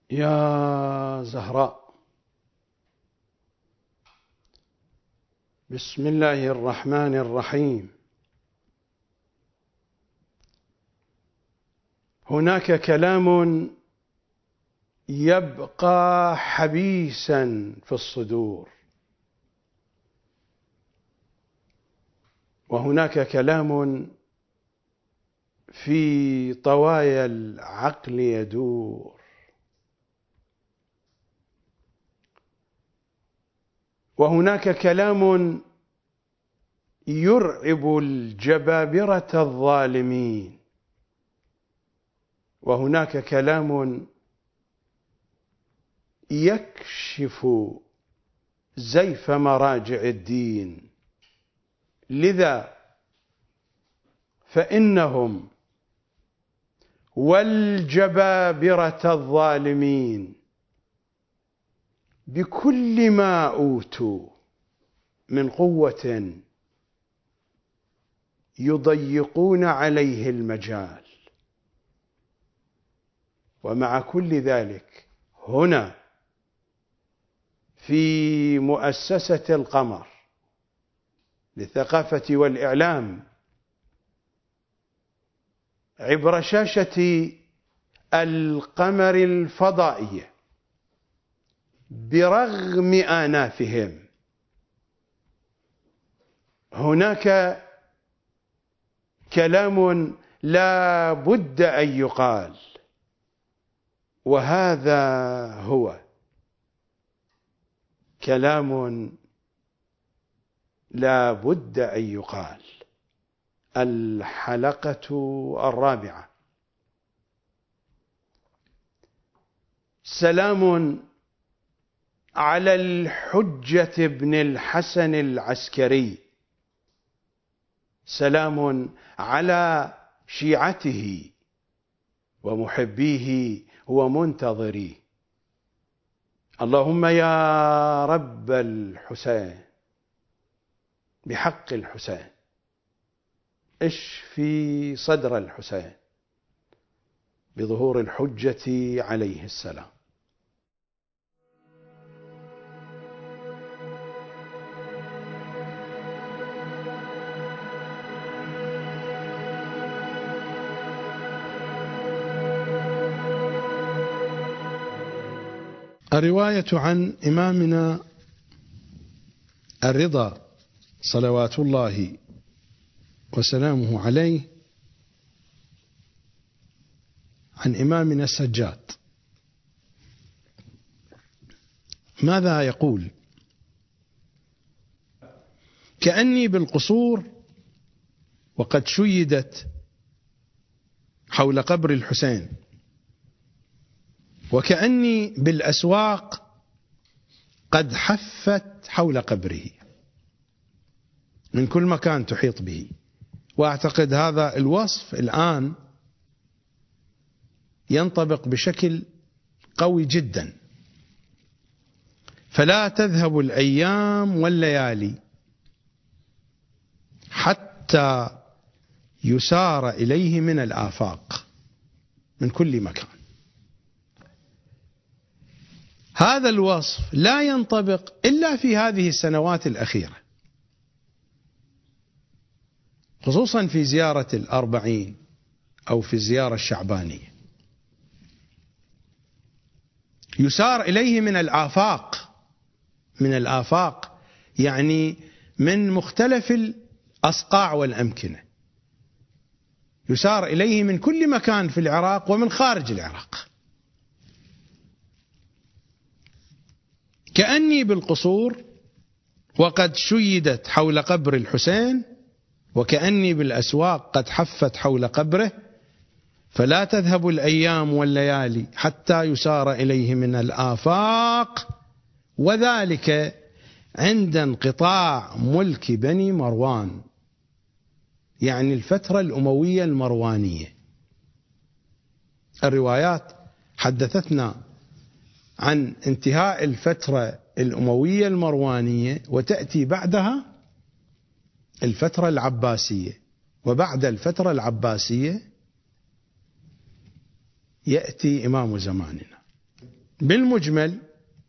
يا زهراء، بسم الله الرحمن الرحيم. هناك كلام يبقى حبيسا في الصدور، وهناك كلام في طوايا العقل يدور، وهناك كلام يرعب الجبابرة الظالمين، وهناك كلام يكشف زيف مراجع الدين. لذا فإنهم والجبابرة الظالمين بكل ما أوتوا من قوة يضيقون عليه المجال، ومع كل ذلك هنا في مؤسسة القمر للثقافة والإعلام عبر شاشة القمر الفضائية، برغم آنافهم هناك كلام لا بد أن يقال، وهذا هو كلام لا بد أن يقال. الحلقة الرابعة: سلام على الحجة بن الحسن العسكري، سلام على شيعته ومحبيه ومنتظريه. اللهم يا رب الحسين بحق الحسين اشفي صدر الحسين بظهور الحجة عليه السلام. الرواية عن إمامنا الرضا صلوات الله وسلامه عليه عن إمامنا السجاد. ماذا يقول؟ كأني بالقصور وقد شيدت حول قبر الحسين، وكأني بالأسواق قد حفت حول قبره، من كل مكان تحيط به. وأعتقد هذا الوصف الآن ينطبق بشكل قوي جدا. فلا تذهب الأيام والليالي حتى يسار إليه من الآفاق من كل مكان. هذا الوصف لا ينطبق إلا في هذه السنوات الأخيرة، خصوصا في زيارة الأربعين أو في الزيارة الشعبانية. يسار إليه من الآفاق، من الآفاق يعني من مختلف الأصقاع والأمكنة، يسار إليه من كل مكان في العراق ومن خارج العراق. كأني بالقصور وقد شيدت حول قبر الحسين، وكأني بالأسواق قد حفت حول قبره، فلا تذهب الأيام والليالي حتى يسار إليه من الآفاق، وذلك عند انقطاع ملك بني مروان، يعني الفترة الأموية المروانية. الروايات حدثتنا عن انتهاء الفترة الأموية المروانية، وتأتي بعدها الفترة العباسية، وبعد الفترة العباسية يأتي إمام زماننا. بالمجمل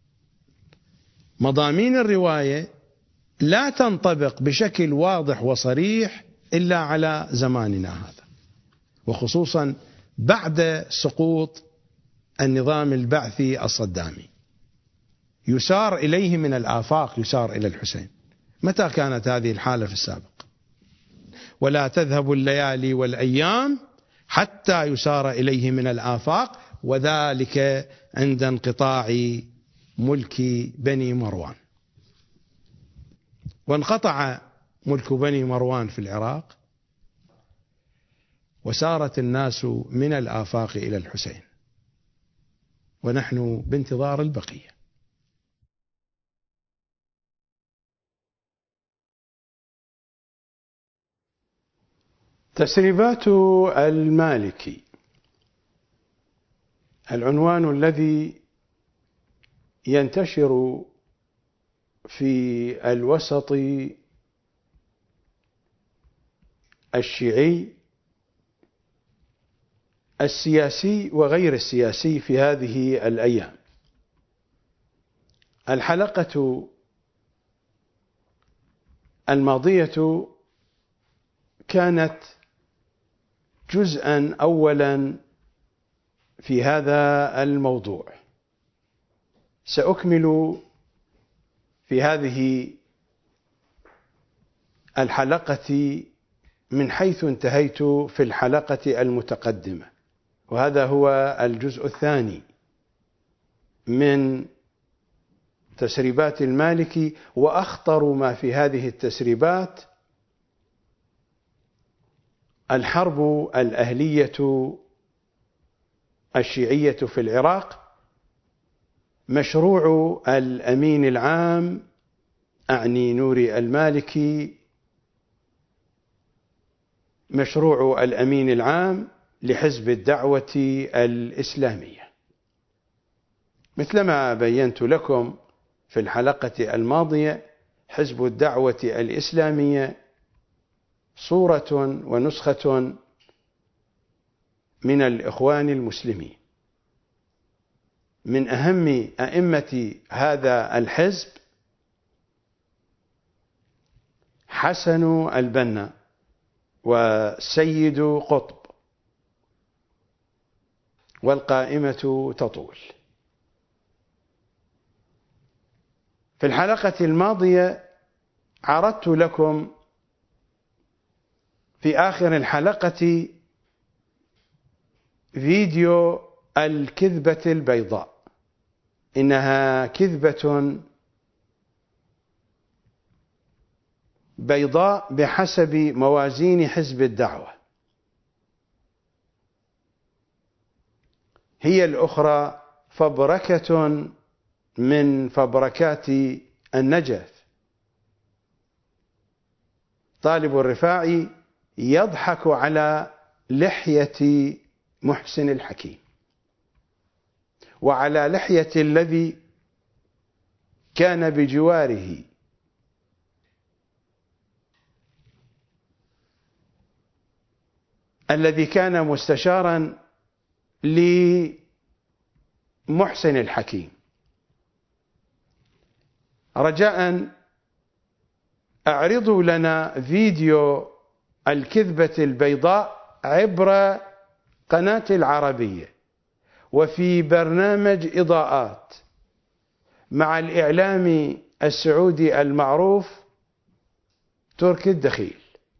مضامين الرواية لا تنطبق بشكل واضح وصريح إلا على زماننا هذا، وخصوصا بعد سقوط النظام البعثي الصدامي. يسار إليه من الآفاق، يسار إلى الحسين. متى كانت هذه الحالة في السابق؟ ولا تذهب الليالي والأيام حتى يسار إليه من الآفاق، وذلك عند انقطاع ملك بني مروان. وانقطع ملك بني مروان في العراق، وسارت الناس من الآفاق إلى الحسين، ونحن بانتظار البقية. تسريبات المالكي، العنوان الذي ينتشر في الوسط الشيعي السياسي وغير السياسي في هذه الأيام. الحلقة الماضية كانت جزءا أولا في هذا الموضوع. سأكمل في هذه الحلقة من حيث انتهيت في الحلقة المتقدمة، وهذا هو الجزء الثاني من تسريبات المالكي. وأخطر ما في هذه التسريبات الحرب الأهلية الشيعية في العراق، مشروع الأمين العام أعني نوري المالكي، مشروع الأمين العام لحزب الدعوة الإسلامية. مثلما بينت لكم في الحلقة الماضية، حزب الدعوة الإسلامية صورة ونسخة من الإخوان المسلمين. من أهم أئمة هذا الحزب حسن البنا والسيد قطب، والقائمة تطول. في الحلقة الماضية عرضت لكم في آخر الحلقة فيديو الكذبة البيضاء. إنها كذبة بيضاء بحسب موازين حزب الدعوة، هي الأخرى فبركة من فبركات النجف. طالب الرفاعي يضحك على لحية محسن الحكيم وعلى لحية الذي كان بجواره، الذي كان مستشارا لمحسن الحكيم. رجاء أعرضوا لنا فيديو الكذبة البيضاء عبر قناة العربية وفي برنامج إضاءات مع الإعلامي السعودي المعروف تركي الدخيل.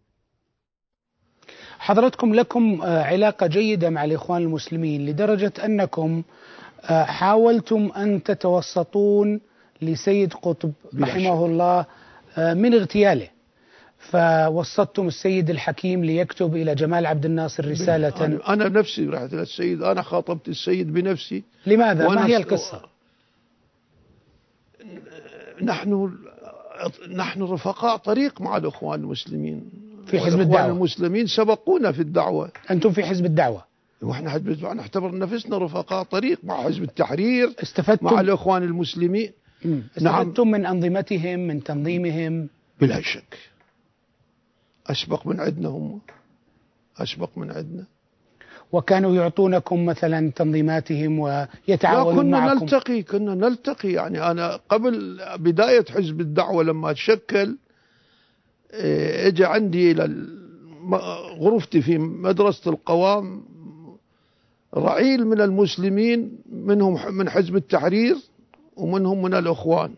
حضرتكم لكم علاقة جيدة مع الإخوان المسلمين لدرجة أنكم حاولتم أن تتوسطون لسيد قطب رحمه الله من اغتياله، فوسطتم السيد الحكيم ليكتب إلى جمال عبد الناصر رسالة. أنا بنفسي رحت للسيد، أنا خاطبت السيد بنفسي. لماذا؟ ما هي القصة؟ نحن رفقاء طريق مع الإخوان المسلمين في حزب الدعوة. الإخوان المسلمين سبقونا في الدعوة. أنتم في حزب الدعوة، وإحنا حزب الدعوة نعتبر نفسنا رفقاء طريق مع حزب التحرير، استفدتم مع الإخوان المسلمين. استفدتم من أنظمتهم، من تنظيمهم؟ بلا شك أسبق من عندنا، هم أسبق من عندنا. وكانوا يعطونكم مثلا تنظيماتهم لا، ويتعاونون معكم؟ كنا نلتقي. يعني أنا قبل بداية حزب الدعوة لما تشكل اجى عندي إلى غرفتي في مدرسة القوام رعيل من المسلمين، منهم من حزب التحرير ومنهم من الإخوان،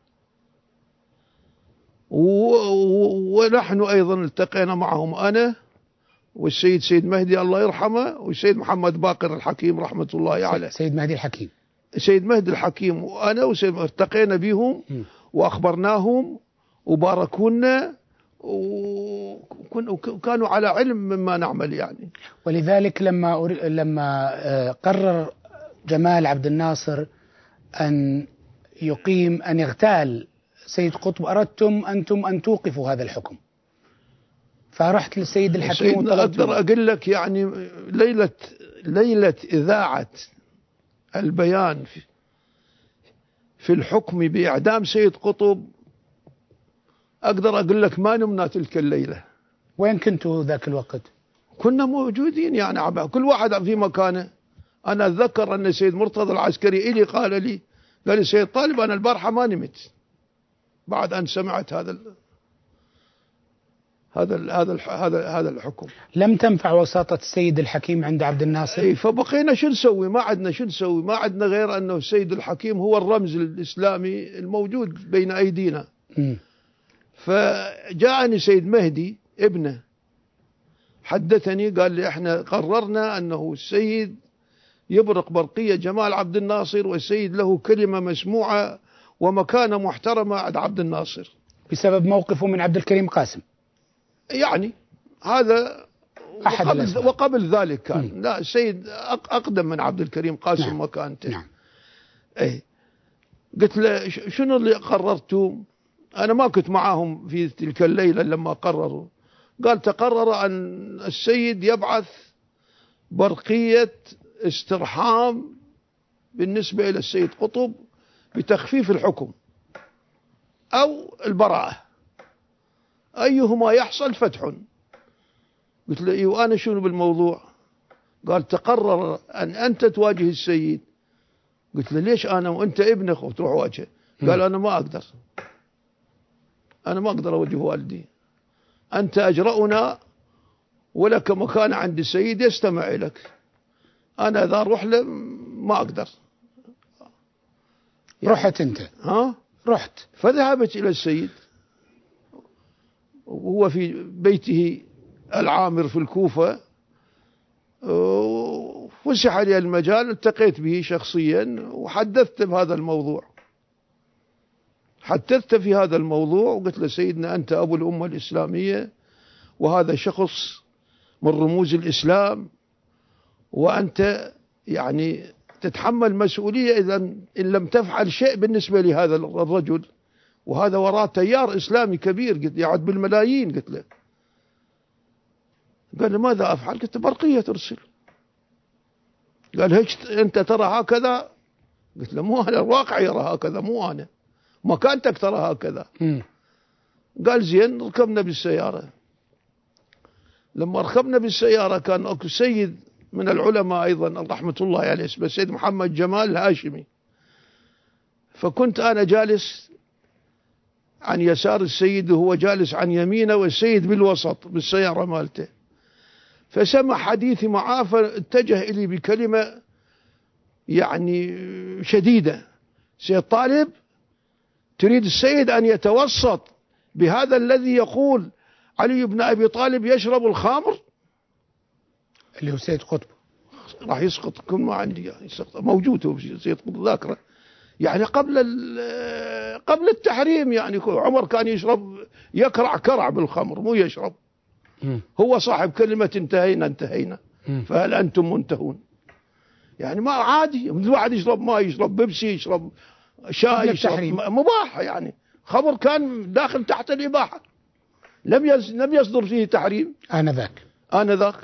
ونحن أيضا التقينا معهم أنا والسيد سيد مهدي الله يرحمه والسيد محمد باقر الحكيم رحمة الله عليه. سيد مهدي الحكيم، سيد مهدي الحكيم وأنا التقينا بهم وأخبرناهم وباركونا وكانوا على علم مما نعمل يعني. ولذلك لما قرر جمال عبد الناصر أن يغتال سيد قطب، أردتم أنتم أن توقفوا هذا الحكم، فرحت للسيد الحكيم وطلبت. أقدر أقول لك يعني ليلة إذاعة البيان في الحكم بإعدام سيد قطب، أقدر أقول لك ما نمنا تلك الليلة. وين كنتوا ذاك الوقت؟ كنا موجودين يعني كل واحد في مكانه. أنا أتذكر أن السيد مرتضى العسكري إلي قال لي سيد طالب أنا البارحة ما نمت بعد أن سمعت هذا الحكم. لم تنفع وساطة السيد الحكيم عند عبد الناصر؟ فبقينا شو نسوي؟ ما عندنا غير أنه السيد الحكيم هو الرمز الإسلامي الموجود بين أيدينا. فجاءني سيد مهدي ابنه حدثني قال لي احنا قررنا أنه السيد يبرق برقية جمال عبد الناصر، والسيد له كلمة مسموعة ومكانة محترمة عند عبد الناصر بسبب موقفه من عبد الكريم قاسم. يعني هذا أحد وقبل ذلك كان لا السيد أقدم من عبد الكريم قاسم. نعم. مكانته. نعم. قلت له شنو اللي قررتم؟ أنا ما كنت معاهم في تلك الليلة لما قرروا. قال تقرر أن السيد يبعث برقية استرحام بالنسبة إلى السيد قطب بتخفيف الحكم أو البراءة، أيهما يحصل فتح. قلت له إيه وأنا شنو بالموضوع؟ قال تقرر أن أنت تواجه السيد. قلت له ليش أنا وأنت ابنك وتروح واجهه؟ قال أنا ما أقدر أواجه والدي، أنت أجرأنا ولك مكان عند السيد يستمع لك، أنا إذا أروح له ما أقدر. رحت أنت؟ رحت. فذهبت إلى السيد وهو في بيته العامر في الكوفة، وفسح لي المجال، التقيت به شخصيا وحدثت بهذا الموضوع. حدثت في هذا الموضوع وقلت له سيدنا أنت أبو الأمة الإسلامية وهذا شخص من رموز الإسلام، وأنت يعني تتحمل مسؤولية إن لم تفعل شيء بالنسبة لهذا الرجل، وهذا وراء تيار إسلامي كبير قلت يعد بالملايين. قلت له قال لي ماذا أفعل؟ قلت برقية ترسل. قال هيك أنت ترى هكذا؟ قلت له مو أنا، الواقع يرى هكذا مو أنا، مكانتك ترى هكذا. قال زين. ركبنا بالسيارة. لما ركبنا بالسيارة كان أكو سيد من العلماء أيضا رحمة الله عليه اسمه السيد محمد جمال الهاشمي، فكنت أنا جالس عن يسار السيد وهو جالس عن يمينه والسيد بالوسط بالسيارة مالته، فسمع حديثي معاه فاتجه إلي بكلمة يعني شديدة: سيد طالب تريد السيد أن يتوسط بهذا الذي يقول علي بن أبي طالب يشرب الخمر؟ اللي هو سيد قطب راح يسقط، كل ما عندي يعني موجود هو سيد قطب ذاكره يعني قبل التحريم. يعني عمر كان يشرب يكرع بالخمر مو يشرب. هو صاحب كلمة انتهينا فهل أنتم منتهون؟ يعني ما عادي واحد يشرب ماء، يشرب بيبسي، يشرب شاي، يشرب مباح. يعني خمر كان داخل تحت الإباحة، لم يصدر فيه تحريم آنذاك.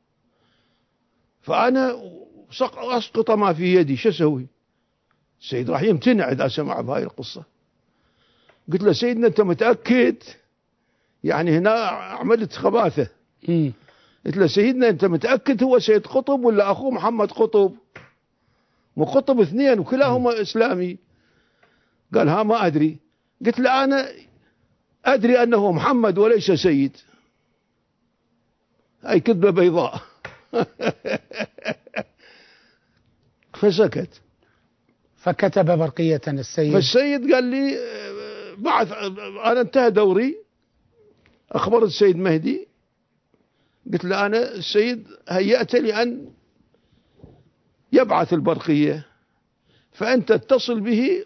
فأنا أسقط ما في يدي، شو أسوي؟ السيد راح يمتنع إذا سمع بهاي القصة. قلت له سيدنا أنت متأكد؟ يعني هنا عملت خباثة. قلت له سيدنا أنت متأكد هو سيد قطب ولا أخوه محمد قطب؟ مو قطب اثنين وكلاهما إسلامي. قال ها ما أدري. قلت له أنا أدري أنه محمد وليس سيد. هاي كذبة بيضاء. فسكت. فكتب برقية السيد. فالسيد قال لي بعث، أنا انتهى دوري، أخبرت السيد مهدي، قلت له أنا السيد هيأت لأن يبعث البرقية، فأنت اتصل به.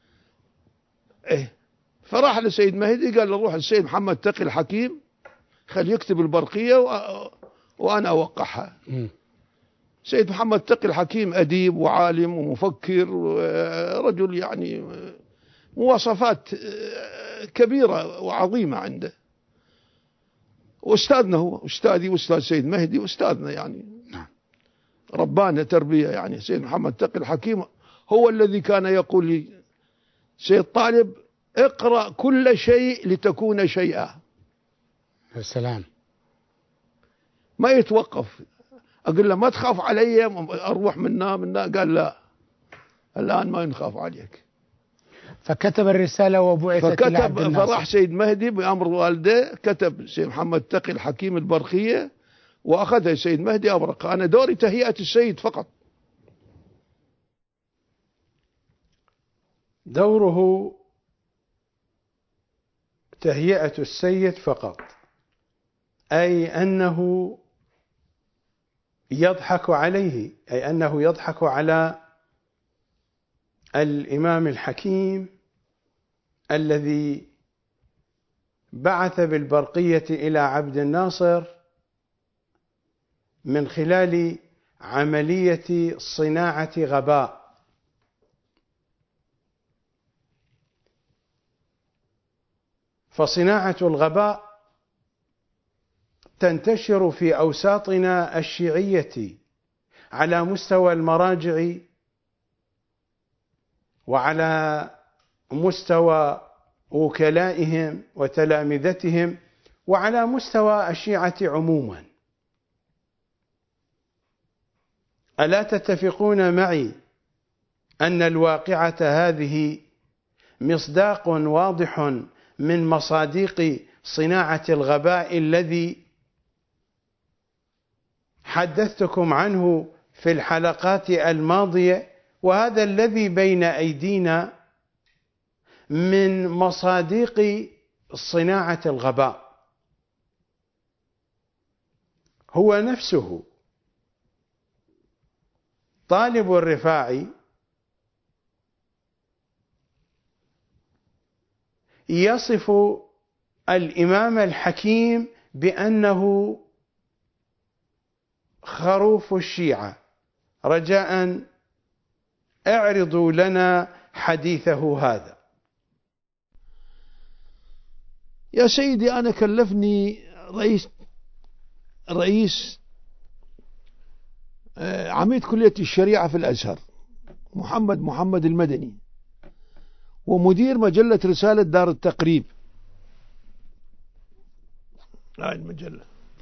فراح للسيد مهدي قال له روح السيد محمد تقي الحكيم خليه يكتب البرقية وأنا أوقعها. سيد محمد تقي الحكيم أديب وعالم ومفكر ورجل يعني مواصفات كبيرة وعظيمة عنده، وأستاذنا هو أستاذي وأستاذ سيد مهدي وأستاذنا يعني ربانا تربية. يعني سيد محمد تقي الحكيم هو الذي كان يقول لي سيد طالب اقرأ كل شيء لتكون شيئا. السلام. ما يتوقف. أقول له ما تخاف علي أروح منا قال لا الآن ما نخاف عليك. فكتب الرسالة وبعثت إلى عبد الناصر. فراح سيد مهدي بأمر والده كتب سيد محمد تقي الحكيم البرقية وأخذها سيد مهدي أبرق. أنا دوري تهيئة السيد فقط. دوره تهيئة السيد فقط، أي أنه يضحك عليه، أي أنه يضحك على الإمام الحكيم الذي بعث بالبرقية إلى عبد الناصر من خلال عملية صناعة غباء. فصناعة الغباء تنتشر في أوساطنا الشيعية على مستوى المراجع وعلى مستوى وكلائهم وتلامذتهم وعلى مستوى الشيعة عموما. ألا تتفقون معي أن الواقعة هذه مصداق واضح من مصادق صناعة الغباء الذي حدثتكم عنه في الحلقات الماضية، وهذا الذي بين أيدينا من مصادق صناعة الغباء هو نفسه طالب الرفاعي يصف الإمام الحكيم بأنه خروف الشيعة. رجاء اعرضوا لنا حديثه هذا. يا سيدي أنا كلفني رئيس عميد كلية الشريعة في الأزهر محمد المدني، ومدير مجلة رسالة دار التقريب. هاي المجلة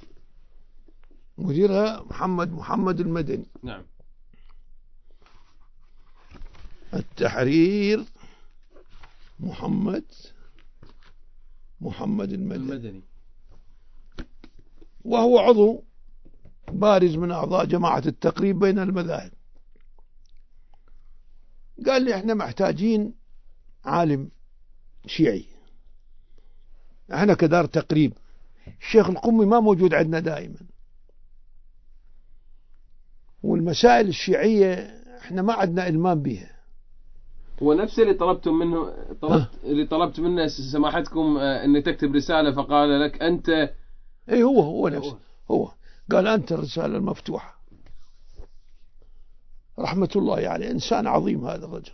مديرها محمد المدني. نعم. التحرير محمد المدني، وهو عضو بارز من أعضاء جماعة التقريب بين المذاهب. قال لي احنا محتاجين عالم شيعي، احنا كدار تقريب الشيخ القمي ما موجود عندنا دائما، والمسائل الشيعية احنا ما عندنا إلمام بها. هو نفس اللي طلبتم منه اللي طلبت منه سماحتكم ان تكتب رسالة فقال لك انت. اي هو نفسه هو قال انت الرسالة المفتوحة. رحمة الله عليه، انسان عظيم هذا الرجل.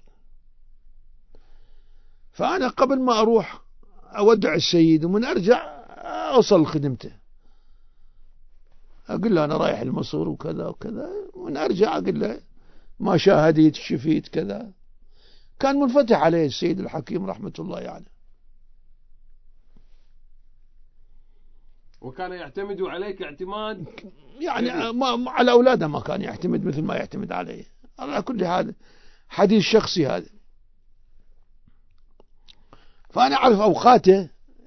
فانا قبل ما اروح اودع السيد ومن ارجع اوصل خدمته، اقول له انا رايح لمصر وكذا وكذا، ومن ارجع اقول له ما شاهدت شفيت كذا. كان منفتح عليه السيد الحكيم رحمة الله عليه. وكان يعتمد عليك اعتماد يعني ما على أولاده ما كان يعتمد مثل ما يعتمد عليه. على كل حال حديث شخصي هذا. فأنا أعرف أوقاته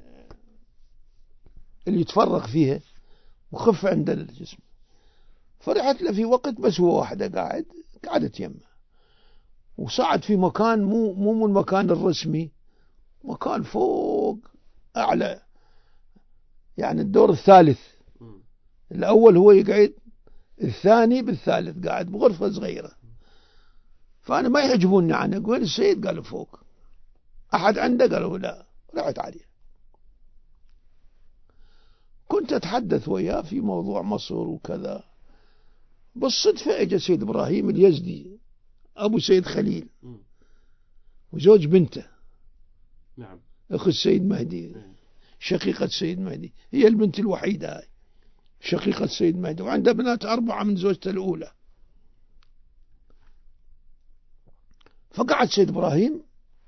اللي يتفرغ فيها وخف عند الجسم. فرحت له في وقت بس هو واحدة قعدت يمه، وصعد في مكان مو من المكان الرسمي، مكان فوق أعلى، يعني الدور الثالث. الأول هو يقعد، الثاني بالثالث قاعد بغرفة صغيرة. فأنا ما يعجبوني عنه. وين السيد؟ قالوا فوق. أحد عنده؟ قالوا لا. رحت عليه، كنت أتحدث وياه في موضوع مصر وكذا. بالصدفة اجى سيد إبراهيم اليزدي أبو سيد خليل وزوج بنته، نعم، أخو السيد مهدي، شقيقة السيد مهدي، هي البنت الوحيدة هاي شقيقة السيد مهدي، وعنده بنات 4 من زوجته الأولى. فقعد سيد إبراهيم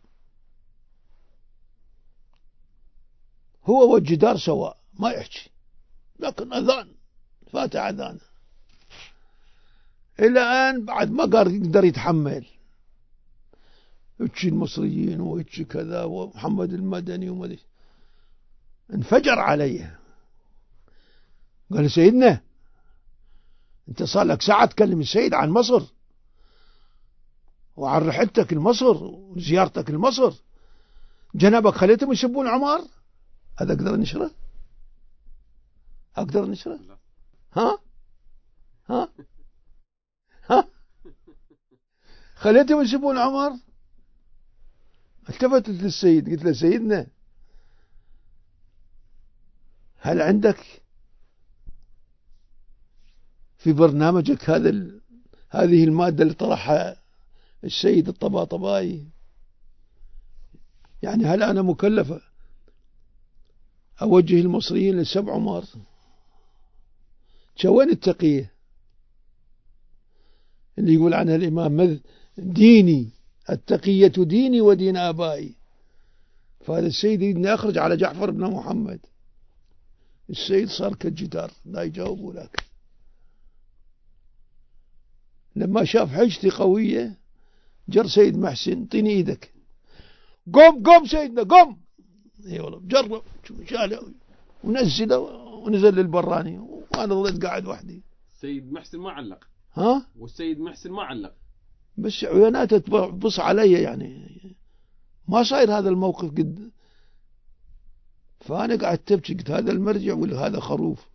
هو والجدار سواء، ما يحكي، لكن أذان فاتح أذانه، إلى أن بعد ما قدر يتحمل يتشي المصريين ويتشي كذا ومحمد المدني ومدري، انفجر عليه. قال سيدنا انت صار لك ساعة تكلم السيد عن مصر وعن رحلتك لمصر وزيارتك لمصر، جنابك خليتهم يسبون عمار؟ هذا اقدر نشره؟ اقدر نشره؟ ها ها ها خليتهم يسبون عمر؟ التفتت للسيد قلت له سيدنا هل عندك في برنامجك هذه المادة اللي طرحها السيد الطباطبائي؟ يعني هل أنا مكلفة أوجه المصريين ل7 عمار؟ وين التقية اللي يقول عنها الإمام ديني، التقية ديني ودين آبائي؟ فهذا السيد يريد أخرج على جعفر بن محمد. السيد صار كالجدار لا يجاوب لك. لما شاف حجتي قوية جر سيد محسن طيني ايدك، قم سيدنا قم. اي والله جرب شاله ونزله ونزل للبراني وانا ظليت قاعد وحدي. السيد محسن ما علق. ها؟ والسيد محسن ما علق، بس عيوناته تبص علي، يعني ما صاير هذا الموقف قد. فانا قاعد تبكي، قلت هذا المرجع ولا هذا خروف؟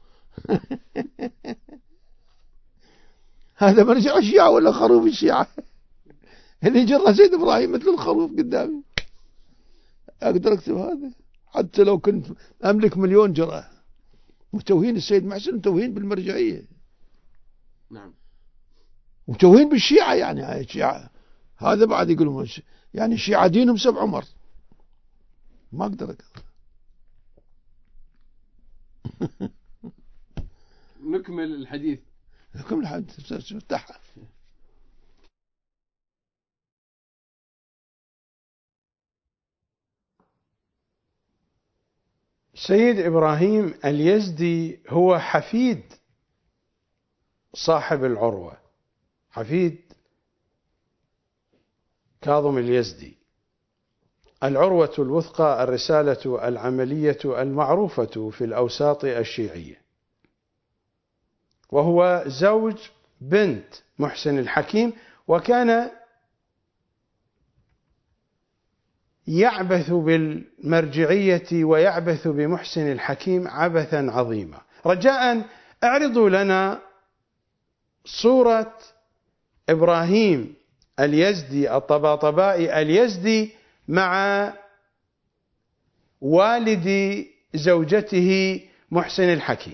هذا مرجع الشيعة ولا خروف الشيعة؟ اللي جرى سيد إبراهيم مثل الخروف قدامي. أقدر أكتب هذا حتى لو كنت أملك 1,000,000 جرة. متوهين السيد محسن وتوهين بالمرجعية. نعم، وتوهين بالشيعة. يعني الشيعة هذا بعد يقولون يعني الشيعة دينهم 7 عمر. ما أقدر أكتب. نكمل الحديث. افتحها. سيد إبراهيم اليزدي هو حفيد صاحب العروة، حفيد كاظم اليزدي. العروة الوثقى الرسالة العملية المعروفة في الأوساط الشيعية، وهو زوج بنت محسن الحكيم، وكان يعبث بالمرجعية ويعبث بمحسن الحكيم عبثا عظيما. رجاء اعرضوا لنا صورة إبراهيم اليزدي الطباطبائي اليزدي مع والد زوجته محسن الحكيم.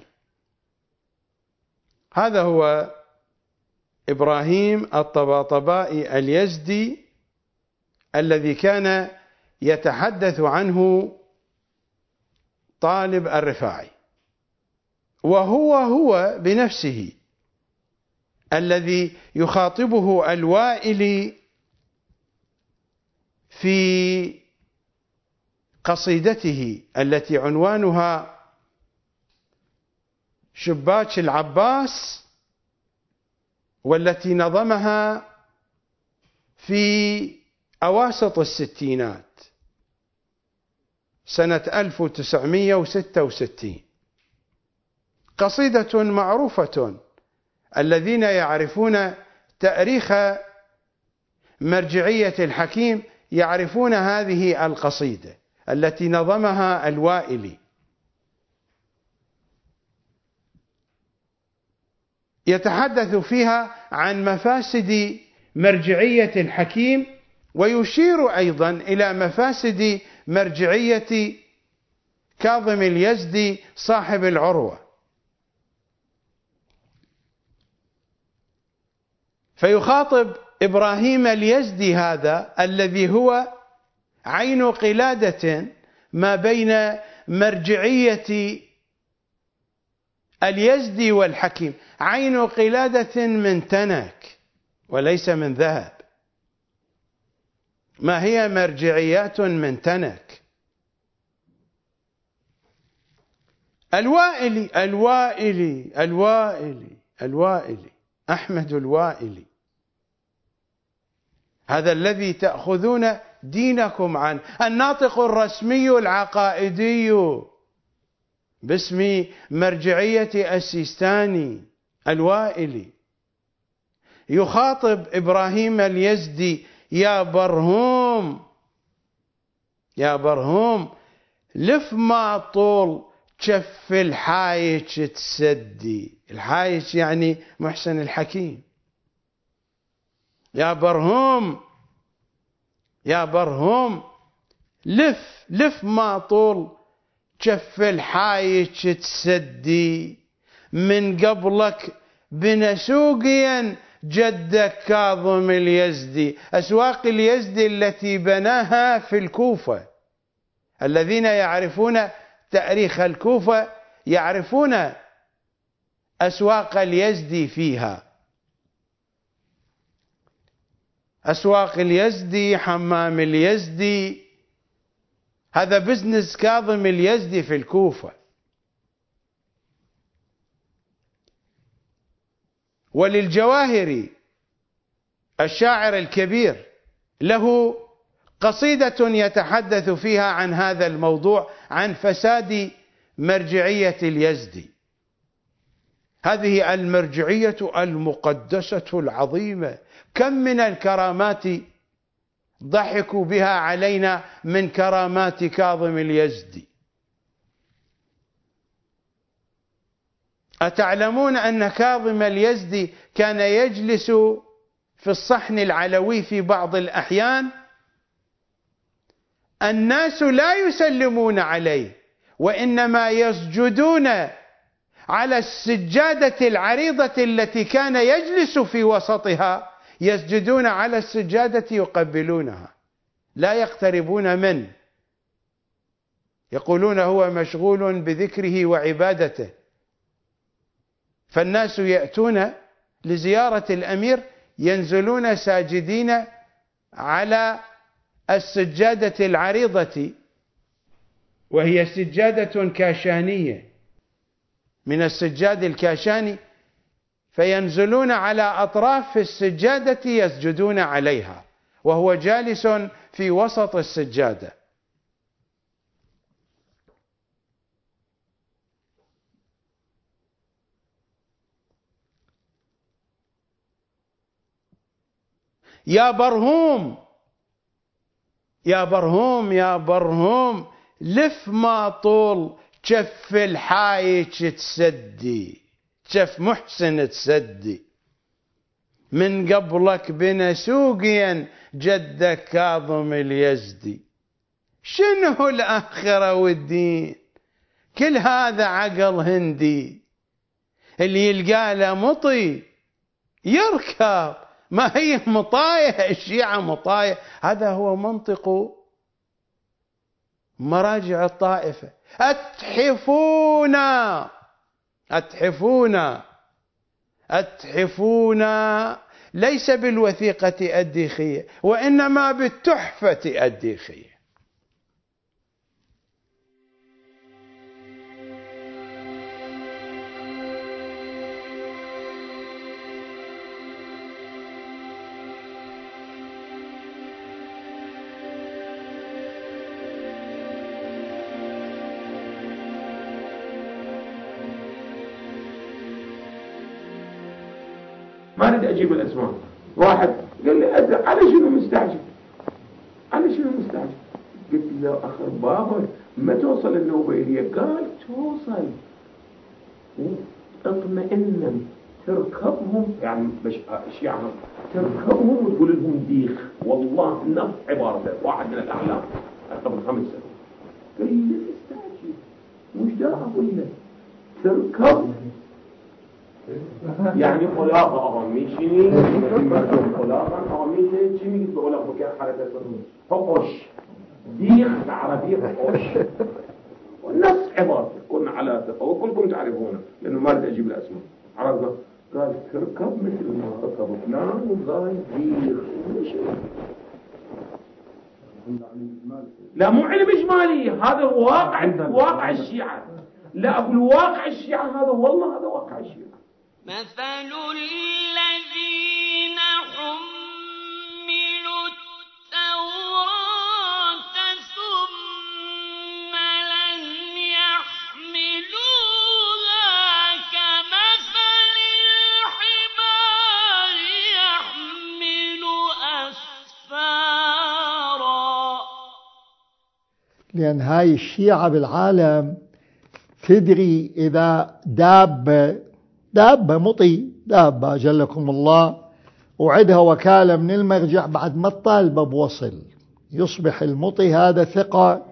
هذا هو إبراهيم الطباطبائي اليزدي الذي كان يتحدث عنه طالب الرفاعي، وهو بنفسه الذي يخاطبه الوائلي في قصيدته التي عنوانها شباك العباس، والتي نظمها في أواسط الستينات سنة 1966. قصيدة معروفة، الذين يعرفون تاريخ مرجعية الحكيم يعرفون هذه القصيدة التي نظمها الوائلي. يتحدث فيها عن مفاسد مرجعية الحكيم، ويشير أيضا إلى مفاسد مرجعية كاظم اليزدي صاحب العروة. فيخاطب إبراهيم اليزدي هذا الذي هو عين قلادة ما بين مرجعية اليزدي والحكيم، عين قلادة من تنك وليس من ذهب. ما هي مرجعيات من تنك؟ الوائلي أحمد الوائلي، هذا الذي تأخذون دينكم عنه، الناطق الرسمي العقائدي باسم مرجعية السيستاني الوائلي، يخاطب إبراهيم اليزدي: يا برهوم لف ما طول كف الحايج تسدي. الحايج يعني محسن الحكيم. يا برهوم لف ما طول كف الحايج تسدي، من قبلك بنسوقيا جدك كاظم اليزدي. أسواق اليزدي التي بناها في الكوفة، الذين يعرفون تاريخ الكوفة يعرفون أسواق اليزدي فيها. أسواق اليزدي، حمام اليزدي، هذا بزنس كاظم اليزدي في الكوفة. وللجواهري الشاعر الكبير له قصيدة يتحدث فيها عن هذا الموضوع، عن فساد مرجعية اليزدي. هذه المرجعية المقدسة العظيمة، كم من الكرامات ضحكوا بها علينا من كرامات كاظم اليزدي. أتعلمون أن كاظم اليزدي كان يجلس في الصحن العلوي في بعض الأحيان، الناس لا يسلمون عليه، وإنما يسجدون على السجادة العريضة التي كان يجلس في وسطها، يسجدون على السجادة يقبلونها، لا يقتربون منه، يقولون هو مشغول بذكره وعبادته. فالناس يأتون لزيارة الأمير ينزلون ساجدين على السجادة العريضة، وهي سجادة كاشانية من السجاد الكاشاني، فينزلون على أطراف السجادة يسجدون عليها وهو جالس في وسط السجادة. يا برهوم لف ما طول كف الحايج تسدي، كف محسن تسدي، من قبلك بنسوقيا جدك كاظم اليزدي. شنو الآخرة والدين؟ كل هذا عقل هندي، اللي يلقى له مطي يركب، ما هي مطاية، الشيعة مطاية. هذا هو منطق مراجع الطائفة. أتحفونا ليس بالوثيقة الديخية، وإنما بالتحفة الديخية. اريد اجيب الاسماء. واحد قال لي على شنو مستعجل؟ على شنو مستعجل؟ قلت له اخر بابا ما توصل النوبيليه. قال توصل، اطمئنا تركبهم، يعني الشيعة تركبهم وتقول لهم ديخ. والله نفس عبارته واحد من الاعلام قبل 5 سنوات. قال لي استعجل، مش دا اقول لك تركب يعني خلاقه اغميشني خلاقه اغميشني شنو قلت له بكاء حركه حقش ديخ عربي حقش ونفس عبارته. كنا على ثقه وكلكم تعرفونه لانه ما اريد اجيب الاسماء. عرفنا؟ قال تركب مثل ما ركب فلان وقال ديخ. لا مو علم اجمالي، هذا واقع الشيعة. لا اقول واقع الشيعة هذا، والله هذا واقع الشيعة. مثل الذين حملوا التوراة ثم لم يحملوها كمثل الحمار يحمل أسفارا. لأن هاي الشيعة بالعالم تدري إذا دابة مطي، دابة أجلكم الله، وعدها وكالة من المرجع بعد ما الطالبة بوصل، يصبح المطي هذا ثقة.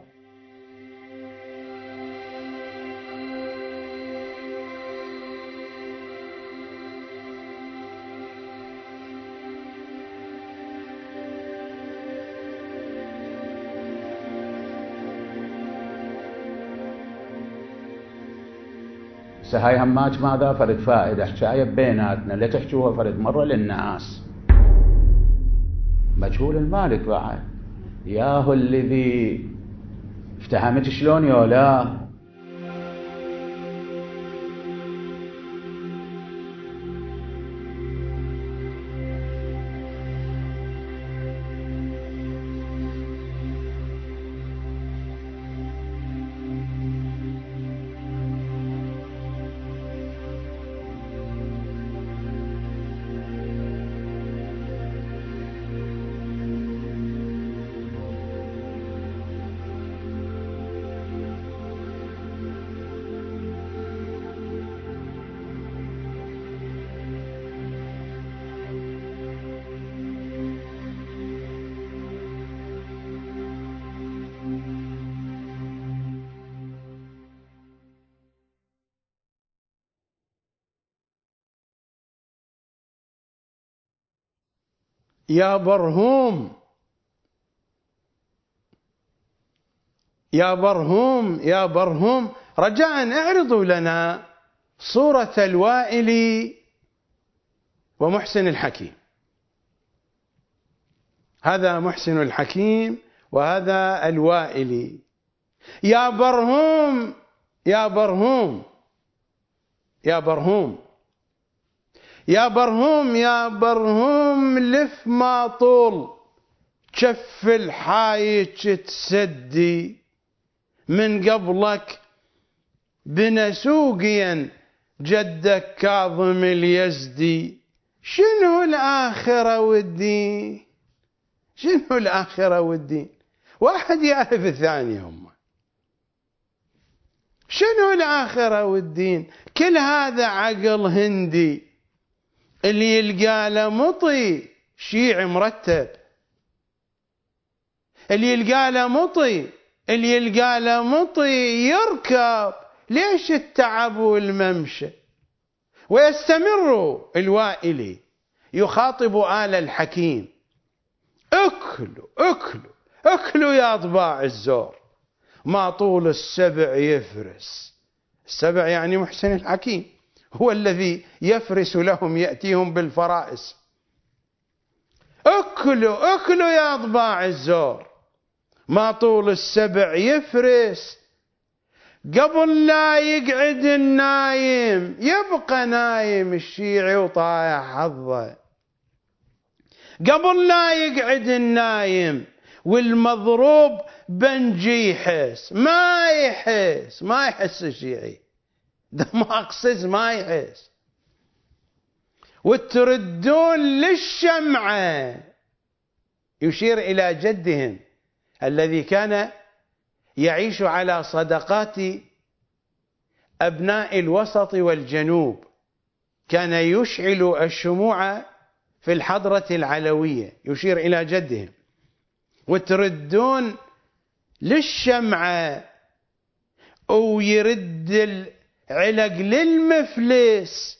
هاي هماج ماذا فرد فائدة حكاية بيناتنا، لا تحجوها فرد مرة للناس. مجهول المالك بعد ياهو الذي افتهمت شلون يولا. يا برهوم يا برهوم يا برهوم، رجاء اعرضوا لنا صورة الوائلي ومحسن الحكيم. هذا محسن الحكيم وهذا الوائلي. يا برهوم يا برهوم يا برهوم يا برهوم يا برهوم، لف ما طول كف الحايج تسدي، من قبلك بنسوقيا جدك كاظم اليزدي. شنو الآخرة والدين؟ شنو الآخرة والدين؟ واحد يعرف الثاني. هم شنو الآخرة والدين؟ كل هذا عقل هندي. اللي يلقى له مطي شيعي مرتب، اللي يلقى له مطي، اللي يلقى له مطي يركب. ليش التعب والممشى؟ ويستمر الوائلي يخاطب آل الحكيم: اكلوا اكلوا اكلوا يا طباع الزور، ما طول السبع يفرس. السبع يعني محسن الحكيم، هو الذي يفرس لهم، يأتيهم بالفرائس. اكلوا اكلوا يا طباع الزور، ما طول السبع يفرس. قبل لا يقعد النايم يبقى نايم الشيعي وطايح حظه. قبل لا يقعد النايم والمضروب بنجي يحس، ما يحس الشيعي، ده ما اقصد ما يحس. وتردون للشمعة، يشير إلى جدهم الذي كان يعيش على صدقات أبناء الوسط والجنوب، كان يشعل الشموع في الحضرة العلوية، يشير إلى جدهم. وتردون للشمعة ويرد العلق للمفلس،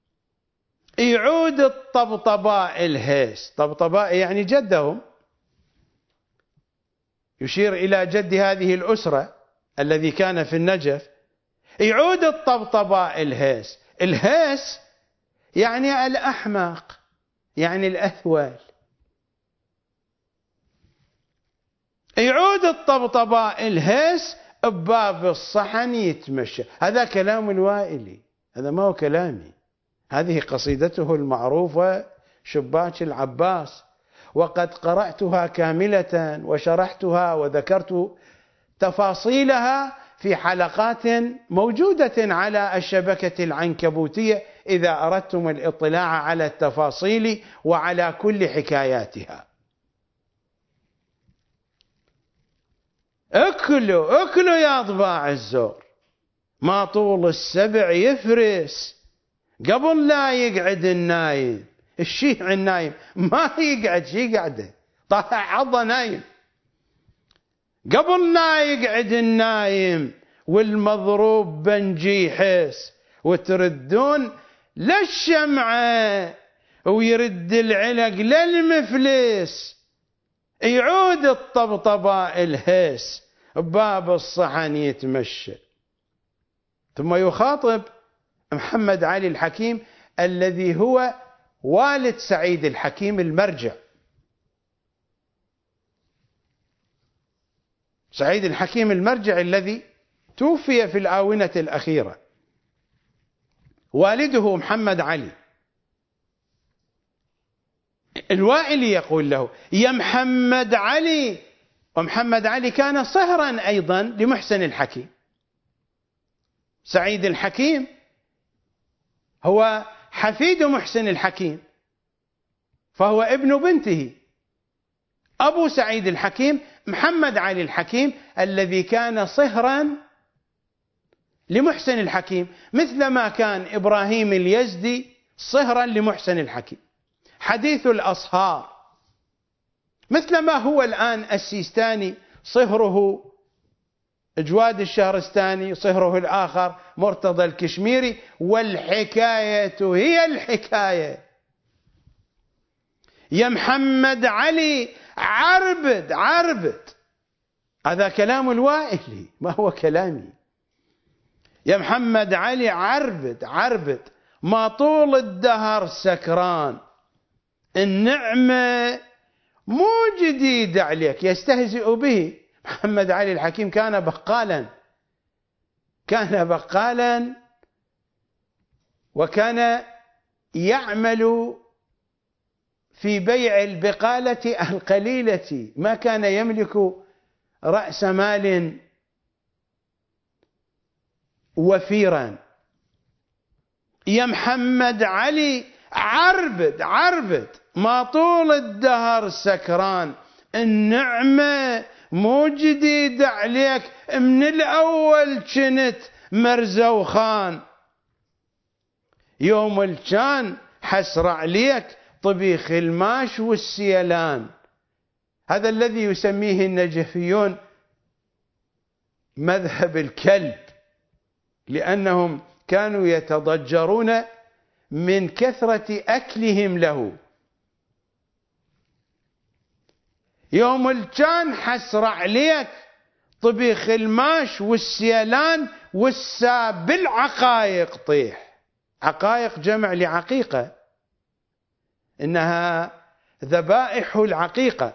يعود الطبطباء الهيس. طبطباء يعني جدهم، يشير إلى جد هذه الأسرة الذي كان في النجف. يعود الطبطباء الهيس. الهيس يعني الأحمق، يعني الأثول. يعود الطبطباء الهيس بباب الصحن يتمشى. هذا كلام الوائلي، هذا ما هو كلامي. هذه قصيدته المعروفة شباك العباس، وقد قرأتها كاملة وشرحتها وذكرت تفاصيلها في حلقات موجودة على الشبكة العنكبوتية إذا أردتم الاطلاع على التفاصيل وعلى كل حكاياتها. اكلوا يا ضباع الزور، ما طول السبع يفرس قبل لا يقعد النايم. الشيع النايم ما يقعد، شي قعده طالع عضه نايم. قبل لا يقعد النايم والمضروب بنجي يحس. وتردون للشمعة ويرد العلق للمفلس، يعود الطبطباء الهيس بباب الصحن يتمشى. ثم يخاطب محمد علي الحكيم الذي هو والد سعيد الحكيم المرجع. سعيد الحكيم المرجع الذي توفي في الآونة الأخيرة، والده محمد علي. الوائلي يقول له: يا محمد علي. ومحمد علي كان صهرا أيضا لمحسن الحكيم. سعيد الحكيم هو حفيد محسن الحكيم، فهو ابن بنته. أبو سعيد الحكيم محمد علي الحكيم الذي كان صهرا لمحسن الحكيم، مثلما كان إبراهيم اليزدي صهرا لمحسن الحكيم، حديث الأصهار. مثلما هو الآن السيستاني صهره جواد الشهرستاني، صهره الآخر مرتضى الكشميري، والحكاية هي الحكاية. يا محمد علي عربد. هذا كلام الوائلي ما هو كلامي. يا محمد علي عربد ما طول الدهر سكران، النعمة مو جديد عليك. يستهزئ به. محمد علي الحكيم كان بقالا وكان يعمل في بيع البقالة القليلة، ما كان يملك رأس مال وفيرا. يا محمد علي عربد ما طول الدهر سكران، النعمة مو جديد عليك، من الأول كنت مرزوخان. يوم الكان حسر عليك طبيخ الماش والسيلان. هذا الذي يسميه النجفيون مذهب الكلب، لأنهم كانوا يتضجرون من كثرة أكلهم له. يوم الكان حسر عليك طبيخ الماش والسيلان بالعقايق طيح. عقايق جمع لعقيقة، إنها ذبائح العقيقة.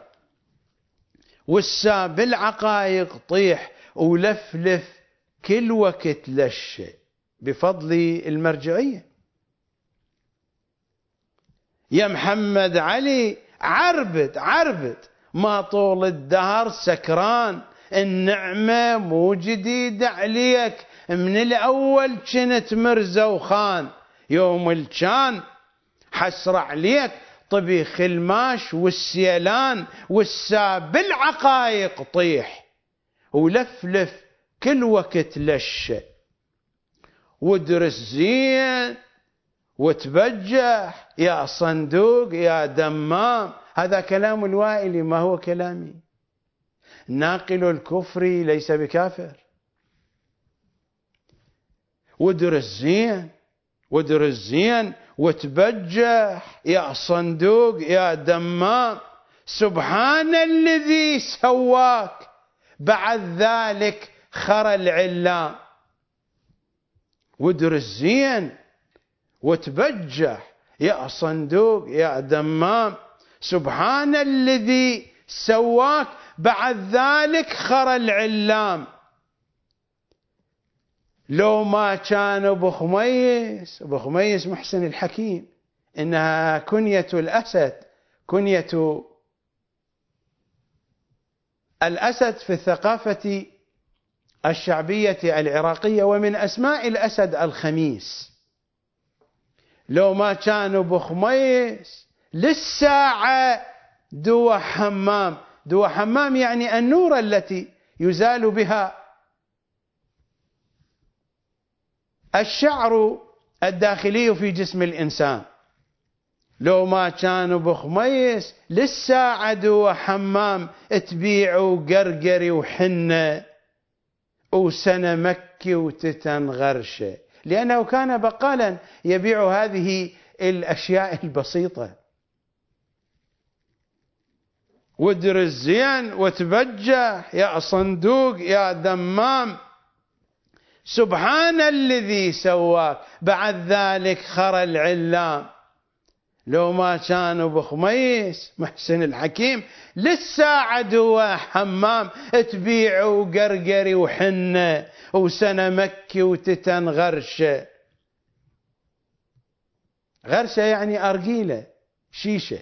بالعقايق طيح ولفلف كل وقت للشيء بفضل المرجعية. يا محمد علي عربد ما طول الدهر سكران، النعمة مو جديدة عليك، من الأول كنت مرزوخان. يوم الكان حسر عليك طبيخ الماش والسيلان والساب العقايق طيح، ولفلف كل وقت لش، وادرس زين وتبجح يا صندوق يا دمام. هذا كلام الوائلي، ما هو كلامي. ناقل الكفر ليس بكافر. وادرس زين وادرس زين وتبجح يا صندوق يا دمام، سبحان الذي سواك بعد ذلك خرى العلام. وادرس زين وتبجح يا صندوق يا دمام، سبحان الذي سواك بعد ذلك خرى العلام. لو ما كان أبو خميس محسن الحكيم، إنها كنية الأسد، كنية الأسد في الثقافة الشعبية العراقية، ومن أسماء الأسد الخميس. لو ما كان أبو خميس للساعة دوا حمام. دوا حمام يعني النور التي يزال بها الشعر الداخلي في جسم الإنسان. لو ما كان أبو خميس للساعة دوا حمام، تبيع وقرقري وحنة وسنة مكي وتتن غرشة، لأنه كان بقالا يبيع هذه الأشياء البسيطة. وادرس زين وتبجح يا صندوق يا دمام، سبحان الذي سواك بعد ذلك خرى العلام. لو ما كان أبو خميس محسن الحكيم للساعة دوا حمام، تبيع وقرقري وحنة وسنة مكي وتتن غرشة. غرشة يعني أرجيلة، شيشة.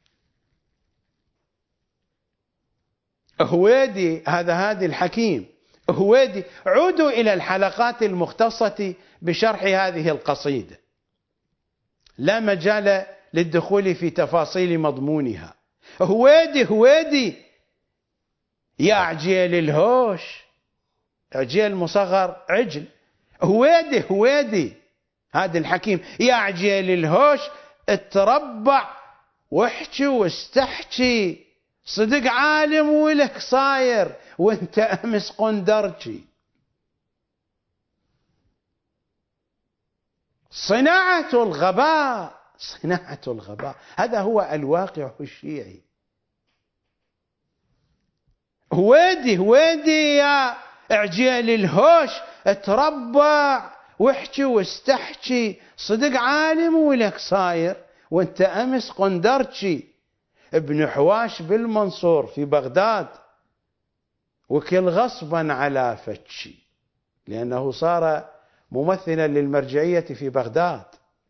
هويدي هذا الحكيم هويدي. عودوا إلى الحلقات المختصة بشرح هذه القصيدة، لا مجال للدخول في تفاصيل مضمونها. هويدي يا عجيل الهوش، عجيل مصغر عجل. هويدي هذا الحكيم يا عجيل الهوش، اتربع واحكي واستحكي، صدق عالم ولك صاير وانت امس قندرجي. صناعة الغباء، هذا هو الواقع الشيعي. هويدي يا عجيل الهوش، اتربع واحكي واستحكي، صدق عالم ولك صاير وانت امس قندرجي. ابن حواش بالمنصور في بغداد، وكل غصبا على فتشي، لأنه صار ممثلا للمرجعية في بغداد.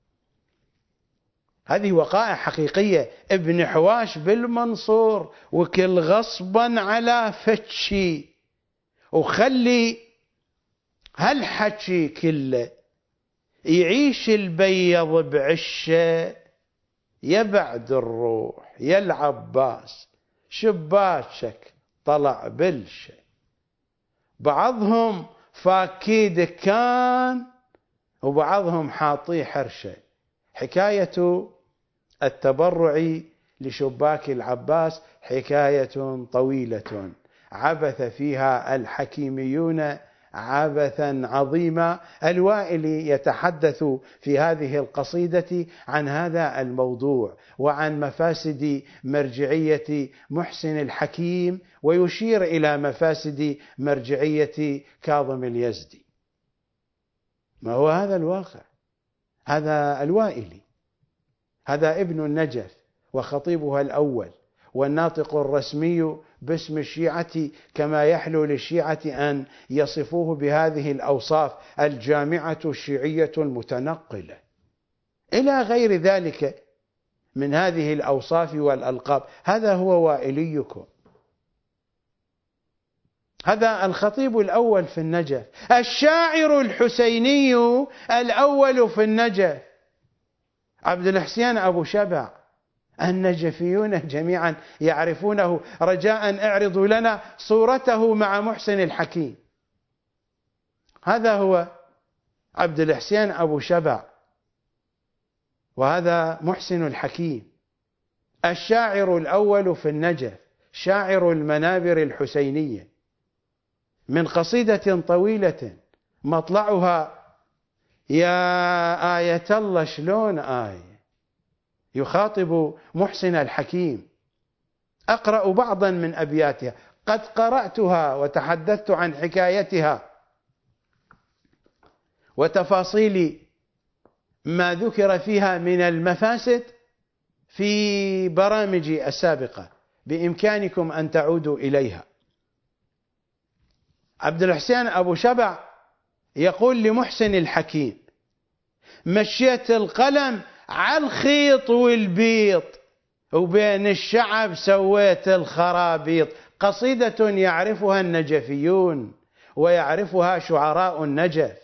هذه وقائع حقيقية. ابن حواش بالمنصور وكل غصبا على فتشي، وخلي هالحكي كله يعيش البيض بعشه، يبعد الروح يا العباس شباكك طلع بلشه. بعضهم فاكي دكان وبعضهم حاطيه حرشه. حكاية التبرع لشباك العباس حكاية طويلة عبث فيها الحكيميون عبثا عظيما. الوائلي يتحدث في هذه القصيدة عن هذا الموضوع وعن مفاسد مرجعية محسن الحكيم، ويشير إلى مفاسد مرجعية كاظم اليزدي. ما هو هذا الواقع؟ هذا الوائلي، هذا ابن النجف وخطيبها الأول والناطق الرسمي باسم الشيعة، كما يحلو للشيعة أن يصفوه بهذه الأوصاف الجامعة الشيعية المتنقلة إلى غير ذلك من هذه الأوصاف والألقاب. هذا هو وائليكم، هذا الخطيب الأول في النجف، الشاعر الحسيني الأول في النجف. عبد الحسين أبو شبع النجفيون جميعا يعرفونه، رجاء اعرضوا لنا صورته مع محسن الحكيم. هذا هو عبد الحسين أبو شبع، وهذا محسن الحكيم الشاعر الأول في النجف، شاعر المنابر الحسينية، من قصيدة طويلة مطلعها يا آية الله شلون آية، يخاطب محسن الحكيم. أقرأ بعضا من أبياتها، قد قرأتها وتحدثت عن حكايتها وتفاصيل ما ذكر فيها من المفاسد في برامجي السابقة، بإمكانكم أن تعودوا إليها. عبد الحسين أبو شبع يقول لمحسن الحكيم: مشيت القلم على الخيط والبيط، وبين الشعب سويت الخرابيط. قصيدة يعرفها النجفيون ويعرفها شعراء النجف.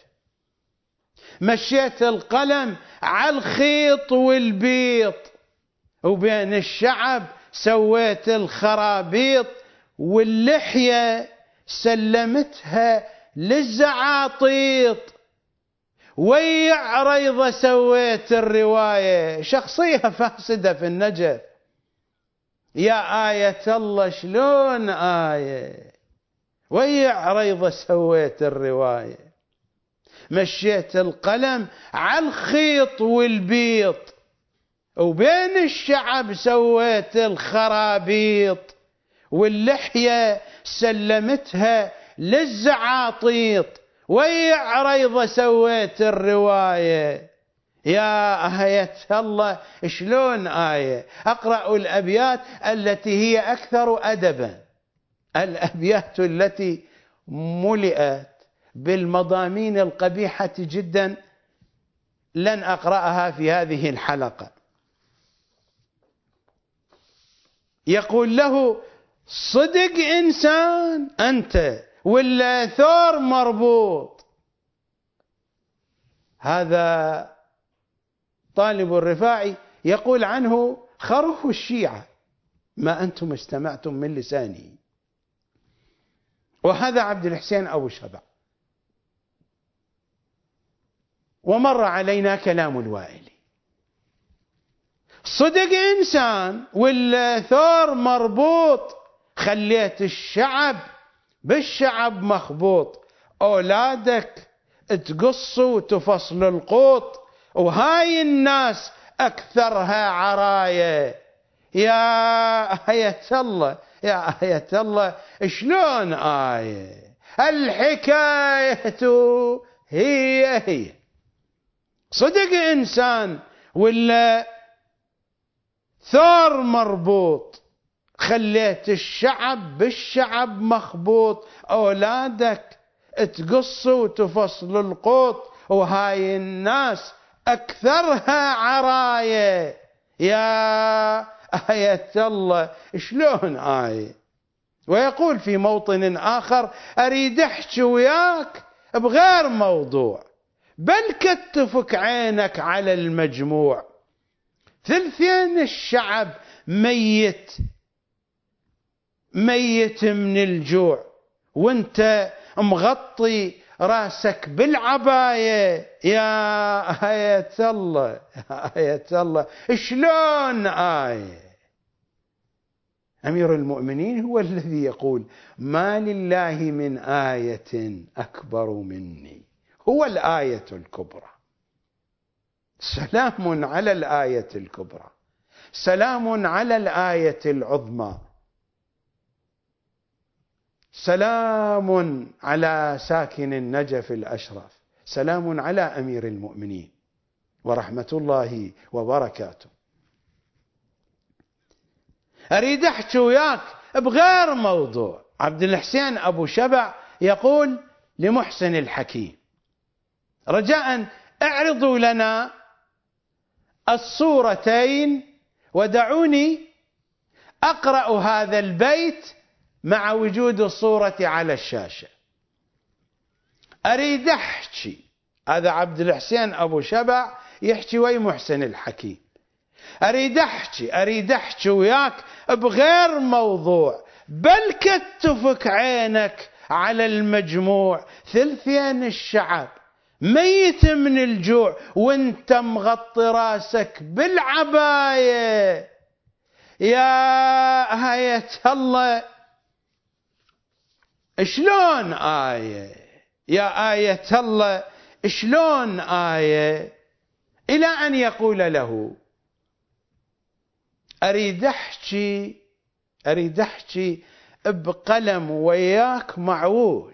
مشيت القلم على الخيط والبيط، وبين الشعب سويت الخرابيط، واللحية سلمتها للزعاطيط، ويع ريضة سويت الرواية. شخصية فاسدة في النجف. يا آية الله شلون آية، ويع ريضة سويت الرواية. مشيت القلم على الخيط والبيط، وبين الشعب سويت الخرابيط، واللحية سلمتها للزعاطيط، ويع ريضة سويت الرواية. يا آية الله شلون آية. أقرأ الأبيات التي هي أكثر أدبا، الأبيات التي ملئت بالمضامين القبيحة جدا لن أقرأها في هذه الحلقة. يقول له: صدق إنسان أنت ولا ثور مربوط. هذا طالب الرفاعي يقول عنه: خروف الشيعة ما أنتم استمعتم من لسانه. وهذا عبد الحسين أبو شبع. ومر علينا كلام الوائلي: صدق إنسان ولا ثور مربوط، خليت الشعب بالشعب مخبوط، أولادك تقص وتفصل القوط، وهاي الناس أكثرها عراية. يا آية الله، يا آية الله شلون آية. الحكاية هي صدق إنسان ولا ثور مربوط، خليت الشعب بالشعب مخبوط، أولادك تقص وتفصل القوط، وهاي الناس أكثرها عراية. يا آية الله شلون آية. ويقول في موطن آخر: أريد أحكي وياك بغير موضوع، بل كتفك عينك على المجموع، ثلثين الشعب ميت من الجوع، وانت مغطي راسك بالعباية. يا آية الله، يا آية الله شلون آية. أمير المؤمنين هو الذي يقول: ما لله من آية أكبر مني، هو الآية الكبرى. سلام على الآية الكبرى، سلام على الآية العظمى، سلام على ساكن النجف الأشرف، سلام على أمير المؤمنين ورحمة الله وبركاته. أريد أحكي وياك بغير موضوع. عبد الحسين أبو شبع يقول لمحسن الحكيم: رجاء اعرضوا لنا الصورتين ودعوني أقرأ هذا البيت مع وجود الصورة على الشاشة. أريد أحكي. هذا عبد الحسين أبو شبع يحكي ويا محسن الحكيم. أريد أحكي وياك بغير موضوع، بل كتفك عينك على المجموع، ثلثين الشعب ميت من الجوع وانت مغطي راسك بالعباية. يا آية الله شلون آية، يا آية الله شلون آية، إلى أن يقول له أريد أحكي بقلم وياك معوج.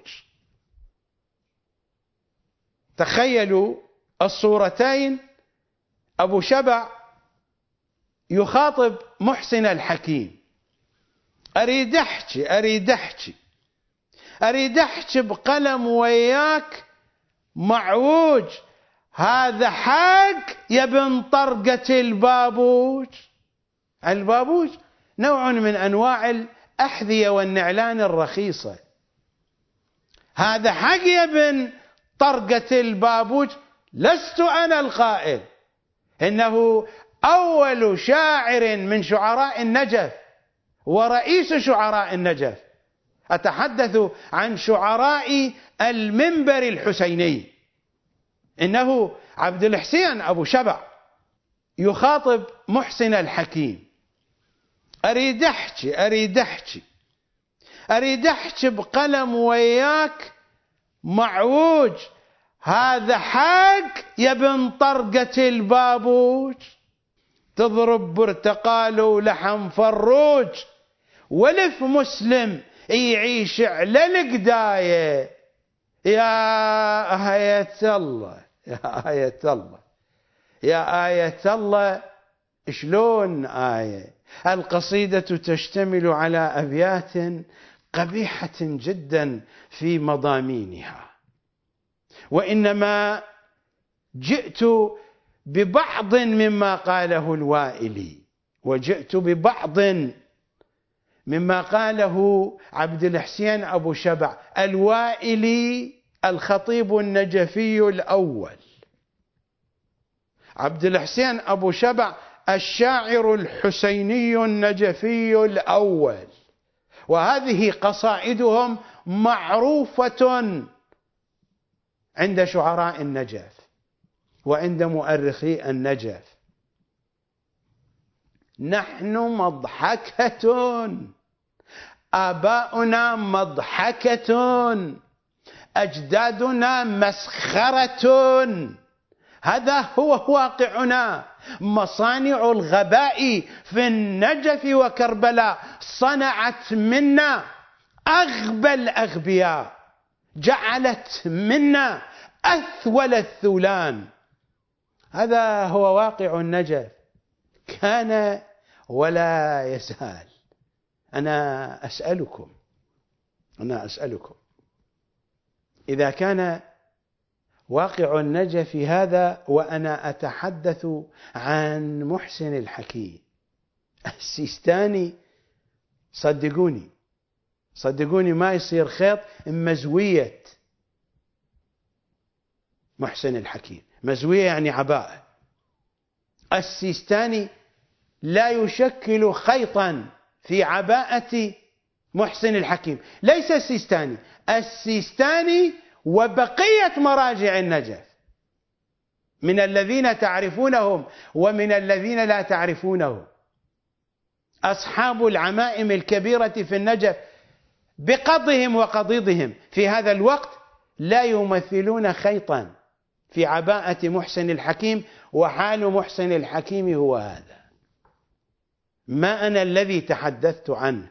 تخيلوا الصورتين، أبو شبع يخاطب محسن الحكيم، أريد أحكي بقلم وياك معوج، هذا حق يا بن طرقة البابوج. البابوج نوع من أنواع الأحذية والنعلان الرخيصة. هذا حق يا بن طرقة البابوج. لست أنا القائل، إنه أول شاعر من شعراء النجف ورئيس شعراء النجف. أتحدث عن شعراء المنبر الحسيني. إنه عبد الحسين أبو شبع يخاطب محسن الحكيم، أريد أحكي بقلم وياك معوج، هذا حق يا بن طرقة البابوج. تضرب برتقال ولحم فروج، ولف مسلم يعيش على القداية. يا آية الله، يا آية الله، يا آية الله شلون آية. القصيدة تشتمل على أبيات قبيحة جدا في مضامينها، وإنما جئت ببعض مما قاله الوائلي، وجئت ببعض مما قاله عبد الحسين أبو شبع. الوائلي الخطيب النجفي الأول، عبد الحسين أبو شبع الشاعر الحسيني النجفي الأول، وهذه قصائدهم معروفة عند شعراء النجف وعند مؤرخي النجف. نحن مضحكة، آباؤنا مضحكة، أجدادنا مسخرة، هذا هو واقعنا. مصانع الغباء في النجف وكربلاء صنعت منا أغبى الأغبياء، جعلت منا أثول الثولان. هذا هو واقع النجف، كان ولا يزال. أنا أسألكم إذا كان واقع النجف هذا، وأنا أتحدث عن محسن الحكيم السيستاني، صدقوني ما يصير خيط مزوية محسن الحكيم. مزوية يعني عباءة. السيستاني لا يشكل خيطا في عباءة محسن الحكيم. ليس السيستاني وبقية مراجع النجف، من الذين تعرفونهم ومن الذين لا تعرفونهم. أصحاب العمائم الكبيرة في النجف بقضهم وقضيضهم في هذا الوقت لا يمثلون خيطا في عباءة محسن الحكيم، وحال محسن الحكيم هو هذا، ما أنا الذي تحدثت عنه.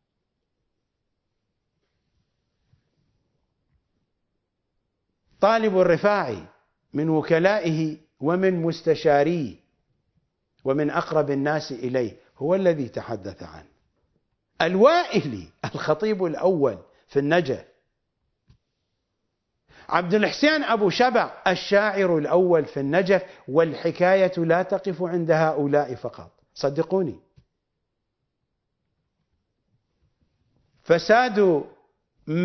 طالب الرفاعي من وكلائه ومن مستشاريه ومن أقرب الناس إليه هو الذي تحدث عنه. الوائلي الخطيب الأول في النجف، عبد الحسين أبو شبع الشاعر الأول في النجف. والحكاية لا تقف عند هؤلاء فقط، صدقوني. فساد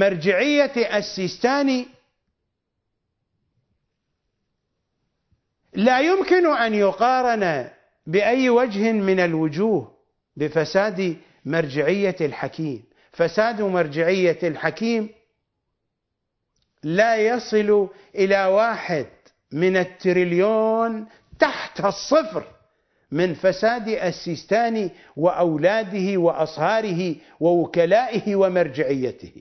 مرجعية السيستاني لا يمكن أن يقارن بأي وجه من الوجوه بفساد مرجعية الحكيم. فساد مرجعية الحكيم لا يصل إلى 1 من التريليون تحت الصفر من فساد السيستاني وأولاده وأصهاره ووكلائه ومرجعيته.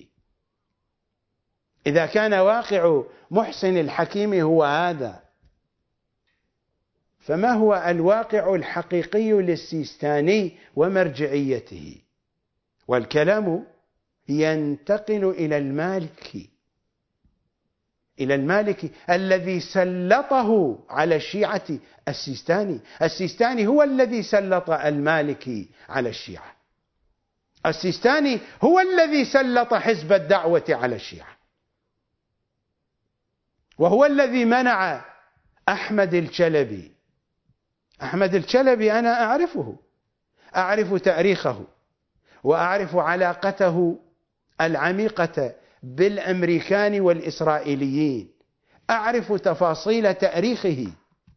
إذا كان واقع محسن الحكيم هو هذا، فما هو الواقع الحقيقي للسيستاني ومرجعيته؟ والكلام ينتقل إلى المالكي الذي سلطه على الشيعة السيستاني. السيستاني هو الذي سلط المالكي على الشيعة. السيستاني هو الذي سلط حزب الدعوة على الشيعة، وهو الذي منع أحمد الشلبي. أحمد الشلبي أنا أعرف تاريخه، وأعرف علاقته العميقة بالأمريكان والإسرائيليين، أعرف تفاصيل تاريخه.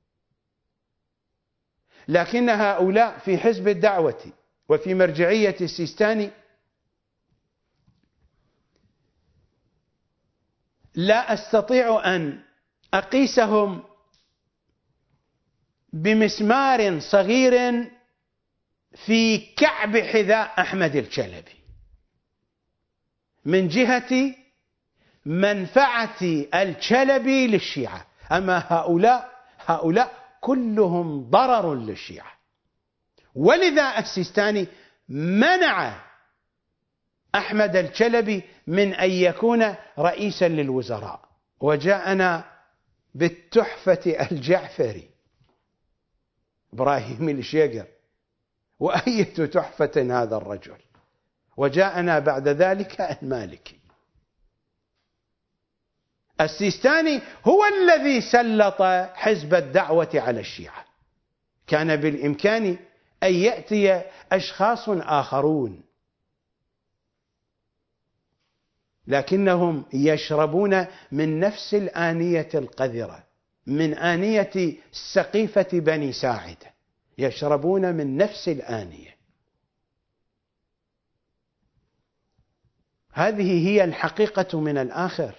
لكن هؤلاء في حزب الدعوة وفي مرجعية السيستاني لا أستطيع أن أقيسهم بمسمار صغير في كعب حذاء أحمد الشلبي من جهة منفعة الشلبي للشيعة. أما هؤلاء كلهم ضرر للشيعة، ولذا السيستاني منع أحمد الشلبي من أن يكون رئيسا للوزراء، وجاءنا بالتحفة الجعفري إبراهيم الشيقر، وأية تحفة هذا الرجل، وجاءنا بعد ذلك المالكي. السيستاني هو الذي سلط حزب الدعوة على الشيعة. كان بالإمكان أن يأتي أشخاص آخرون، لكنهم يشربون من نفس الآنية القذرة، من آنية سقيفة بني ساعدة، يشربون من نفس الآنية. هذه هي الحقيقة من الآخر.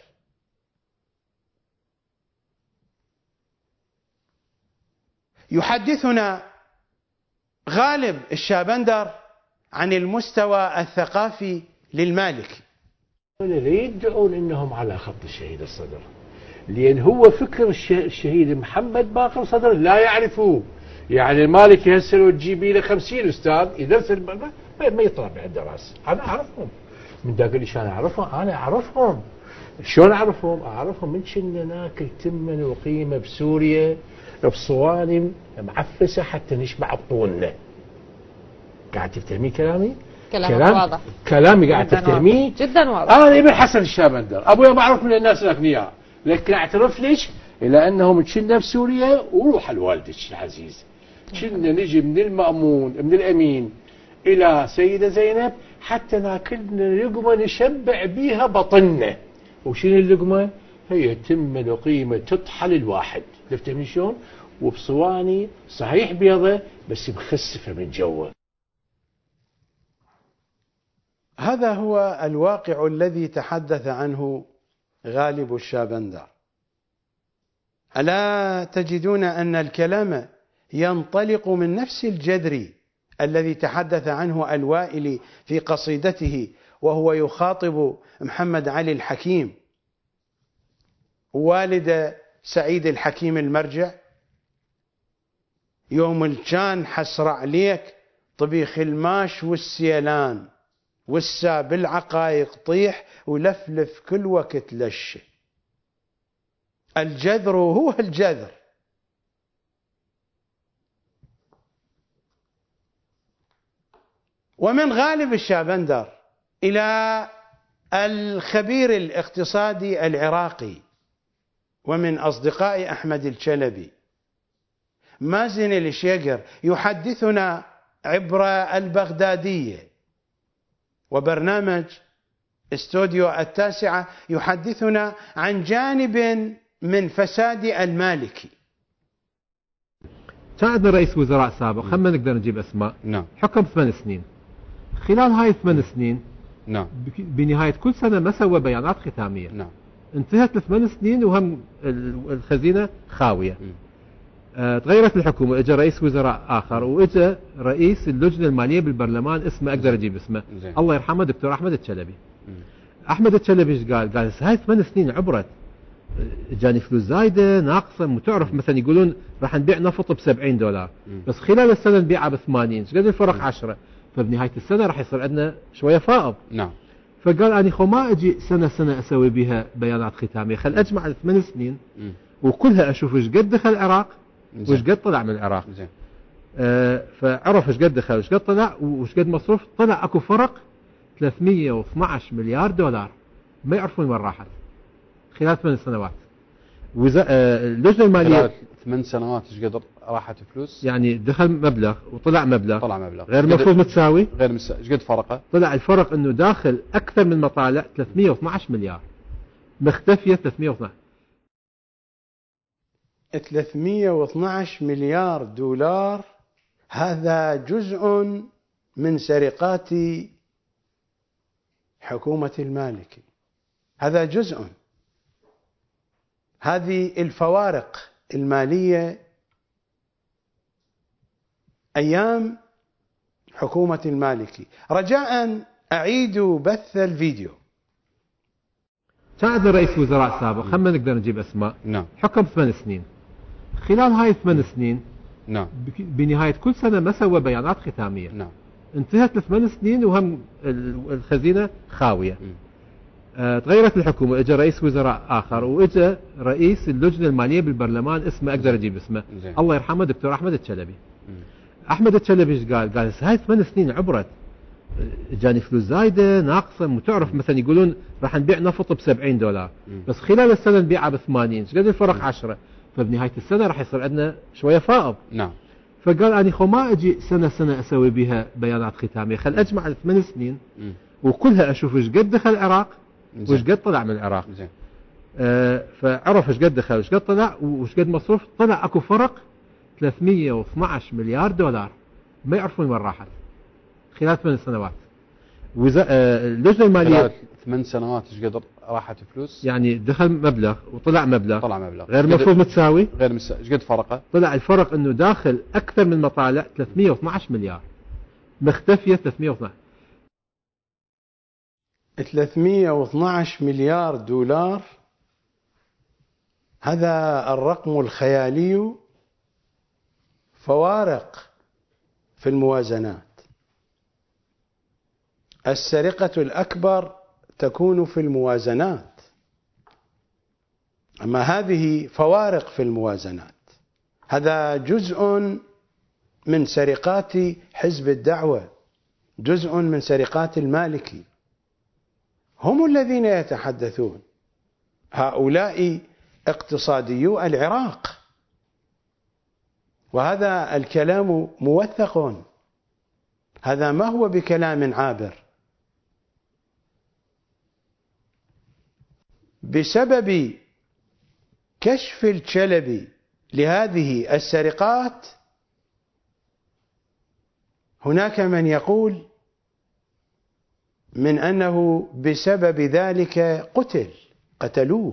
يحدثنا غالب الشابندر عن المستوى الثقافي للمالكي. لا يدعون انهم على خط الشهيد الصدر، لان هو فكر الشهيد محمد باقر صدر لا يعرفوه. يعني المالكي هسه لو تجيبي له 50 استاذ يدرس ما يطلع بعد دراسه. انا اعرفهم من ذاك اللي كان اعرفهم، انا اعرفهم. شلون اعرفهم؟ اعرفهم من كنا ناكل تمن وقيمه بسوريا بصواني معفسه حتى نشبع بطوننا. قاعد تفتهمي كلامي؟ كلام واضح. كلامي قاعد تفتهميه؟ جدا واضح. انا ابن حسن الشابندر، ابويا بعرف من الناس الاغنياء، لكن اعترف لك الى انهم كنا بسوريا وروح لوالدك العزيز. كنا نجي من المأمون من الامين الى سيده زينب حتى ناكلنا لقمه نشبع بيها بطننا. وشنو اللقمه؟ هي تم لقيمه تطحن الواحد، تفتهمي شلون؟ وبصواني صحيح بيضه بس مخسفه من جوا. هذا هو الواقع الذي تحدث عنه غالب الشابندر. ألا تجدون أن الكلام ينطلق من نفس الجذر الذي تحدث عنه الوائلي في قصيدته وهو يخاطب محمد علي الحكيم والد سعيد الحكيم المرجع؟ يوم الجان حسر عليك طبيخ الماش والسيلان، والسا بالعقايق طيح ولفلف كل وقت لش. الجذر هو الجذر. ومن غالب الشابندر إلى الخبير الاقتصادي العراقي ومن أصدقاء أحمد الشلبي مازن الشيقر يحدثنا عبر البغدادية، وبرنامج استوديو التاسعة يحدثنا عن جانب من فساد المالكي. كان عندنا رئيس وزراء سابق، هم نقدر نجيب اسماء. نعم. حكم 8 سنين. خلال هاي 8 سنين نعم. بنهاية كل سنة ما سوى بيانات ختامية. نعم. انتهت ال8 سنين وهم الخزينة خاوية. تغيرت الحكومة، اجى رئيس وزراء اخر واجى رئيس اللجنة المالية بالبرلمان اسمه اقدر اجيب اسمه، الله يرحمه دكتور احمد الشلبي. احمد الشلبي ايش قال؟ قال هاي 8 سنين عبرت، جاني فلوس زايده ناقصه، وتعرف مثلا يقولون راح نبيع نفط ب$70 بس خلال السنه نبيعه ب80، ايش قد الفرق؟ 10، فبنهايه السنه راح يصير عندنا شويه فائض. نعم. فقال اني خو ما اجي سنه سنه اسوي بها بيانات ختاميه، خل اجمع ال8 سنين وكلها اشوف ايش قد دخل العراق وايش قد طلع من العراق. زين. فعرف ايش قد دخل وايش قد طلع وايش قد مصروف، طلع اكو فرق 312 مليار دولار ما يعرفون وين راحت خلال 8 سنوات. اللجنة المالية خلال 8 سنوات ايش قدر راحت فلوس؟ يعني دخل مبلغ وطلع مبلغ، غير مفروض متساوي، غير ايش قد فرقه؟ طلع الفرق انه داخل اكثر من مطالع 312 مليار، مختفية 312. 312 مليار دولار هذا جزء من سرقات حكومة المالكي، هذا جزء. هذه الفوارق المالية أيام حكومة المالكي. رجاء أعيدوا بث الفيديو. كان عندنا رئيس وزراء سابق، هم نقدر نجيب اسماء. نعم. حكم 8 سنين. خلال هاي 8 سنين نعم. بنهاية كل سنة ما سوى بيانات ختامية. نعم. انتهت ال8 سنين وهم الخزينة خاوية. تغيرت الحكومة، اجى رئيس وزراء اخر واجى رئيس اللجنة المالية بالبرلمان اسمه اقدر اجيب اسمه، الله يرحمه دكتور احمد الشلبي. احمد الشلبي ايش قال؟ قال هاي 8 سنين عبرت، جاني فلوس زايده ناقصه، وتعرف مثلا يقولون راح نبيع نفط ب$70 بس خلال السنه نبيعه ب80، ايش قد الفرق؟ 10، فبنهايه السنه راح يصير عندنا شويه فائض. نعم. فقال اني خو ما اجي سنه سنه اسوي بها بيانات ختاميه، خل اجمع ال8 سنين وكلها اشوف ايش قد دخل العراق وايش قد طلع من العراق. زين. فعرف ايش قد دخل وايش قد طلع وايش قد مصروف، طلع اكو فرق 312 مليار دولار ما يعرفون وين راحت خلال 8 سنوات. اللجنة المالية خلال 8 سنوات ايش قدر راحت فلوس؟ يعني دخل مبلغ وطلع مبلغ، غير مفروض متساوي، ايش قد فرقه؟ طلع الفرق انه داخل اكثر من مطالع 312 مليار، مختفية 312. 312 مليار دولار هذا الرقم الخيالي فوارق في الموازنات. السرقة الأكبر تكون في الموازنات، أما هذه فوارق في الموازنات. هذا جزء من سرقات حزب الدعوة، جزء من سرقات المالكي. هم الذين يتحدثون، هؤلاء اقتصاديو العراق، وهذا الكلام موثق، هذا ما هو بكلام عابر. بسبب كشف الشلبي لهذه السرقات هناك من يقول من أنه بسبب ذلك قتلوه.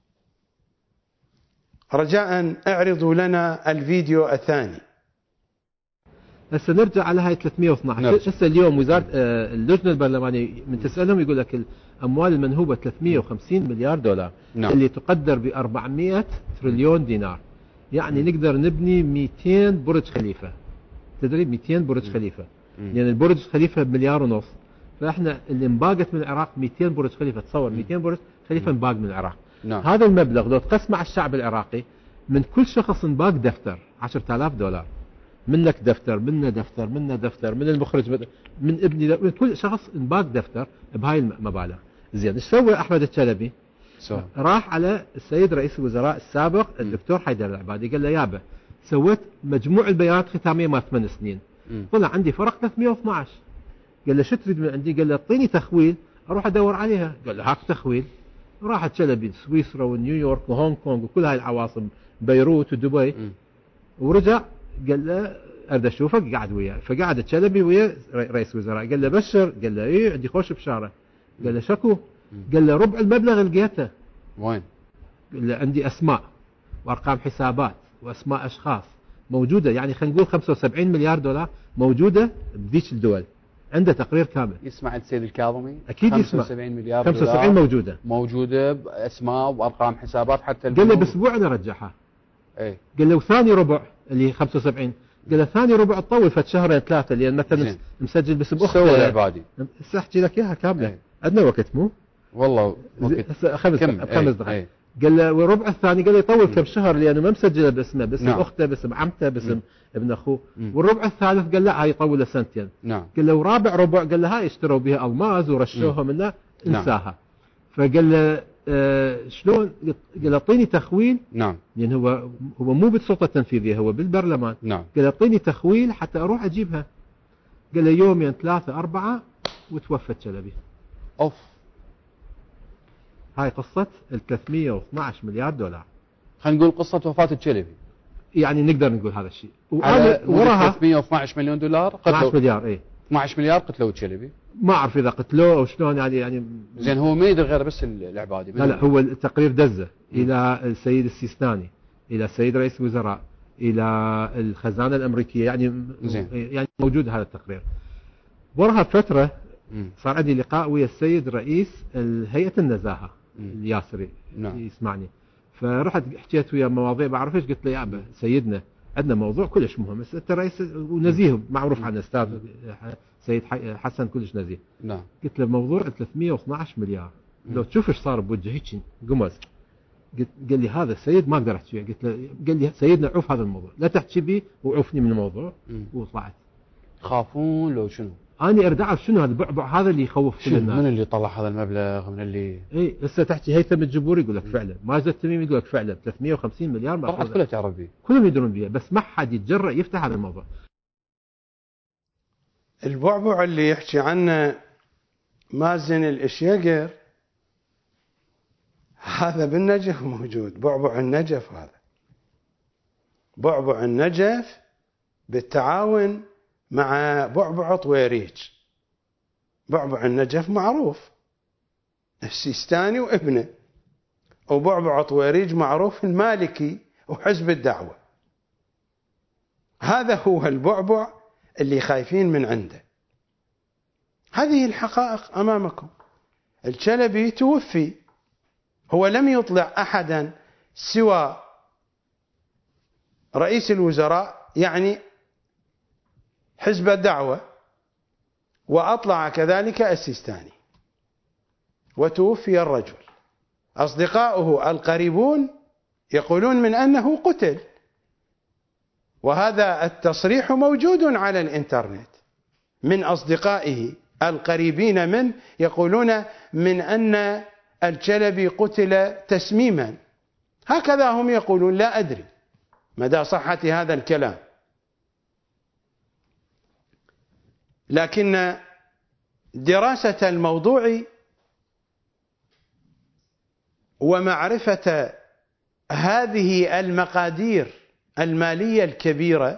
رجاء اعرضوا لنا الفيديو الثاني. هسه نرجع على هاي 312. هسه اليوم وزارة اللجنة البرلمانية من تسألهم يقول لك الأموال المنهوبة 350 مليار دولار. نعم. اللي تقدر ب 400 تريليون دينار، يعني نقدر نبني 200 برج خليفة. تدري 200 برج خليفة، لأن يعني البرج خليفة بمليار ونص، فاحنا اللي انباقت من العراق 200 برج خليفة. تصور 200 برج خليفة انباق من العراق. نعم. هذا المبلغ لو تقسم على الشعب العراقي، من كل شخص انباق دفتر 10,000 دولار. منك دفتر، منا دفتر، منا دفتر، من المخرج، من ابني، من كل شخص انباق دفتر بهاي المبالغ. زين، ايش سوى احمد الشلبي؟ راح على السيد رئيس الوزراء السابق الدكتور حيدر العبادي، قال له يابا سويت مجموع البيانات الختاميه مال 8 سنين، طلع عندي فرق 312. قال له شو تريد من عندي؟ قال له اعطيني تخويل اروح ادور عليها. قال له هاك تخويل. راح الشلبي سويسرا ونيويورك وهونغ كونغ وكل هاي العواصم، بيروت ودبي، ورجع قال له اريد اشوفك، قاعد وياه. فقعد الشلبي ويا رئيس وزراء، قال له بشر، قال له ايه عندي خوش بشاره. قال له شكو؟ قال له ربع المبلغ لقيته. وين؟ قال له عندي اسماء وارقام حسابات واسماء اشخاص موجوده، يعني خلينا نقول 75 مليار دولار موجوده بذيك الدول، عنده تقرير كامل. يسمع السيد الكاظمي؟ اكيد يسمع. 75 مليار 75 موجوده باسماء وارقام حسابات حتى قال له باسبوع انا رجعها. اي قال له وثاني ربع اللي 75 قال له ثاني ربع تطول فد شهرين ثلاثه، لان مثلا مسجل باسم اخته. سوى العبادي. هسه احكي لك اياها كامله. عندنا وقت مو؟ والله هسه خمس دقائق. قال له والربع الثاني قال له يطول كم شهر لانه ما مسجله باسمه، باسم اخته، باسم عمته، باسم ابن اخوه. والربع الثالث قال لا هاي يطول له سنتين. قال له ورابع ربع قال له هاي اشتروا بها الماس ورشوها منه، انساها. فقال له شلون؟ قال اعطيني تخويل. لان هو مو بالسلطه التنفيذيه، هو بالبرلمان. قال اعطيني تخويل حتى اروح اجيبها. قال له يومين ثلاثه اربعه وتوفى الشلبي. اوف. هاي قصه ال 312 مليار دولار. خلينا نقول قصه وفاه الشلبي، يعني نقدر نقول هذا الشيء. وراها 312 مليون دولار 12 مليار. اي 12 مليار قتلوا الشلبي. ما اعرف اذا قتلوه او شلون، يعني زين هو ما يدري غير بس العبادي. لا هو التقرير دزه الى السيد السيستاني، الى السيد رئيس الوزراء، الى الخزانه الامريكيه، يعني موجود هذا التقرير. وراها فتره صار عندي لقاء ويا السيد رئيس هيئه النزاهه الياسري. يسمعني. فرحت حكيت ويا مواضيع بعرف ايش، قلت له يا ابا سيدنا عندنا موضوع كلش مهم، بس انت رئيس ونزيه معروف عن الاستاذ سيد حسن كلش نزيه. قلت له موضوع 312 مليار لو تشوف ايش صار بوجهه هيك قمز. قال لي هذا السيد ما اقدر احكي. قلت له، قال لي سيدنا عوف هذا الموضوع، لا تحكي بي وعوفني من الموضوع. وطلعت. خافون لو شنو؟ انا اريد اعرف شنو هذا البعبع هذا اللي يخوف كل الناس. من اللي طلع هذا المبلغ؟ من اللي هسه تحكي هيثم الجبوري يقول لك فعلا، ماجد التميمي يقول لك فعلا 350 مليار طلعت كلها تعرف به، كلهم يدرون بها، بس ما حد يتجرأ يفتح هذا الموضوع. البعبع اللي يحكي عنه مازن الاشيقر هذا بالنجف موجود، بعبع النجف. هذا بعبع النجف بالتعاون مع بعبع طويريج. بعبع النجف معروف السيستاني وابنه، وبعبع طويريج معروف المالكي وحزب الدعوة. هذا هو البعبع اللي خايفين من عنده. هذه الحقائق أمامكم. الشلبي توفي، هو لم يطلع أحدا سوى رئيس الوزراء يعني حزب الدعوة، وأطلع كذلك السيستاني، وتوفي الرجل. أصدقاؤه القريبون يقولون من أنه قتل، وهذا التصريح موجود على الإنترنت من أصدقائه القريبين منه، يقولون من أن الشلبي قتل تسميما. هكذا هم يقولون، لا أدري مدى صحة هذا الكلام، لكن دراسة الموضوع ومعرفة هذه المقادير المالية الكبيرة،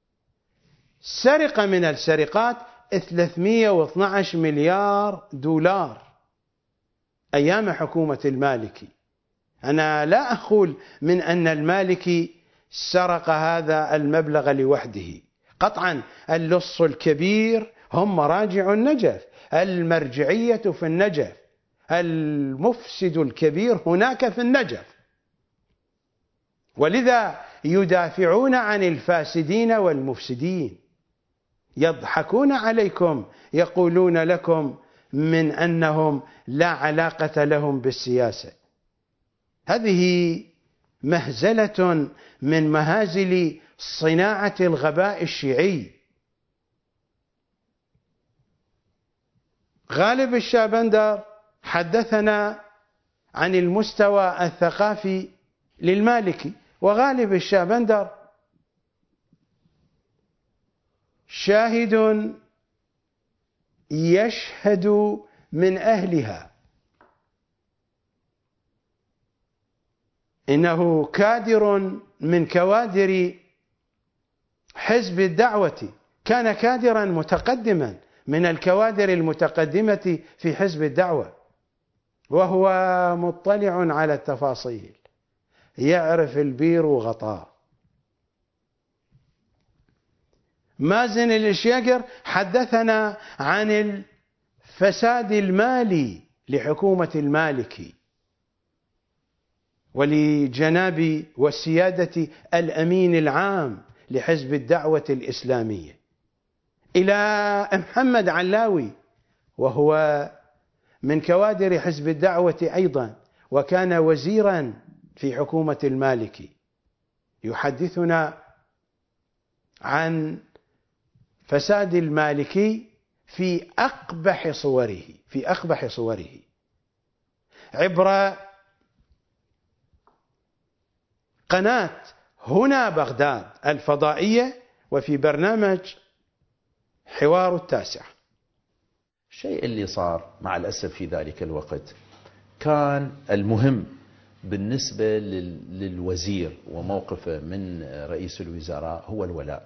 سرقة من السرقات 312 مليار دولار أيام حكومة المالكي. أنا لا أقول من أن المالكي سرق هذا المبلغ لوحده، قطعا اللص الكبير هم مراجع النجف، المرجعية في النجف، المفسد الكبير هناك في النجف، ولذا يدافعون عن الفاسدين والمفسدين، يضحكون عليكم، يقولون لكم من أنهم لا علاقة لهم بالسياسة. هذه مهزلة من مهازل صناعة الغباء الشيعي. غالب الشابندر حدثنا عن المستوى الثقافي للمالكي، وغالب الشابندر شاهد يشهد من أهلها، إنه كادر من كوادر حزب الدعوة كان كادرا متقدما من الكوادر المتقدمة في حزب الدعوة، وهو مطلع على التفاصيل، يعرف البير وغطاه. مازن الإشياقر حدثنا عن الفساد المالي لحكومة المالكي ولجناب والسيادة الأمين العام لحزب الدعوة الإسلامية، إلى محمد علاوي وهو من كوادر حزب الدعوة أيضا، وكان وزيرا في حكومة المالكي، يحدثنا عن فساد المالكي في أقبح صوره عبر قناة هنا بغداد الفضائية وفي برنامج حوار التاسع. الشيء اللي صار مع الأسف في ذلك الوقت كان المهم بالنسبة للوزير وموقفه من رئيس الوزراء هو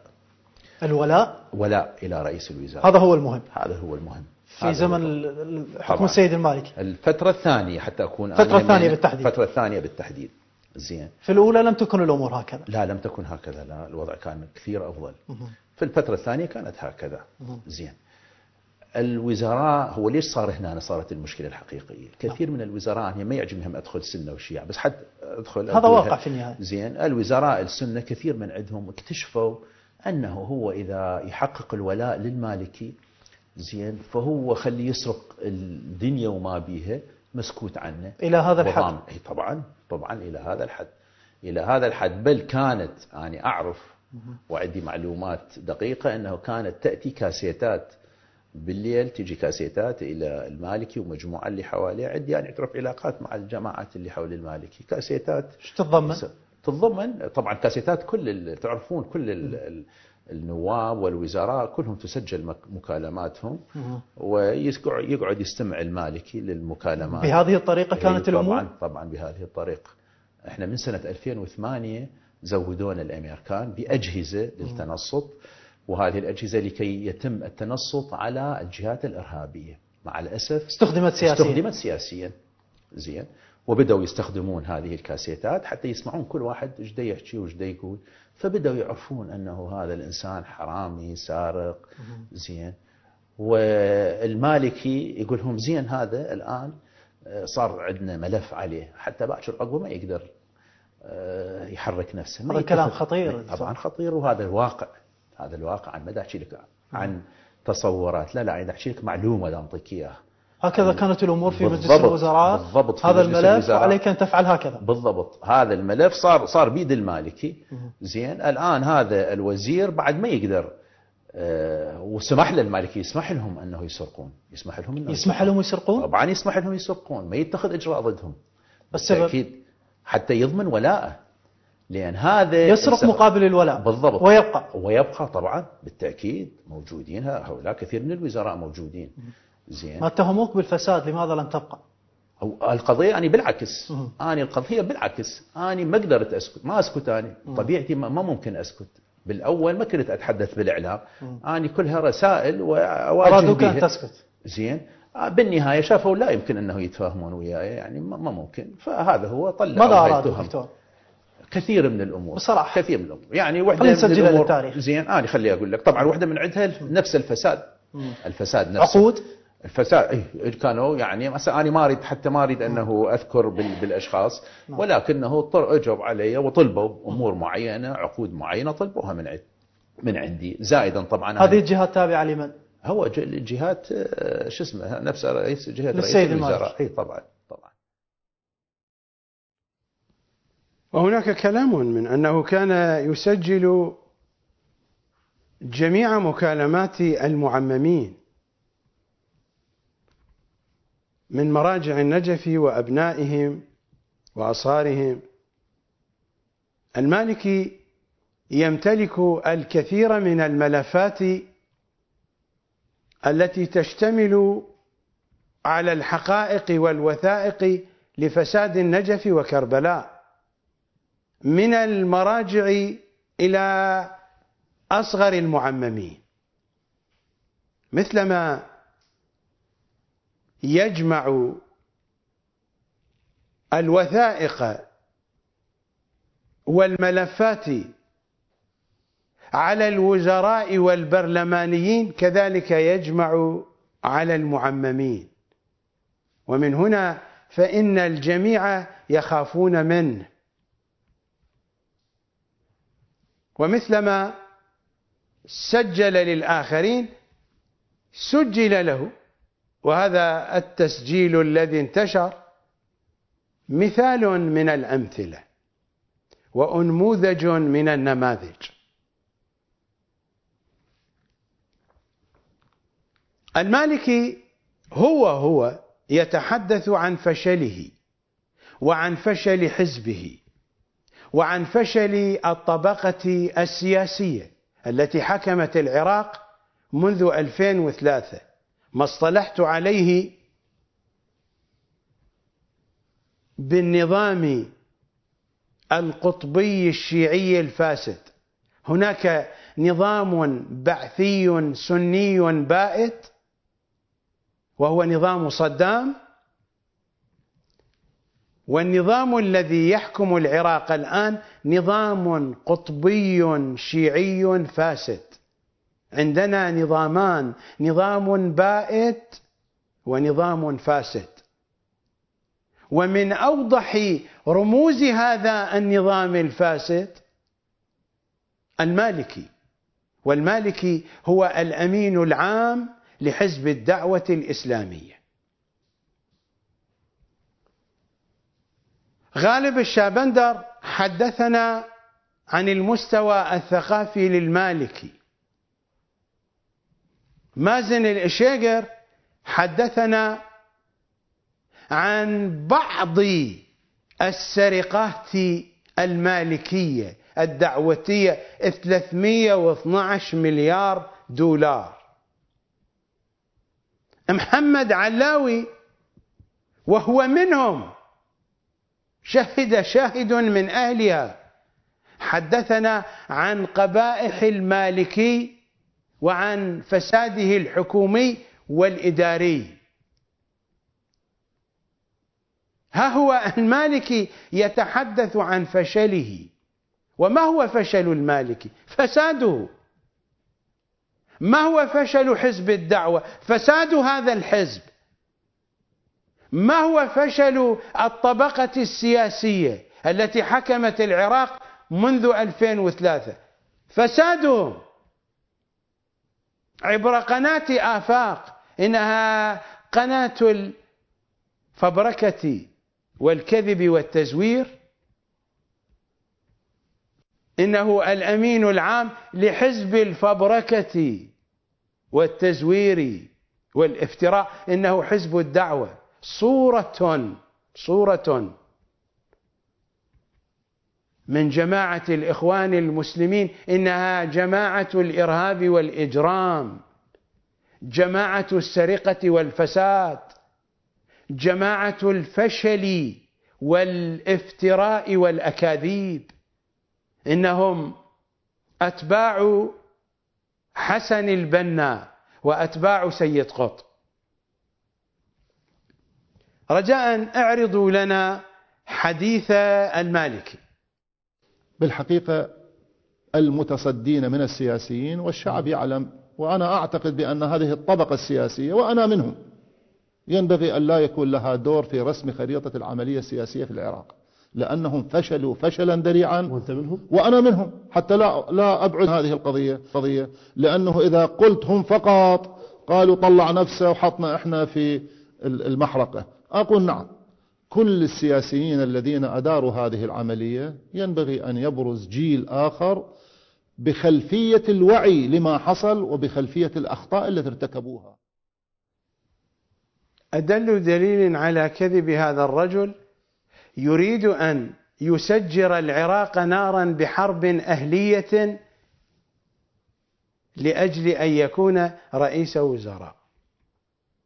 ولاء إلى رئيس الوزراء. هذا هو المهم. هذا هو المهم في زمن حكم السيد المالكي. الفترة الثانية حتى أكون الفترة الثانية بالتحديد. زين. في الأولى لم تكن الأمور هكذا. لا لم تكن هكذا، لا الوضع كان كثير أفضل. في الفترة الثانية كانت هكذا. زين. الوزراء هو ليش صار هنا صارت المشكلة الحقيقية؟ كثير من الوزراء أنا ما يعجبني أدخل سنة وشيعة، بس حتى أدخل هذا واقع في النهاية. زين. الوزراء السنة كثير من عندهم اكتشفوا أنه هو إذا يحقق الولاء للمالكي زين فهو خلي يسرق الدنيا وما بيها مسكوت عنه إلى هذا الحد. طبعا إلى هذا الحد بل كانت أنا أعرف وعندي معلومات دقيقة أنه كانت تأتي كاسيتات بالليل، تجي كاسيتات إلى المالكي ومجموعة اللي حواليه. عندي يعني أعرف علاقات مع الجماعات اللي حول المالكي. كاسيتات ايش تتضمن؟ طبعا كاسيتات تعرفون كل النواب والوزراء كلهم تسجل مكالماتهم ويقعد يستمع المالكي للمكالمات. بهذه الطريقة كانت الأمور؟ طبعا بهذه الطريقة. احنا من سنة 2008 زودونا الأمريكان بأجهزة للتنصت، وهذه الأجهزة لكي يتم التنصت على الجهات الإرهابية. مع الأسف استخدمت سياسيا. زين. وبدأوا يستخدمون هذه الكاسيتات حتى يسمعون كل واحد ايش دا يحكي وايش دا يقول، فبدأوا يعرفون أنه هذا الإنسان حرامي سارق. زين. والمالكي يقول لهم زين هذا الآن صار عندنا ملف عليه، حتى باكر عقبه ما يقدر يحرك نفسه. هذا كلام خطير. طبعا خطير، وهذا الواقع. هذا الواقع. ما دا احكي لك عن تصورات، لا دا احكي لك معلومة دا أعطيك إياها. هكذا كانت الأمور في مجلس الوزراء. بالضبط. هذا الملف وعليك أن تفعل هكذا. بالضبط. هذا الملف صار بيد المالكي. زين. الآن هذا الوزير بعد ما يقدر وسمح للمالكي يسمح لهم أنه يسرقون. يسمح لهم يسرقون. طبعا يسمح لهم يسرقون، ما يتخذ إجراء ضدهم. بس أكيد حتى يضمن ولاءه، لأن هذا يسرق مقابل الولاء. بالضبط. ويبقى طبعا بالتأكيد موجودين هؤلاء كثير من الوزراء موجودين. زين. ما اتهموك بالفساد، لماذا لم تبقى؟ القضية أنا بالعكس. القضية بالعكس. أنا ما قدرت أسكت، ما أسكت. أنا طبيعتي ما ممكن أسكت. بالأول ما كنت أتحدث بالإعلام. أنا كلها رسائل وأواجه أرادوك أن تسكت. زين. بالنهاية شافوا لا يمكن أنه يتفاهمون وياي، يعني ما ممكن. فهذا هو طلع. ماذا أرادوا دكتور؟ كثير من الأمور بصراحة. كثير من الأمور. يعني واحدة من الأمور. زين. أنا خلي أقول لك. طبعا واحدة من عندها نفس الفساد. الفساد نفسه. عقود. الفساد كانوا يعني مثلا أنا ما أريد أنه أذكر بالأشخاص، ولكنه أجوا علي وطلبوا أمور معينة، عقود معينة طلبوها من عندي. زائدا طبعا هذه الجهات تابعة لمن؟ هو الجهات شو اسمها نفس رئيس الوزراء. اي طبعا. وهناك كلام من أنه كان يسجل جميع مكالمات المعممين من مراجع النجف وأبنائهم وأصهارهم. المالكي يمتلك الكثير من الملفات التي تشتمل على الحقائق والوثائق لفساد النجف وكربلاء، من المراجع إلى أصغر المعممين، مثلما يجمع الوثائق والملفات على الوزراء والبرلمانيين كذلك يجمع على المعممين، ومن هنا فإن الجميع يخافون منه. ومثلما سجل للآخرين سجل له، وهذا التسجيل الذي انتشر مثال من الأمثلة وأنموذج من النماذج. المالكي هو يتحدث عن فشله وعن فشل حزبه وعن فشل الطبقة السياسية التي حكمت العراق منذ 2003، ما اصطلحت عليه بالنظام القطبي الشيعي الفاسد. هناك نظام بعثي سني بائت وهو نظام صدام، والنظام الذي يحكم العراق الآن نظام قطبي شيعي فاسد. عندنا نظامان، نظام بائت ونظام فاسد، ومن أوضح رموز هذا النظام الفاسد المالكي، والمالكي هو الأمين العام لحزب الدعوة الإسلامية. غالب الشابندر حدثنا عن المستوى الثقافي للمالكي، مازن الإشيقر حدثنا عن بعض السرقات المالكية الدعوتية 312 مليار دولار. محمد علاوي وهو منهم شاهد من أهلها حدثنا عن قبائح المالكي وعن فساده الحكومي والإداري. ها هو المالكي يتحدث عن فشله. وما هو فشل المالكي؟ فساده. ما هو فشل حزب الدعوة؟ فساد هذا الحزب. ما هو فشل الطبقة السياسية التي حكمت العراق منذ 2003؟ فسادهم. عبر قناة آفاق، إنها قناة الفبركة والكذب والتزوير، إنه الأمين العام لحزب الفبركة والتزوير والافتراء، إنه حزب الدعوة. صورة من جماعة الإخوان المسلمين، إنها جماعة الإرهاب والإجرام، جماعة السرقة والفساد، جماعة الفشل والافتراء والأكاذيب. إنهم أتباع حسن البنا وأتباع سيد قطب. رجاء اعرضوا لنا حديث المالكي. بالحقيقة المتصدين من السياسيين والشعب يعلم، وأنا أعتقد بأن هذه الطبقة السياسية وأنا منهم ينبغي أن لا يكون لها دور في رسم خريطة العملية السياسية في العراق، لأنهم فشلوا فشلا ذريعا. وأنت منهم؟ وأنا منهم، حتى لا أبعد هذه القضية، لأنه إذا قلت هم فقط قالوا طلع نفسه وحطنا إحنا في المحرقة، أقول نعم، كل السياسيين الذين أداروا هذه العملية ينبغي أن يبرز جيل آخر بخلفية الوعي لما حصل وبخلفية الأخطاء التي ارتكبوها. أدل دليل على كذب هذا الرجل يريد أن يسجر العراق نارا بحرب أهلية لأجل أن يكون رئيس وزراء.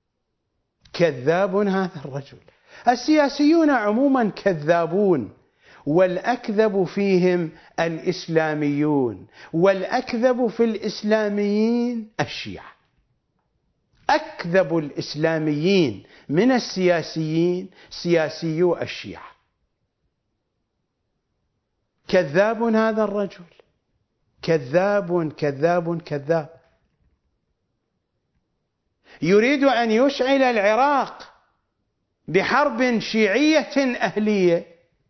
كذاب هذا الرجل. السياسيون عموما كذابون، والأكذب فيهم الإسلاميون، والأكذب في الإسلاميين الشيعة. أكذب الإسلاميين من السياسيين سياسيو الشيعة. كذاب هذا الرجل، كذاب كذاب كذاب. يريد أن يشعل العراق بحرب شيعية أهلية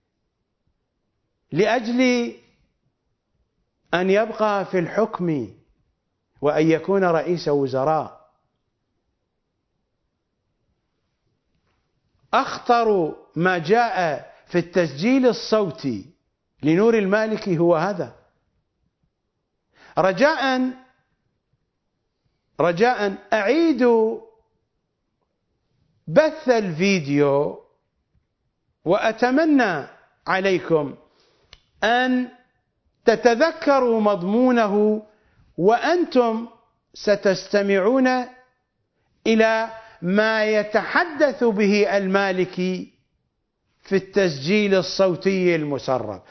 لأجل أن يبقى في الحكم وأن يكون رئيس وزراء. أخطر ما جاء في التسجيل الصوتي لنور المالكي هو هذا. رجاء أعيدوا بث الفيديو، وأتمنى عليكم أن تتذكروا مضمونه وأنتم ستستمعون إلى ما يتحدث به المالكي في التسجيل الصوتي المسرب.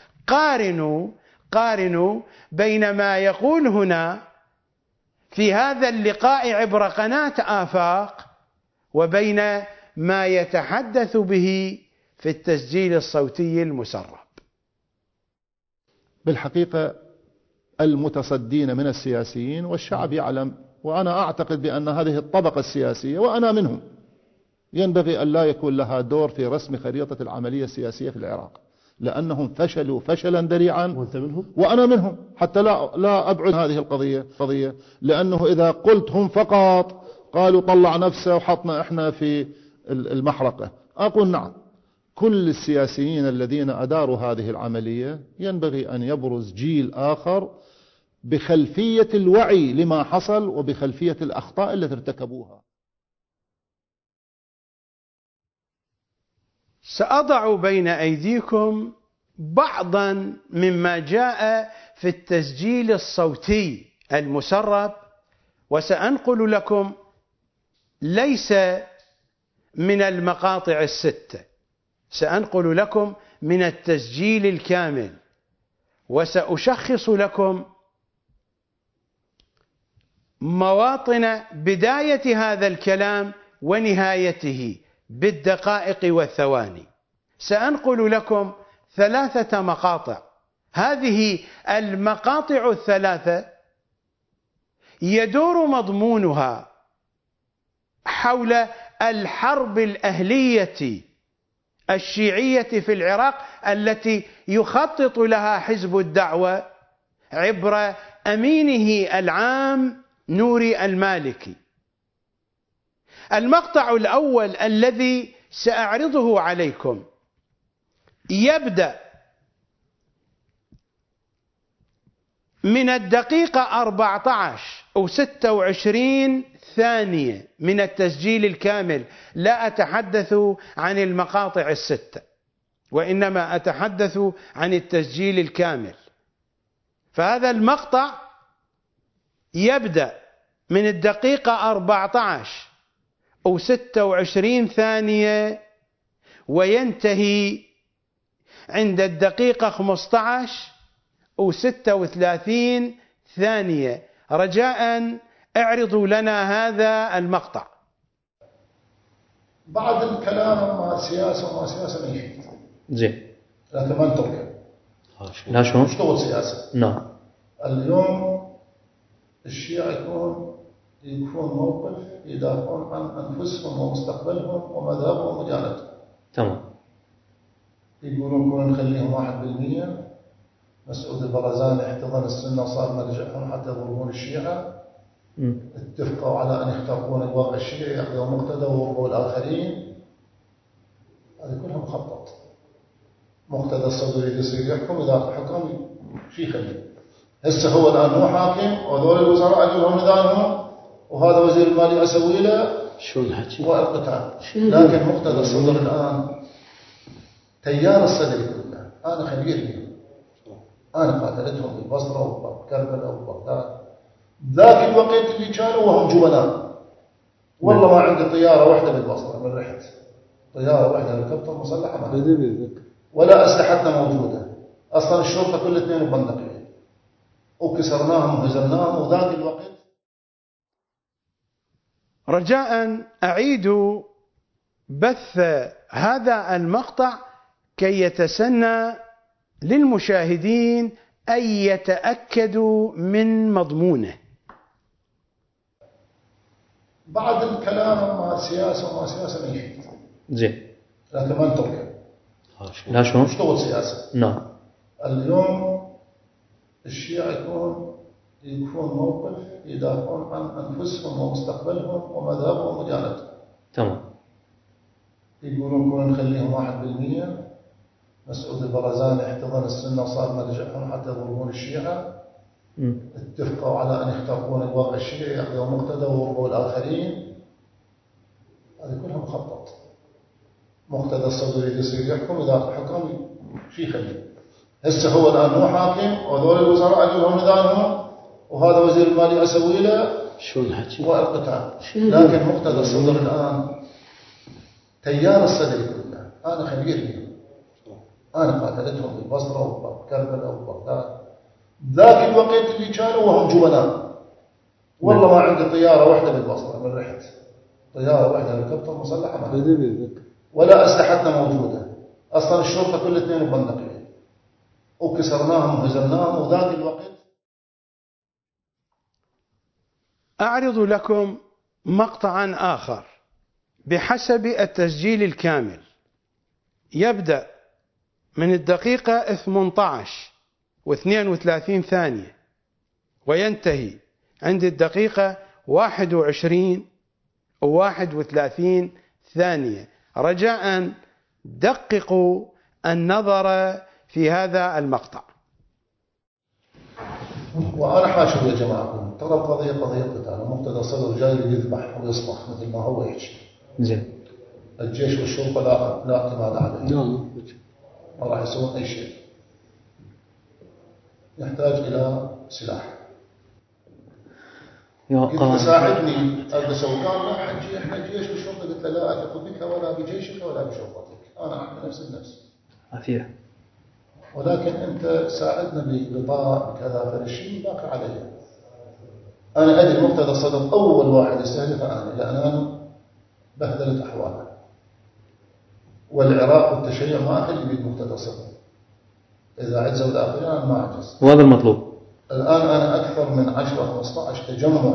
قارنوا بين ما يقول هنا في هذا اللقاء عبر قناة آفاق وبين ما يتحدث به في التسجيل الصوتي المسرب. بالحقيقة المتصدين من السياسيين والشعب يعلم، وأنا أعتقد بأن هذه الطبقة السياسية وأنا منهم ينبغي أن لا يكون لها دور في رسم خريطة العملية السياسية في العراق، لأنهم فشلوا فشلا ذريعا. وأنت منهم؟ وأنا منهم، حتى لا أبعد هذه القضية، لأنه إذا قلت هم فقط قالوا طلع نفسه وحطنا إحنا في المحرقة، أقول نعم، كل السياسيين الذين أداروا هذه العملية ينبغي أن يبرز جيل آخر بخلفية الوعي لما حصل وبخلفية الأخطاء التي ارتكبوها. سأضع بين أيديكم بعضا مما جاء في التسجيل الصوتي المسرب، وسأنقل لكم ليس من المقاطع الستة، سأنقل لكم من التسجيل الكامل، وسأشخص لكم مواطن بداية هذا الكلام ونهايته بالدقائق والثواني. سأنقل لكم 3 مقاطع. هذه المقاطع ال3 يدور مضمونها حول الحرب الأهلية الشيعية في العراق التي يخطط لها حزب الدعوة عبر أمينه العام نوري المالكي. المقطع الأول الذي سأعرضه عليكم يبدأ من الدقيقة 14 أو 26 ثانية من التسجيل الكامل. لا أتحدث عن المقاطع ال6، وإنما أتحدث عن التسجيل الكامل. فهذا المقطع يبدأ من الدقيقة 14 أو 26 ثانية وينتهي عند الدقيقة 15 أو 36 ثانية. رجاء اعرضوا لنا هذا المقطع. بعد الكلام ما سياسة وما سياسة ما يفيد. زين. لكن ما نتركه. لا شلون؟ اشتغل سياسة. نعم. اليوم الشيعة يكون موقف يدافعون عن أنفسهم ومستقبلهم ومذهبهم وديانتهم. تمام. يقولون كنا نخليهم 1%. مسعود البرزاني احتضن السنة وصار مرجعهم حتى يضربون الشيعة. اتفقوا على أن يخترقون الوضع الشيعي يأخذوا مقتدى ويضربوا الآخرين. هذه كلها مخطط. مقتدى الصدر يريد يصير يحكم، إذا حكم شي يخليه. هسه هو الآن هو حاكم وهذول الوزراء عجبهم نظامهم، وهذا وزير المالية أسوي له شو الحكي؟ والقتال. لكن مقتدى الصدر الآن تيار الصدر كله أنا خبير بهم. أنا قاتلتهم في البصرة وكربلاء وبغداد. ذاك الوقت اللي كانوا وهم جبناء. والله ما عندي طيارة واحدة بالبصرة من رحت. طيارة واحدة هليكوبتر مسلحة ما ولا أسلحتنا موجودة. أصلا الشرطة كل اثنين مبندقين وكسرناهم وهزمناهم. وذاك الوقت رجاء أعيدوا بث هذا المقطع كي يتسنى للمشاهدين أن يتأكدوا من مضمونه. بعد الكلام مع السياسة وما سياسة ما يفيد. زين. لكن ما نتركه. لا شلون؟ اشتغل سياسة. نعم. اليوم الشيعة يكون موقف يدافعون عن أنفسهم ومستقبلهم ومذهبهم وديانتهم. تمام. يقولون كنا نخليهم 1%. مسعود البرزاني احتضن السنة وصار مرجعهم حتى يضربون الشيعة. اتفقوا على أن يخترقون الوضع الشيعي يأخذوا مقتدى ويضربوا الآخرين. هذه كلها مخطط. مقتدى الصدر يريد يصير يحكم، إذا حكم شي يخليه. هسه هو الآن مو حاكم وهذول الوزراء عجبهم نظامهم وهذا وزير المالية أسوي له شو الحكي والقتال. لكن مقتدى الصدر الآن تيار الصدر كله أنا خبير بهم. أنا قاتلتهم بالبصرة وكربلاء وبغداد. ذاك الوقت اللي كانوا وهم جبناء. والله ما عندي طيارة واحدة بالبصرة من رحت. طيارة واحدة هليكوبتر مسلحة ما ولا أسلحتنا موجودة. أصلا الشرطة كل اثنين مبندقين وكسرناهم وهزمناهم. وذاك الوقت أعرض لكم مقطعا آخر بحسب التسجيل الكامل، يبدأ من الدقيقة 18 و32 ثانية وينتهي عند الدقيقة 21 و31 ثانية. رجاء دققوا النظر في هذا المقطع. وأنا حاشر يا جماعة، ترى القضية قضية قتال. مقتدى الصدر جاي يذبح ويصبح مثل ما هو يحكي. زين. الجيش والشرطة لا اعتماد عليهم. ما راح يسوون أي شيء. يحتاج إلى سلاح. قلت ساعدني ألبس وقال لا حجي احنا جيش وشرطة. قلت له لا أثق بك ولا بجيشك ولا بشرطتك. أنا أحمي نفس النفس. عافية. ولكن أنت ساعدنا بغطاء بكذا فالشيء باقي علي. أنا أدري مقتدى الصدر أول واحد يستهدف أنا، لأن أنا بهدلت أحواله. والعراق والتشيع ما أخلي بيد مقتدى الصدر. إذا عجزوا الآخرين أنا ما أعجز. وهذا المطلوب. الآن أنا أكثر من 10-15 تجمع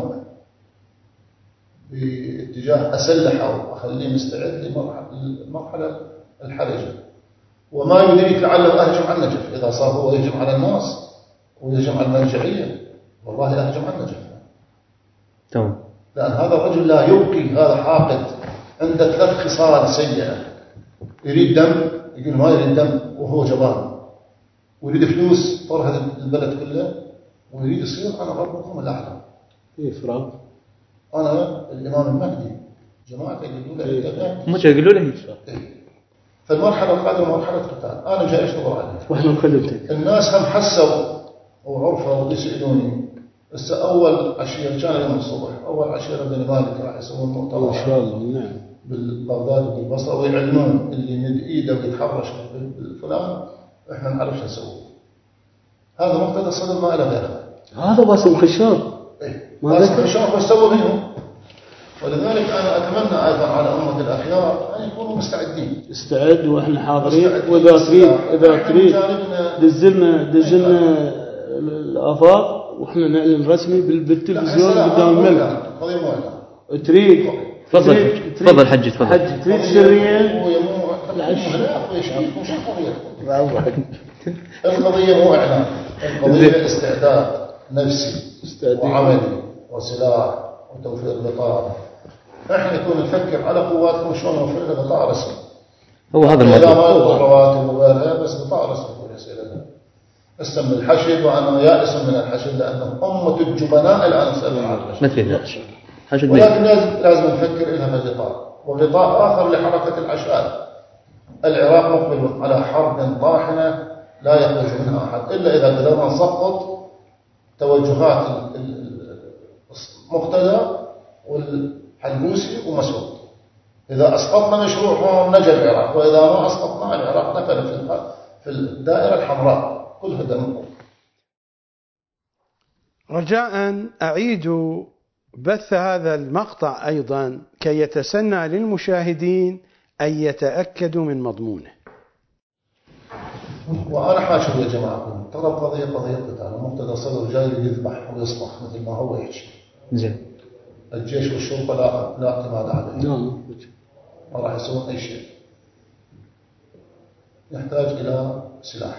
باتجاه أسلحه وأخليه مستعد للمرحلة الحرجة. وما يدريك لعله أهجم على النجف. إذا صار هو يهجم على الناس ويهجم على المرجعية والله أهجم على النجف. تمام. لأن هذا الرجل لا يبقي. هذا حاقد عنده 3 خصال سيئة. يريد دم، يقول ما يريد دم وهو جبان. ويريد فلوس طرها البلد كله. ويريد يصير أنا ربكم الأعلى. كيف راب؟ أنا الإمام المهدي. جماعة يقولوا له ما يقولوا له. فالمرحلة القادمة مرحلة قتال. أنا جاي أشتغل عليها. وإحنا نخدمتك. الناس هم حسوا وعرفوا يسألوني. هسه أول عشية كان يوم الصبح. أول عشية بني مالك راح يسوون مؤتمر. ما شاء الله. نعم. بالبغداد وبالبصرة ويعلنون اللي يمد إيده ويتحرش بالفلان إحنا نعرف شو نسوي. هذا مقتدى الصدر ما له غيره. هذا باسم خشاب. باسم خشاب وسوى منهم. ولذلك أنا أتمنى أيضا على أمة الأخيار أن يكونوا مستعدين. استعد وإحنا حاضرين. وإذا تريد دزلنا الآفاق وإحنا نعلن رسمي بالتلفزيون قدام الملك. قضية مو إعلان. تريد. تفضل حجي تفضل. تريد سريا. القضية مو إعلان. القضية استعداد نفسي وعملي وسلاح وتوفير غطاء. احنا نكون نفكر على قواتنا شلون نوفر لها غطاء رسمي. هو هذا المطلوب. لا ما يبغى رواتب وغيرها بس غطاء رسمي يكون يصير لنا. اسم الحشد وانا يائس من الحشد لانه امة الجبناء الان سألوا مثل ذلك. ولكن لازم نفكر لها غطاء وغطاء اخر لحركة العشائر. العراق مقبل على حرب طاحنة لا يخرج منها احد الا اذا قدرنا نسقط توجهات مقتدى والحلبوسي ومسعود. إذا أسقطنا مشروعهم نجا العراق، وإذا ما أسقطنا العراق نفل في الدائرة الحمراء كلها دم. رجاء أعيدوا بث هذا المقطع أيضا كي يتسنى للمشاهدين أن يتأكدوا من مضمونه. وأنا حاشر يا جماعة، ترى قضية قتال، مقتدى صدر جاي يذبح ويصبح مثل ما هو يحكي. زين. الجيش والشرطة لا اعتماد عليه. ما راح يسوون أي شيء. يحتاج إلى سلاح.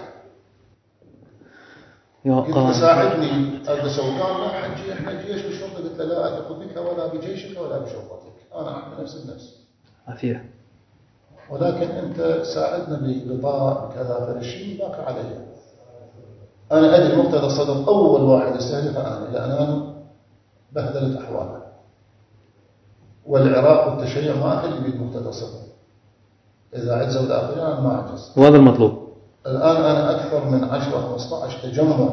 قلت ساعدني أسوي، قال لا حجي احنا جيش والشرطة. قلت له لا أثق بك ولا بجيشك ولا بشرطتك، أنا أحمي نفسي بنفسي. عافية. ولكن أنت ساعدنا بغطاء كذا فالشيء باقي علي. أنا أدري مقتدى الصدر أول واحد يستهدف أنا، لأن أنا بهدلت أحواله. والعراق والتشيع ما أخلي بيد مقتدى الصدر. إذا عجزوا الآخرين أنا ما أعجز. وهذا المطلوب. الآن أنا أكثر من 10-15 تجمع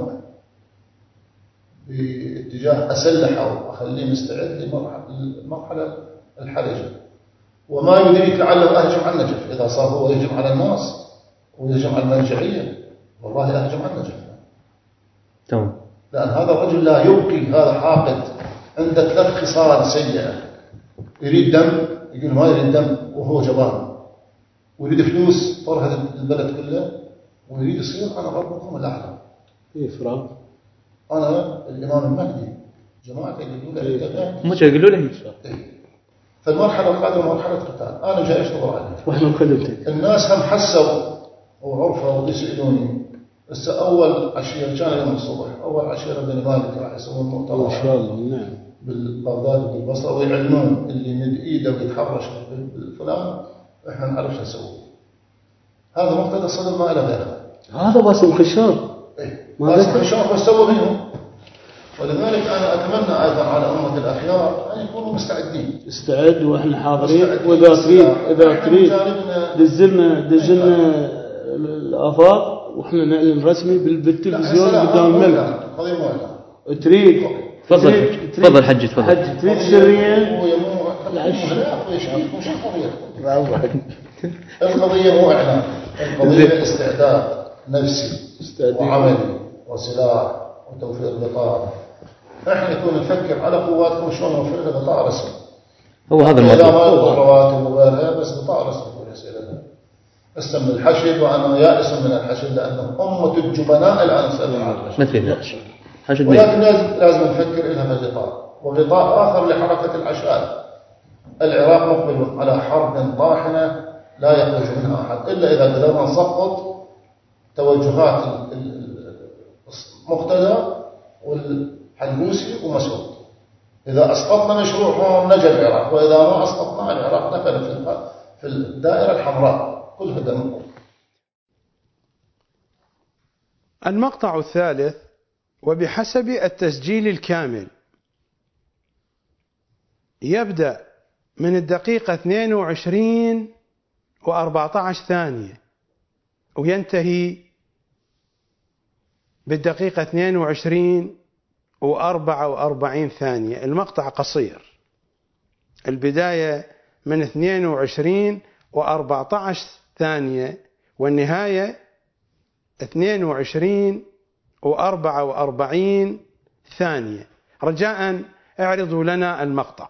باتجاه أسلحه وأخليه مستعد للمرحلة الحرجة. وما يدريك لعله أهجم على النجف. إذا صار هو يهجم على الناس ويهجم على المرجعية، والله أهجم على النجف. تمام. لأن هذا الرجل لا يبقي، هذا حاقد، عنده 3 خصال سيئة. يريد دم، يقول ما يريد دم وهو جبان، ويريد فلوس فرهد البلد كله، ويريد يصير أنا ربكم الأعلى. كيف رب؟ أنا الإمام المهدي. جماعة يقولوا له مش يقولوا له فالمرحلة القادمة مرحلة قتال. أنا جاي أشتغل عليه. وإحنا مخدمتك. الناس هم حسوا وعرفوا ويسألوني. بس أول عشيرة كان يوم الصبح، أول عشيرة بني مالك راح يسوون مؤتمر. إن شاء الله. نعم. بالبغداد وبالبصرة، ويعلنون اللي يمد إيده ويتحرش بالفلان إحنا نعرف شو نسوي. هذا مقتدى الصدر ما له غيره. هذا باسم خشاب. إيه. باسم خشاب وسوى منهم. ولذلك أنا أتمنى أيضا على أمة الأخيار أن يكونوا مستعدين. استعد وإحنا حاضرين. وإذا تريد دزلنا الآفاق وإحنا نعلن رسمي بالتلفزيون قدام الملك. قضية مو إعلان. تريد تفضل حجي تفضل. حج تريد سريا. القضية مو إعلان، القضية استعداد نفسي وعملي وسلاح وتوفير غطاء. احنا يكون نفكر على قواتكم شلون نوفر له غطاء رسمي. هو هذا المطلوب. لا ما يطلب رواتب وغيرها، بس غطاء رسمي يصير لنا. اسم الحشد، وانا يائس من الحشد لانه امه الجبناء الان سألوا عن الحشد. ولكن لازم نفكر لها في غطاء، وغطاء اخر لحركه العشائر. العراق مقبل على حرب طاحنه لا يخرج منها احد الا اذا قدرنا نسقط توجهات مقتدى والحلبوسي ومسعود. إذا أسقطنا مشروعهم نجا العراق، وإذا ما أسقطنا العراق نفل في الدائرة الحمراء كلها دم. المقطع الثالث، وبحسب التسجيل الكامل يبدأ من الدقيقة 22:14 وينتهي بالدقيقة 22:44. المقطع قصير، البداية من 22:14 والنهاية 22:44. رجاء اعرضوا لنا المقطع.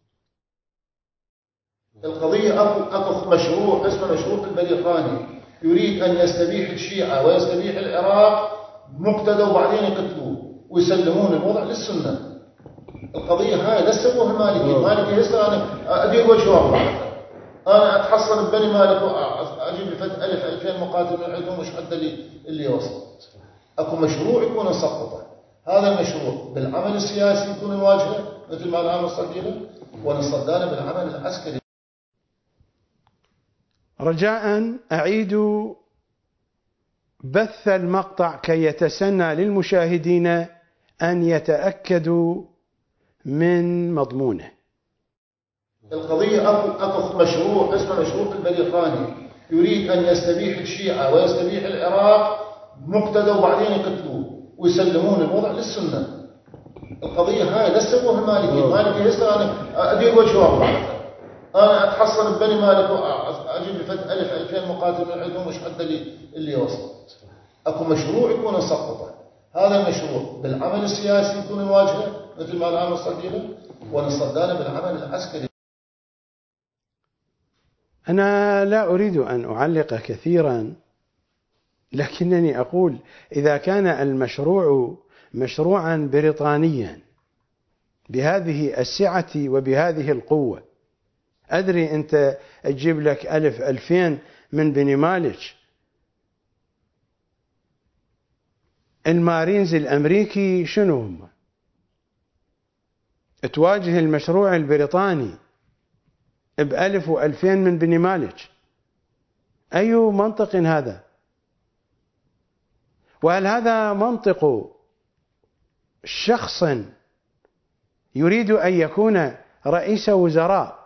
القضية أخذ مشروع اسمه مشروع البليخاني، يريد أن يستبيح الشيعة ويستبيح العراق مقتدى وبعدين يقتلوه ويسلمون الوضع للسنة. القضية هاي لا تسووها المالكي. المالكي هسه أنا أدير وجهه، أنا أتحصن ببني مالك وأجيب لي 1000-2000 مقاتل من عندهم وش حد اللي وصل. أكو مشروع يكون نسقطه. هذا المشروع بالعمل السياسي يكون نواجهه مثل ما الآن نصدينا، ونصدانا بالعمل العسكري. رجاء أعيدوا بث المقطع كي يتسنى للمشاهدين أن يتأكدوا من مضمونه. القضية أخذ مشروع اسمه مشروع البليخاني، يريد أن يستبيح الشيعة ويستبيح العراق مقتدى وبعدين يقتلوه ويسلمون الوضع للسنة. القضية هاي لا تسووها المالكي. المالكي هسه أنا أدير وجهه، أنا أتحصن ببني مالك وأجيب لفت 1000 2000 مقاتل من عندهم وش حد اللي وصلت. أكو مشروع يكون نسقطه، هذا المشروع بالعمل السياسي يكون نواجهه مثل ما الآن نصدينا، ونصدانا بالعمل العسكري. أنا لا أريد أن أعلق كثيرا، لكنني أقول إذا كان المشروع مشروعا بريطانيا بهذه السعة وبهذه القوة، أدري أنت تجيب لك 1000 2000 من بني مالك، المارينز الأمريكي شنو هم؟ تواجه المشروع البريطاني ب1000 و2000 من بني مالك، أي منطق هذا؟ وهل هذا منطق شخص يريد أن يكون رئيس وزراء؟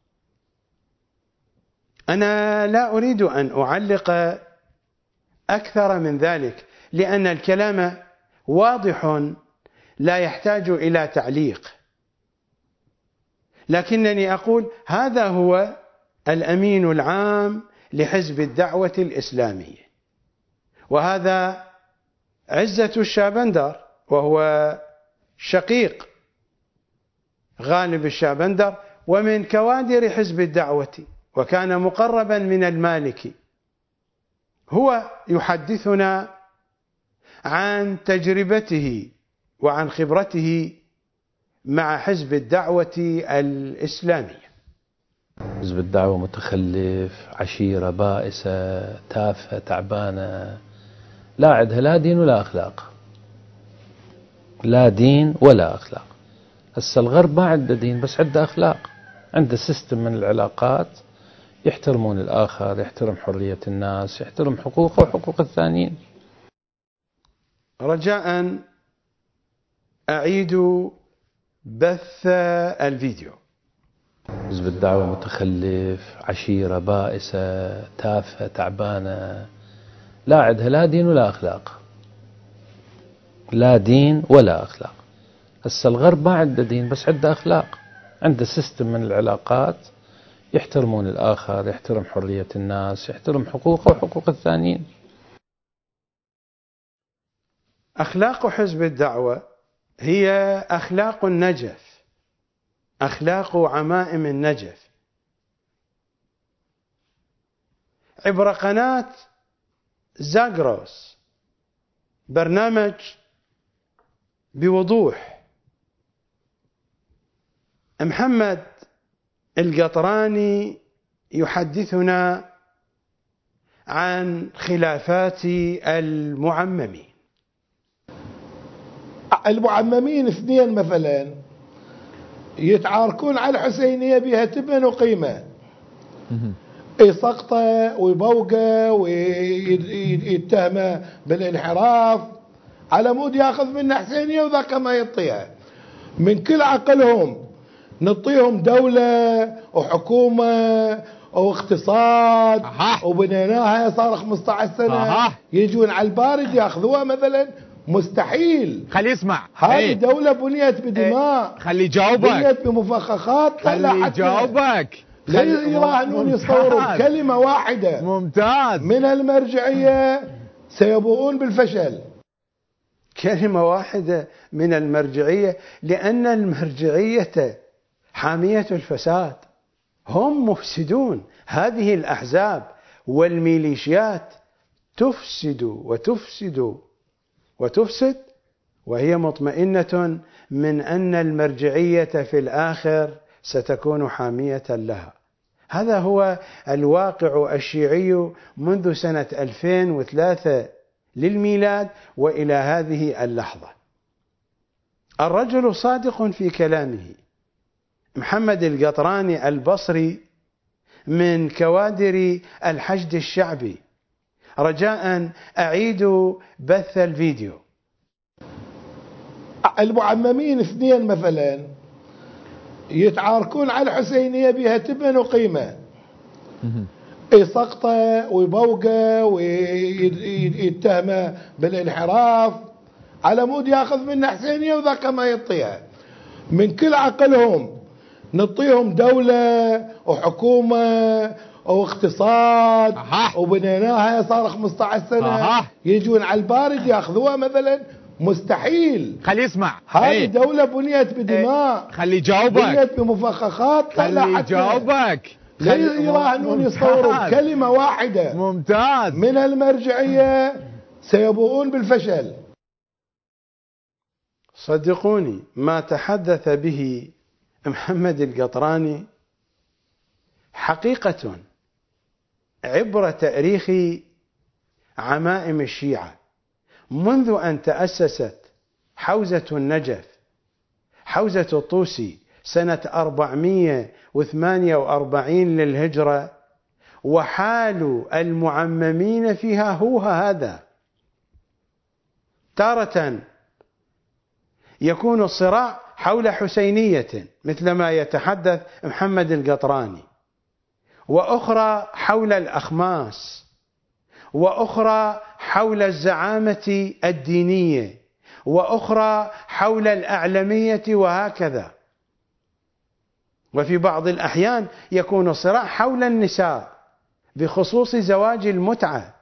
أنا لا أريد أن أعلق أكثر من ذلك، لأن الكلام واضح لا يحتاج إلى تعليق، لكنني أقول هذا هو الأمين العام لحزب الدعوة الإسلامية، وهذا عزة الشابندر، وهو شقيق غالب الشابندر ومن كوادر حزب الدعوة، وكان مقربا من المالكي. هو يحدثنا عن تجربته وعن خبرته مع حزب الدعوة الإسلامية. حزب الدعوة متخلف، عشيرة بائسة، تافهة، تعبانة، لا عندها لا دين ولا أخلاق، لا دين ولا أخلاق. هسه الغرب ما عنده دين بس عنده أخلاق، عنده سيستم من العلاقات، يحترمون الآخر، يحترم حرية الناس، يحترم حقوقه وحقوق الثانيين. رجاء أعيد بث الفيديو. حزب الدعوة متخلف، عشيرة بائسة، تافهة، تعبانة، لا عندها لا دين ولا أخلاق، لا دين ولا أخلاق. هسه الغرب ما عنده دين بس عنده أخلاق، عنده سيستم من العلاقات، يحترمون الآخر، يحترم حرية الناس، يحترم حقوقه وحقوق الثانيين. أخلاق حزب الدعوة هي أخلاق النجف، أخلاق عمائم النجف. عبر قناة زاغروس برنامج بوضوح محمد القطراني يحدثنا عن خلافات المعممين. المعممين اثنين مثلا يتعاركون على الحسينية بها تبن وقيمة، يسقطه ويبوقه ويتهمه بالانحراف على مود ياخذ منه حسينية وذاك ما يعطيها. من كل عقلهم نعطيهم دولة وحكومة واقتصاد وبنيناها صار 15 سنة، يجون على البارد ياخذوها مثلا، مستحيل. خلي يسمع، هذه دولة بنيت بدماء، خلي يجاوبك، بنيت بمفخخات، خلي يجاوبك، لا يراهنون يصوروا كلمة واحدة ممتاز من المرجعية سيبوؤون بالفشل. كلمة واحدة من المرجعية، لأن المرجعية حامية الفساد، هم مفسدون. هذه الأحزاب والميليشيات تفسد وتفسد وتفسد، وهي مطمئنة من أن المرجعية في الآخر ستكون حامية لها. هذا هو الواقع الشيعي منذ سنة 2003 للميلاد وإلى هذه اللحظة. الرجل صادق في كلامه. محمد القطراني البصري من كوادر الحشد الشعبي. رجاء أعيد بث الفيديو. المعممين اثنين مثلا يتعاركون على الحسينية بها تبن وقيمة، يسقطه ويبوقه ويتهمه بالانحراف على مود ياخذ منه حسينية وذاك ما يعطيها. من كل عقلهم نعطيهم دولة وحكومة واقتصاد وبنيناها صار 15 سنة يجون على البارد ياخذوها مثلا؟ مستحيل. خلي يسمع. هذه دولة بنيت بدماء. خلي يجاوبك. بنيت بمفخخات. خلي يجاوبك. لا يراهنون يصوروا كلمة واحدة ممتاز من المرجعية سيبوءون بالفشل. صدقوني ما تحدث به محمد القطراني حقيقة عبر تاريخ عمائم الشيعة منذ أن تأسست حوزة النجف، حوزة الطوسي سنة 448 للهجرة، وحال المعممين فيها هو هذا. تارة يكون الصراع حول حسينية مثل ما يتحدث محمد القطراني، وأخرى حول الأخماس، وأخرى حول الزعامة الدينية، وأخرى حول الأعلمية، وهكذا. وفي بعض الأحيان يكون الصراع حول النساء بخصوص زواج المتعة.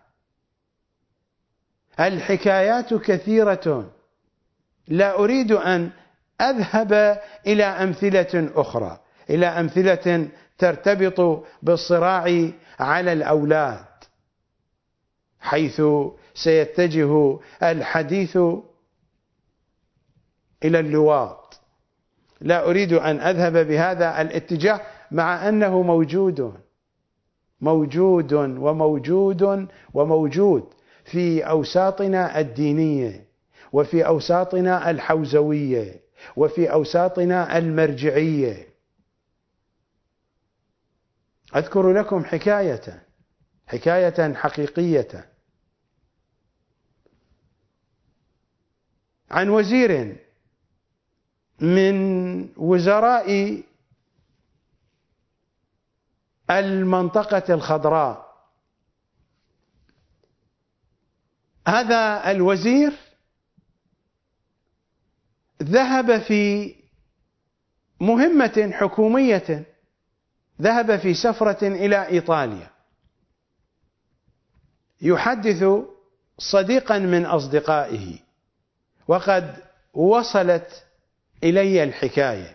الحكايات كثيرة، لا أريد أن أذهب إلى أمثلة أخرى، إلى أمثلة ترتبط بالصراع على الأولاد، حيث سيتجه الحديث إلى اللواط. لا أريد أن أذهب بهذا الاتجاه، مع أنه موجود وموجود في أوساطنا الدينية، وفي أوساطنا الحوزوية، وفي أوساطنا المرجعية. أذكر لكم حكاية حقيقية عن وزير من وزراء المنطقة الخضراء. هذا الوزير ذهب في مهمة حكومية، ذهب في سفرة إلى إيطاليا، يحدث صديقا من أصدقائه، وقد وصلت إلي الحكاية.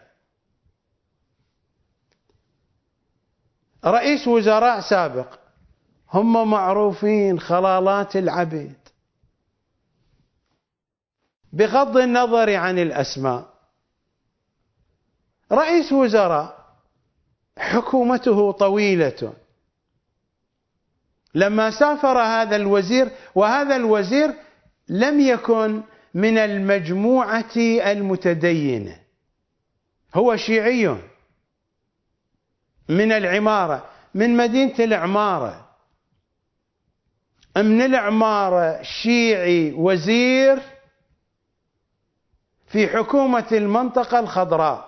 رئيس وزراء سابق، هم معروفين خلالات العبيد بغض النظر عن الأسماء. رئيس وزراء حكومته طويلة. لما سافر هذا الوزير، وهذا الوزير لم يكن من المجموعة المتدينة، هو شيعي من العمارة، من مدينة العمارة، من العمارة، شيعي وزير في حكومة المنطقة الخضراء،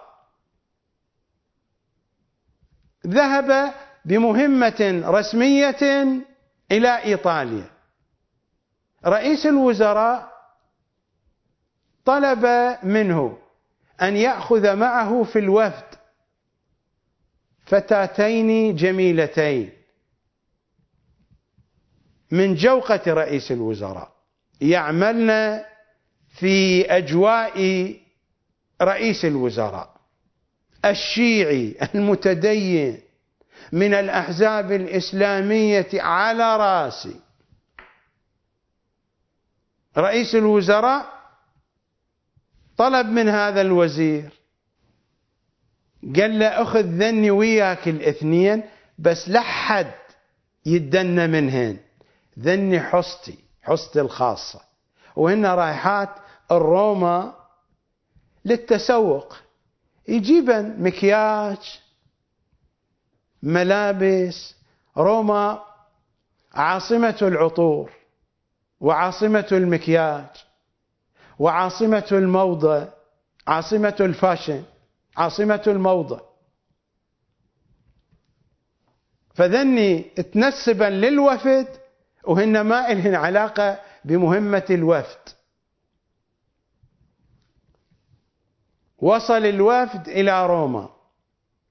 ذهب بمهمة رسمية إلى إيطاليا. رئيس الوزراء طلب منه أن يأخذ معه في الوفد فتاتين جميلتين من جوقة رئيس الوزراء، يعملن في أجواء رئيس الوزراء الشيعي المتدين من الأحزاب الإسلامية على راسي. رئيس الوزراء طلب من هذا الوزير، قال له أخذ ذني وياك الاثنين، بس لحد يدن منهن، ذني حصتي الخاصة، وهن رايحات الروما للتسوق، يجيبن مكياج، ملابس. روما عاصمة العطور، وعاصمة المكياج، وعاصمة الموضة، عاصمة الفاشن، عاصمة الموضة. فذني تنسبا للوفد، وهن ما إلهن علاقة بمهمة الوفد. وصل الوفد إلى روما،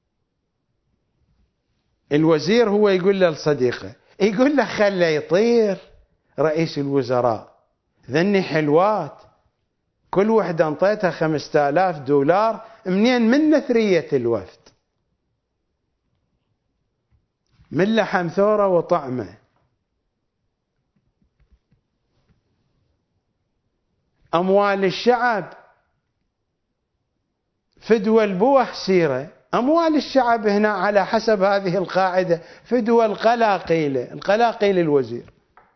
الوزير هو يقول له لصديقه، يقول له خله يطير رئيس الوزراء، ذني حلوات، كل وحدة انطيتها $5000، منين؟ من نثرية الوفد، من لحم ثورة وطعمه. أموال الشعب فدوى البوح سيرة. أموال الشعب هنا على حسب هذه القاعدة فدوى القلاقيل، القلاقيل الوزير.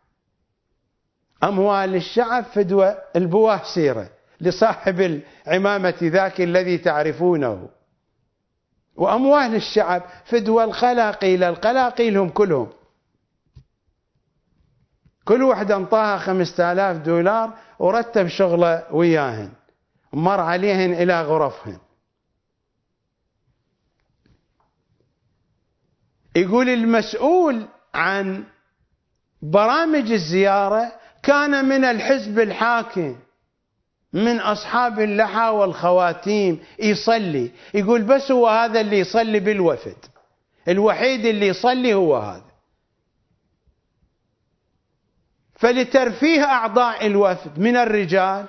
أموال الشعب فدوى البوح سيرة لصاحب العمامة ذاك الذي تعرفونه. وأموال الشعب فدوى القلاقيل، القلاقيل هم كلهم، كل واحدة انطاها $5000 ورتب شغله وياهن، مر عليهن إلى غرفهن. يقول المسؤول عن برامج الزيارة كان من الحزب الحاكم، من أصحاب اللحى والخواتيم، يصلي. يقول بس هو هذا اللي يصلي بالوفد، الوحيد اللي يصلي هو هذا. فلترفيه أعضاء الوفد من الرجال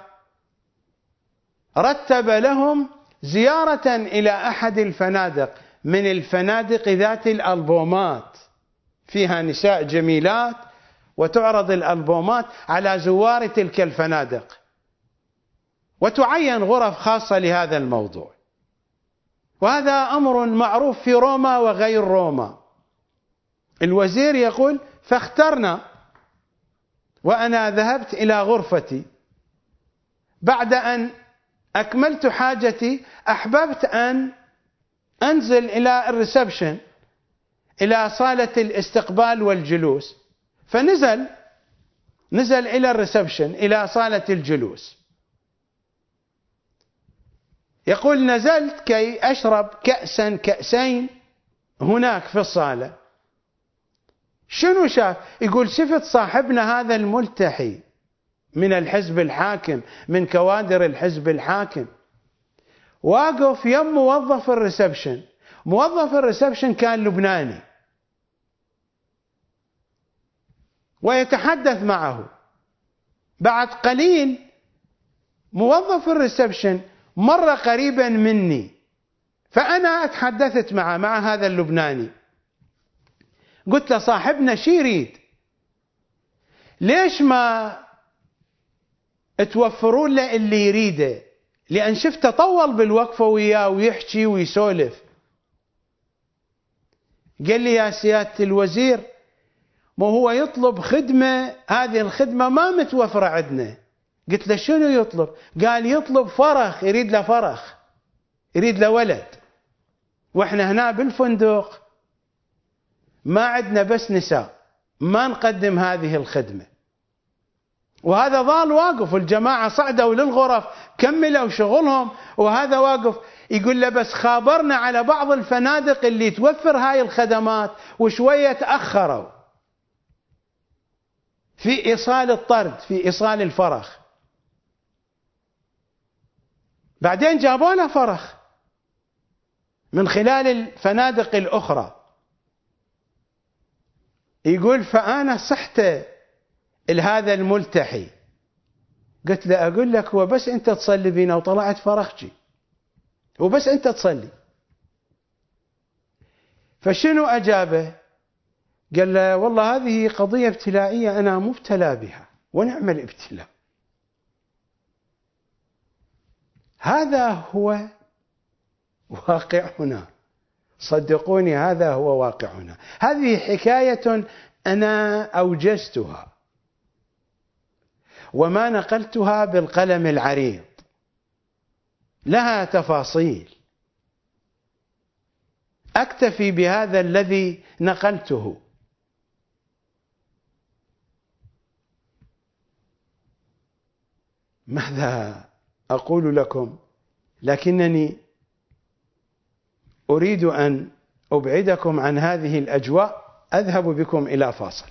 رتب لهم زيارة إلى أحد الفنادق، من الفنادق ذات الألبومات، فيها نساء جميلات وتعرض الألبومات على زوار تلك الفنادق، وتعين غرف خاصة لهذا الموضوع. وهذا أمر معروف في روما وغير روما. الوزير يقول فاخترنا، وأنا ذهبت إلى غرفتي بعد أن أكملت حاجتي، أحببت أن أنزل إلى الريسبشن، إلى صالة الاستقبال والجلوس، فنزل إلى الريسبشن، إلى صالة الجلوس. يقول نزلت كي أشرب كأسين هناك في الصالة. شنو شاف؟ يقول شفت صاحبنا هذا الملتحي من الحزب الحاكم، من كوادر الحزب الحاكم، واقف يم موظف الريسبشن. موظف الريسبشن كان لبناني، ويتحدث معه. بعد قليل موظف الريسبشن مر قريبا مني، فأنا اتحدثت مع هذا اللبناني. قلت له صاحبنا شي يريد؟ ليش ما توفرون له اللي يريده؟ لأن شفته طول بالوقفة وياه ويحكي ويسولف. قال لي يا سيادة الوزير، ما هو يطلب خدمة، هذه الخدمة ما متوفرة عندنا. قلت له شنو يطلب؟ قال يطلب فرخ، يريد له فرخ، يريد له ولد، واحنا هنا بالفندق ما عندنا بس نساء، ما نقدم هذه الخدمة. وهذا ظل واقف، والجماعة صعدوا للغرف كملوا شغلهم، وهذا واقف. يقول له بس خابرنا على بعض الفنادق اللي توفر هاي الخدمات وشوية تأخروا في إيصال الطرد، في إيصال الفرخ. بعدين جابوا له فرخ من خلال الفنادق الأخرى. يقول فأنا صحت لهذا الملتحي، قلت له أقول لك هو بس أنت تصلي بينا وطلعت فرخجي، وبس أنت تصلي. فشنو أجابه؟ قال له والله هذه قضية ابتلائية أنا مبتلى بها، ونعم الابتلاء. هذا هو واقعنا، صدقوني هذا هو واقعنا. هذه حكاية أنا أوجزتها وما نقلتها بالقلم العريض، لها تفاصيل. أكتفي بهذا الذي نقلته. ماذا أقول لكم؟ لكنني أريد أن أبعدكم عن هذه الأجواء. أذهب بكم إلى فاصل.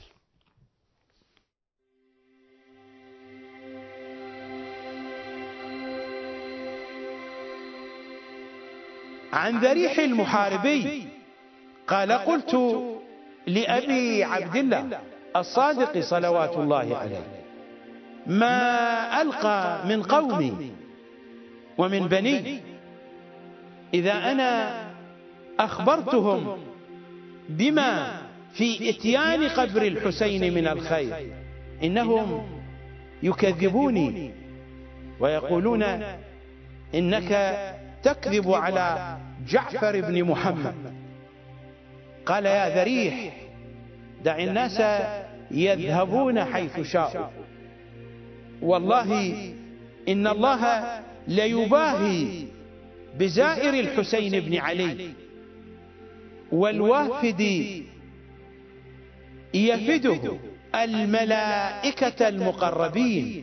عن ذريح المحاربي قال قلت لأبي عبد الله الصادق صلوات الله عليه ما ألقى من قومي ومن بني إذا أنا أخبرتهم بما في إتيان قبر الحسين من الخير إنهم يكذبوني ويقولون إنك تكذب على جعفر بن محمد. قال يا ذريح دع الناس يذهبون حيث شاءوا، والله إن الله ليباهي بزائر الحسين بن علي والوافد يفده الملائكة المقربين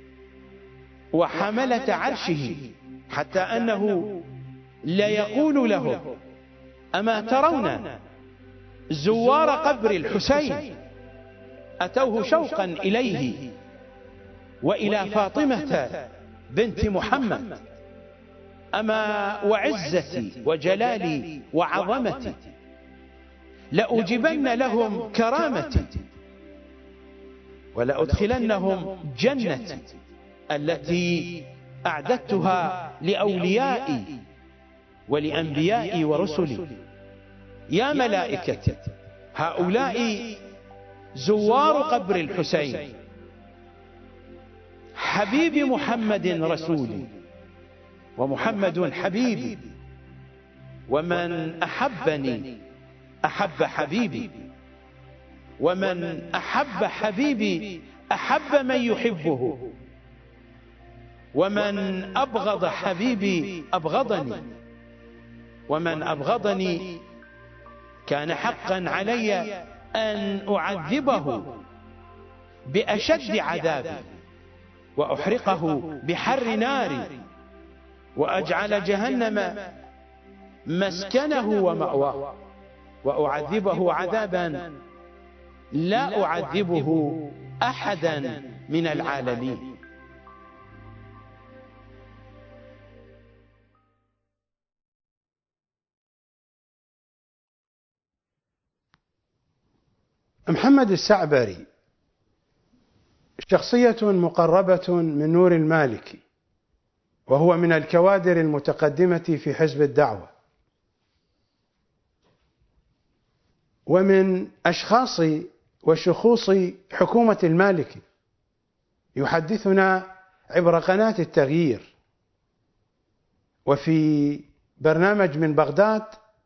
وحملة عرشه، حتى أنه ليقول لهم أما ترون زوار قبر الحسين أتوه شوقا إليه وإلى فاطمة بنت محمد، أما وعزتي وجلالي وعظمتي لأجبن لهم كرامتي ولأدخلنهم جنتي التي أعددتها لأوليائي ولأنبيائي ورسلي. يا ملائكتي هؤلاء زوار قبر الحسين، حبيب محمد رسولي ومحمد حبيبي، ومن أحبني أحب حبيبي، ومن أحب حبيبي أحب من يحبه، ومن أبغض حبيبي أبغضني، ومن أبغضني كان حقا علي أن أعذبه بأشد عذابي وأحرقه بحر ناري وأجعل جهنم مسكنه ومأواه وأعذبه عذابا لا أعذبه أحدا من العالمين. محمد السعبري شخصية مقربة من نور المالكي، وهو من الكوادر المتقدمة في حزب الدعوة، ومن أشخاص وشخوص حكومة المالكي. يحدثنا عبر قناة التغيير وفي برنامج من بغداد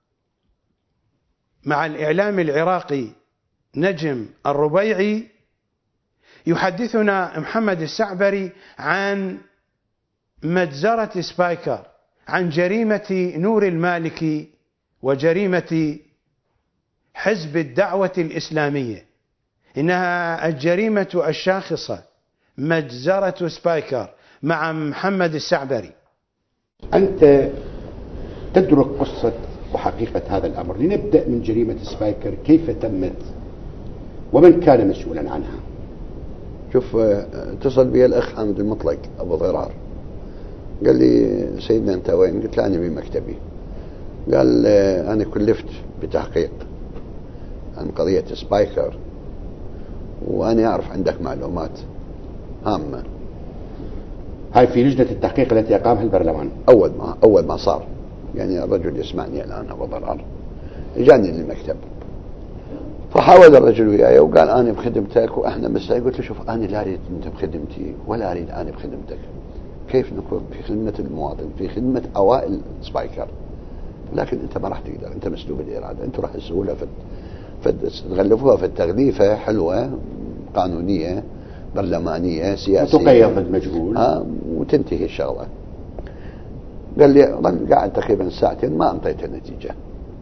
مع الإعلام العراقي نجم الربيعي. يحدثنا محمد السعبري عن مجزرة سبايكر، عن جريمة نور المالكي وجريمة حزب الدعوة الإسلامية. إنها الجريمة الشاخصة، مجزرة سبايكر مع محمد السعبري. أنت تدرك قصة وحقيقة هذا الأمر. لنبدأ من جريمة سبايكر، كيف تمت ومن كان مسؤولا عنها؟ شوف، اتصل بي الأخ حامد المطلق أبو ضرار، قال لي سيدنا أنت وين؟ قلت له أنا بمكتبي. قال أنا كلفت بتحقيق عن قضية سبايكر وأنا أعرف عندك معلومات هامة. هاي في لجنة التحقيق التي أقامها البرلمان أول ما صار، يعني الرجل يسمعني الآن أبو ضرار، جاني للمكتب فحاول الرجل وياي وقال أنا بخدمتك وإحنا مسائل. قلت له شوف، أنا لا أريد أنت بخدمتي ولا أريد أنا بخدمتك. كيف نكون في خدمة المواطن، في خدمة أوائل سبايكر؟ لكن أنت ما راح تقدر، أنت مسلوب الإرادة، أنت راح تسوولها تغلفوها في التغليفة حلوة قانونية برلمانية سياسية وتقيض المجهول وتنتهي الشغلة. قال لي قاعد تقريبا ساعتين ما أنطيت النتيجة.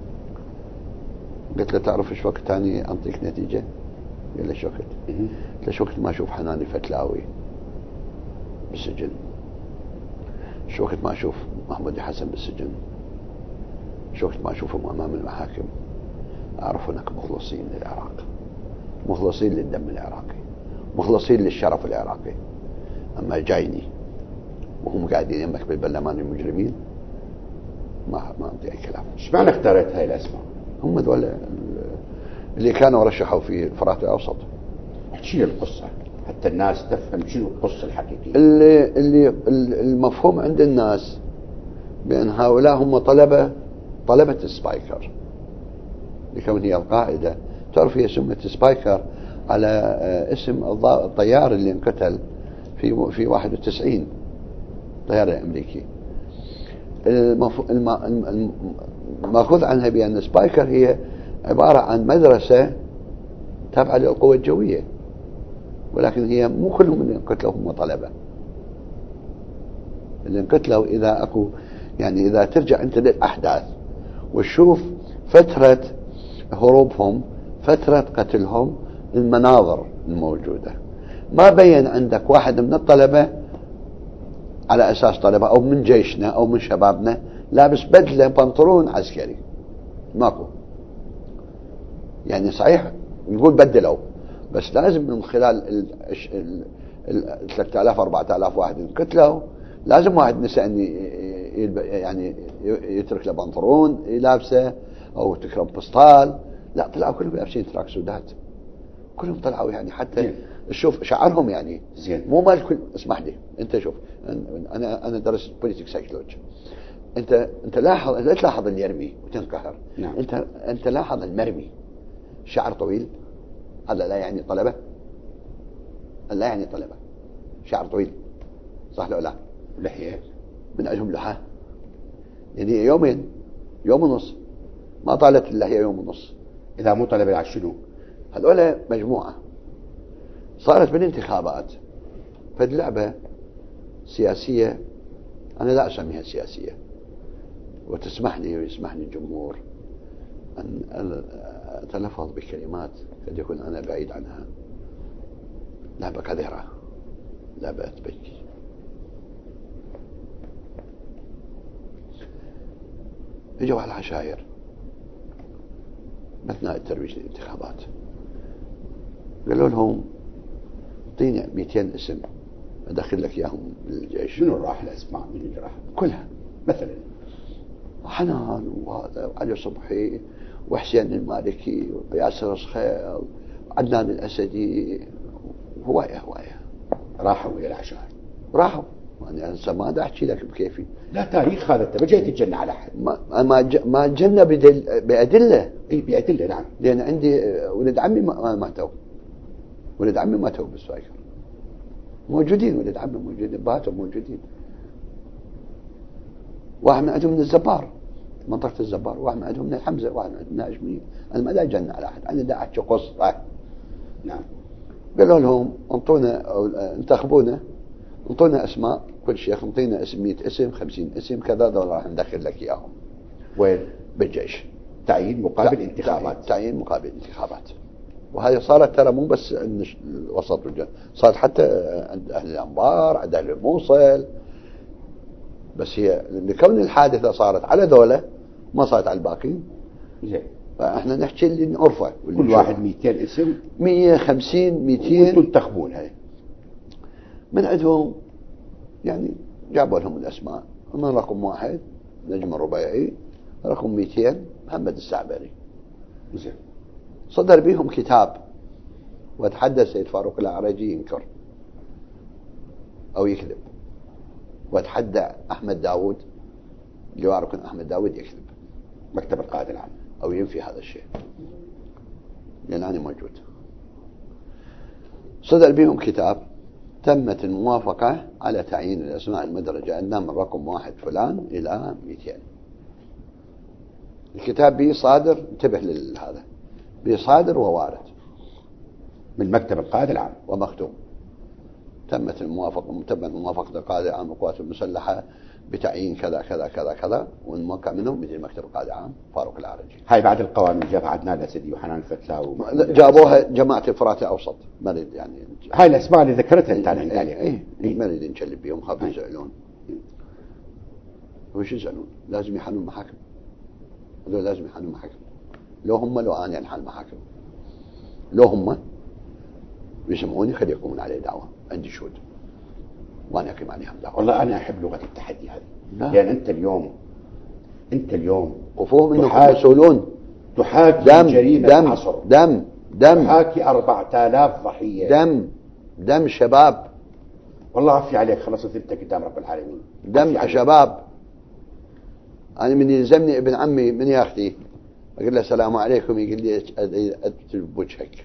قلت له تعرف ايش وقت ثاني أنطيك نتيجة؟ قال لي ايش وقت؟ قلت له شو وقت ما أشوف حنان الفتلاوي بالسجن، شو وقت ما أشوف محمود حسن بالسجن، شو وقت ما أشوفهم أمام المحاكم. أعرف أنك مخلصين للعراق، مخلصين للدم العراقي، مخلصين للشرف العراقي. أما جايني وهم قاعدين يمك بالبرلمان المجرمين، ما أنطي أي كلام. ايش معنى اختارت هاي الأسماء؟ هم ذول اللي كانوا رشحوا في الفرات الأوسط. احكي لي القصة حتى الناس تفهم شنو القصة الحقيقية. اللي المفهوم عند الناس بأن هؤلاء هم طلبة سبايكر، لكون هي القاعدة. تعرف هي سمت سبايكر على اسم الطيار اللي انقتل في 91، طيار أمريكي. المأخوذ عنها بأن سبايكر هي عبارة عن مدرسة تابعة للقوة الجوية، ولكن هي مو كلهم اللي انقتلوا هم طلبة. اللي انقتلوا إذا أكو يعني إذا ترجع أنت للأحداث وتشوف فترة هروبهم، فترة قتلهم، المناظر الموجودة، ما بين عندك واحد من الطلبة على أساس طلبة أو من جيشنا أو من شبابنا لابس بدلة بنطلون عسكري، ماكو. يعني صحيح نقول بدلوا، بس لازم من خلال 3000 4000 واحد انقتلوا لازم واحد نسأ يعني يترك له بنطلون لابسه أو تكرم بسطال. لا، طلعوا كلهم لابسين تراك سودات، كلهم طلعوا يعني حتى شوف شعرهم يعني زين، مو مال كل. اسمح لي انت شوف، انا درست بوليتيك سايكولوجي. انت لاحظ، لا تلاحظ اللي يرمي وتنقهر. نعم. انت لاحظ المرمي شعر طويل، هذا لا يعني طلبة، لا يعني طلبة. شعر طويل صح لا؟ لحية من عندهم لحى يعني يوم ونص، ما طالت اللحية يوم ونص. إذا مو طلبة على شنو؟ هذول مجموعة صارت بالانتخابات، فاللعبة سياسية، أنا لا أسميها سياسية، وتسمح لي ويسمح لي الجمهور أن أتلفظ بكلمات قد يكون أنا بعيد عنها. لعبة قذرة، لعبة بكي. اجوا على العشائر أثناء الترويج للانتخابات، قالوا لهم اعطيني 200 اسم ادخل لك اياهم للجيش. منو راح الاسماء؟ من اللي راح؟ كلها مثلا حنان وهذا وعلي صبحي وحسين المالكي وياسر الصخيل وعدنان الاسدي، هوايه راحوا الى العشائر. راحوا. يعني هسه ما دا احكي لك بكيفي، لا تاريخ هذا. انت ما جاي تتجنى على احد. ما جنى بادله. اي بادله. نعم. لان عندي ولد عمي ماتوا، ولد عمي ماتوا بالسوايكر، موجودين ولد عمي موجودين، باتوا موجودين. واحد من عندهم من الزبار، منطقة الزبار، واحد من عندهم من الحمزة، واحد من عندهم من أجمير. أنا ما دا أجنى على أحد، أنا دا أحكي قصة. نعم. قالوا لهم انطونا أو انتخبونا، انطونا أسماء، كل شيخ انطينا اسم، 100 اسم 50 اسم كذا، دول راح ندخل لك إياهم. وين؟ بالجيش. تعيين مقابل انتخابات. تعيين مقابل انتخابات. وهذه صارت ترى مو بس عند الوسط والجنوب، صارت حتى عند أهل الأنبار، عند أهل الموصل. بس هي لكون الحادثة صارت على دولة ما صارت على الباقين. زين. فاحنا نحكي اللي نعرفه. كل واحد 200 اسم، 150 200 وانتم تنتخبون. هاي من عندهم يعني جابوا لهم الأسماء. من رقم 1 نجم الربيعي، رقم 200 محمد السعبري. زين. صدر بهم كتاب، وتحدث سيد فاروق الأعرجي ينكر أو يكذب، وتحدى أحمد داود جوار كن أحمد داود يكذب، مكتب القائد العام، أو ينفي هذا الشيء، لأن أنا موجود. صدر بهم كتاب، تمت الموافقة على تعيين الأسماء المدرجة عندنا من رقم 1 فلان إلى 200. الكتاب به صادر، انتبه لهذا، به صادر ووارد من مكتب القائد العام ومختوم. تمت موافقة القائد العام والقوات المسلحة بتعيين كذا كذا كذا كذا، والموقع منهم مثل مكتب القائد العام فاروق الأعرجي. هاي بعد القوانين جاب عدنان الأسدي وحنان الفتلاوي، جابوها جماعة الفرات الأوسط. ما نريد يعني هاي الأسماء اللي ذكرتها انت عليها. اي ما نريد نشلب بيهم، خاف يزعلون. وش يزعلون؟ لازم يحلون محاكم، هذول لازم يحلون محاكم. لو هم لو أنا ينحل محاكم، لو هم يسمعوني خلي يقومون علي دعوة، عندي شهود وانا اقيم عليهم دعوة. والله انا احب لغة التحدي هذه، لان انت اليوم وفوهم انكم مسؤولون. تحاكي جريمة عصر، دم تحاكي 4000 ضحية، دم شباب. والله عفي عليك، خلصت انت قدام رب العالمين. دم شباب. أنا من يلزمني ابن عمي من ياخذي أقول له السلام عليكم، يقول لي أكتب بوجهك.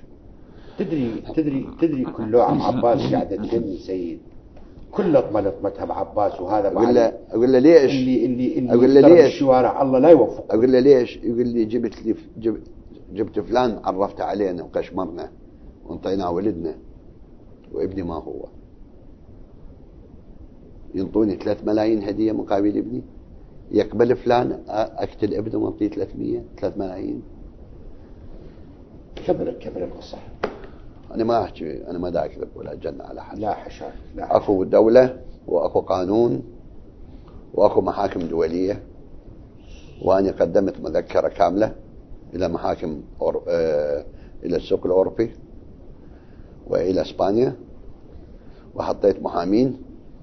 تدري كل لوعة عباس قاعدة تهني سيد، كل لطمتها بعباس، وهذا أقول له ليش؟ اللي أقول له ليش الشوارع الله لا يوفق. أقول له ليش؟ يقول لي جبت فلان عرفته علينا وقشمرنا وانطيناه ولدنا وابني ما هو، ينطوني 3 ملايين هدية مقابل ابني، يقبل فلان أقتل ابنه وانطيه 3 ملايين. كبر القصة. أنا ما أحكي، أنا ما دا أكذب ولا أجنى على حد. لا حشاك. أخو دولة وأخو قانون وأخو محاكم دولية، وأنا قدمت مذكرة كاملة إلى محاكم إلى السوق الأوروبي وإلى إسبانيا، وحطيت محامين.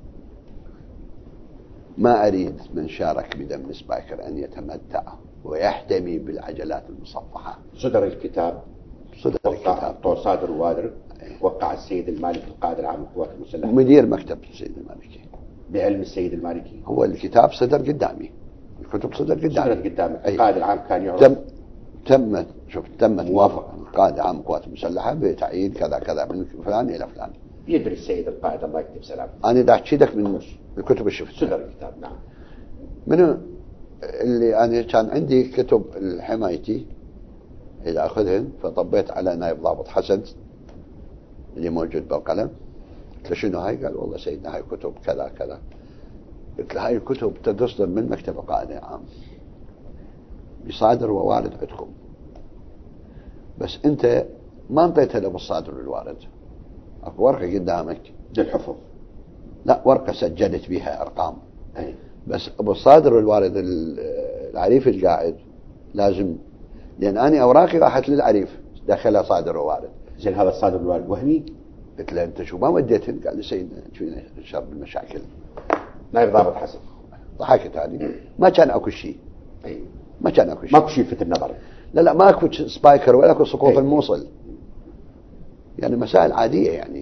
ما أريد من شارك بدم سبايكر أن يتمتع ويحتمي بالعجلات المصفحة. صدر الكتاب صادر ووادر، وقع السيد المالكي القائد العام للقوات المسلحة، مدير مكتب السيد المالكي، بعلم السيد المالكي. هو الكتاب صدر قدامي، الكتب صدرت قدامك. القائد العام كان يعرف. تمت موافقة القائد العام للقوات المسلحة بتعيين كذا كذا من فلان إلى فلان. يدري السيد القائد الله يكتب سلام. أنا دا أحكيلك من الكتب اللي شفتها. صدر الكتاب. نعم. من اللي أنا كان عندي كتب الحمايتي إذا أخذهن، فطبيت على نائب ضابط حسن اللي موجود بالقلم، قلت له شنو هاي؟ قال والله سيدنا هاي كتب كذا كذا. قلت له هاي الكتب تصدر من مكتب القائد العام، بصادر ووارد عندكم، بس أنت ما انطيتها له بالصادر والوارد. أكو ورقة قدامك للحفظ. لا، ورقة سجلت بها أرقام. بس بالصادر والوارد العريف القاعد لازم، لأن أنا أوراقي راحت للعريف دخلها صادر ووارد. زين هذا الصادر والوارد وهمي؟ قلت له أنت شو ما وديتهن؟ قال لي سيدنا شوينا شرب المشاكل. نائب ضابط حسن ضحكت علي. ما كان أكو شيء. ما كان أكو شيء. ماكو شيء في النظر. لا ما أكو سبايكر ولا أكو سقوط الموصل، يعني مسائل عادية يعني.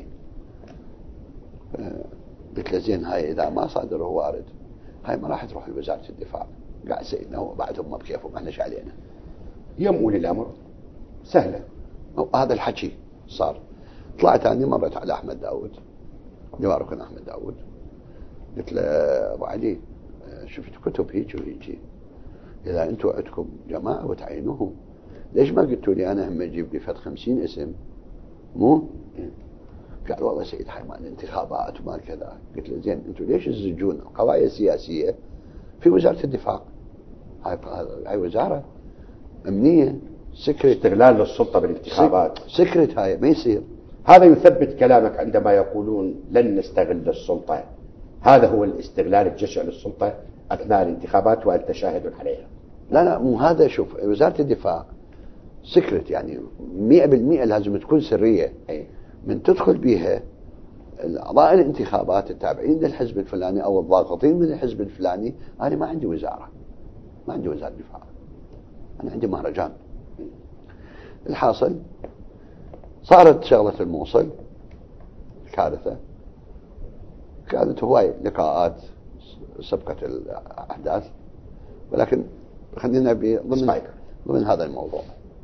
قلت له زين هاي إذا ما صادر ووارد هاي ما راح تروح لوزارة الدفاع. قاعد سيدنا هو بعدهم ما بكيفهم، ما احنا علينا. يوم أولي الأمر سهلة. هذا الحكي صار. طلعت أنا مرت على أحمد داود، يبارك أحمد داود، قلت له أبو علي شفت كتب هيك وهيك، إذا أنتم عندكم جماعة وتعينوهم ليش ما قلتوا لي أنا هم أجيب لي فد 50 اسم مو؟ قال والله سيد هاي مال الانتخابات وما كذا. قلت له زين أنتم ليش تزجون قضايا سياسية في وزارة الدفاع؟ هاي وزارة أمنية سكرت، استغلال للسلطة بالانتخابات سكرت، هاي ما يصير. هذا يثبت كلامك عندما يقولون لن نستغل السلطة. هذا هو الاستغلال الجشع للسلطة أثناء الانتخابات وأنت شاهد عليها. لا مو هذا. شوف وزارة الدفاع سكرت، يعني 100% لازم تكون سرية. من تدخل بيها أعضاء الانتخابات التابعين للحزب الفلاني أو الضاغطين من الحزب الفلاني. أنا ما عندي وزارة، ما عندي وزارة دفاع، أنا عندي مهرجان. الحاصل صارت شغلة الموصل كارثة، كانت هواي لقاءات سبقت الأحداث، ولكن خلينا ضمن هذا الموضوع.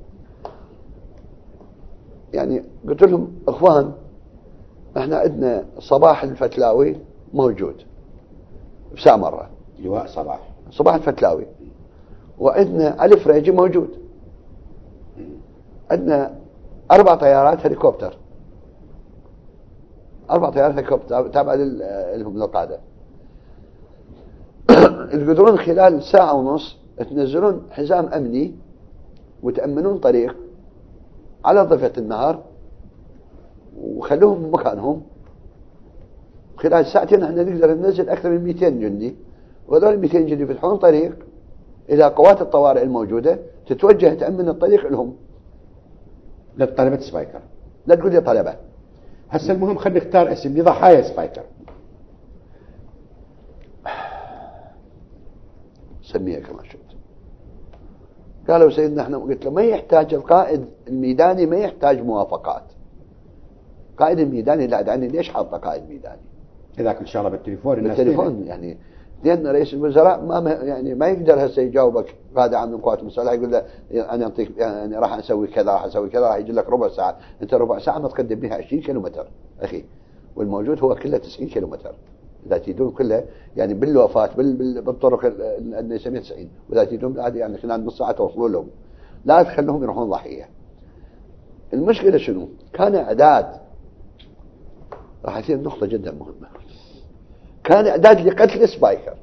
يعني قلت لهم اخوان احنا عندنا صباح الفتلاوي موجود بسامرة، لواء صباح الفتلاوي، وعندنا علي فريجي موجود، عندنا 4 طيارات هليكوبتر، 4 طيارات هليكوبتر تابعة للقادة. تقدرون خلال 1.5 ساعة تنزلون حزام أمني وتأمنون طريق على ضفة النهار وخلوهم مكانهم. خلال 2 ساعتين احنا نقدر ننزل أكثر من 200 جندي، وهذول 200 جندي يفتحون طريق إلى قوات الطوارئ الموجودة تتوجه تأمن الطريق لهم. للطلبة سبايكر؟ لا تقول لي طلبة. هسه المهم خلينا نختار اسم لضحايا سبايكر. سميها كما شئت. قالوا سيدنا احنا، قلت له ما يحتاج القائد الميداني، ما يحتاج موافقات. قائد الميداني لا دعني، ليش حاطه قائد ميداني؟ هذاك ان شاء الله بالتليفون، بالتليفون يعني. لان رئيس الوزراء يعني ما يقدر هسه يجاوبك قائد عام من القوات المسلحه يقول له انا اعطيك يعني راح اسوي كذا راح اسوي كذا، راح يجي لك ربع ساعه، انت ربع ساعه ما تقدم بها 20 كيلومتر اخي، والموجود هو كله 90 كيلومتر اذا تريدون كله يعني بالوفات بالطرق اللي نسميها 90، واذا تريدون عادي يعني خلال نص ساعه توصلوا لهم، لا تخلوهم يروحون ضحيه. المشكله شنو؟ كان اعداد، راح يصير نقطه جدا مهمه، كان اعداد لقتل سبايكر.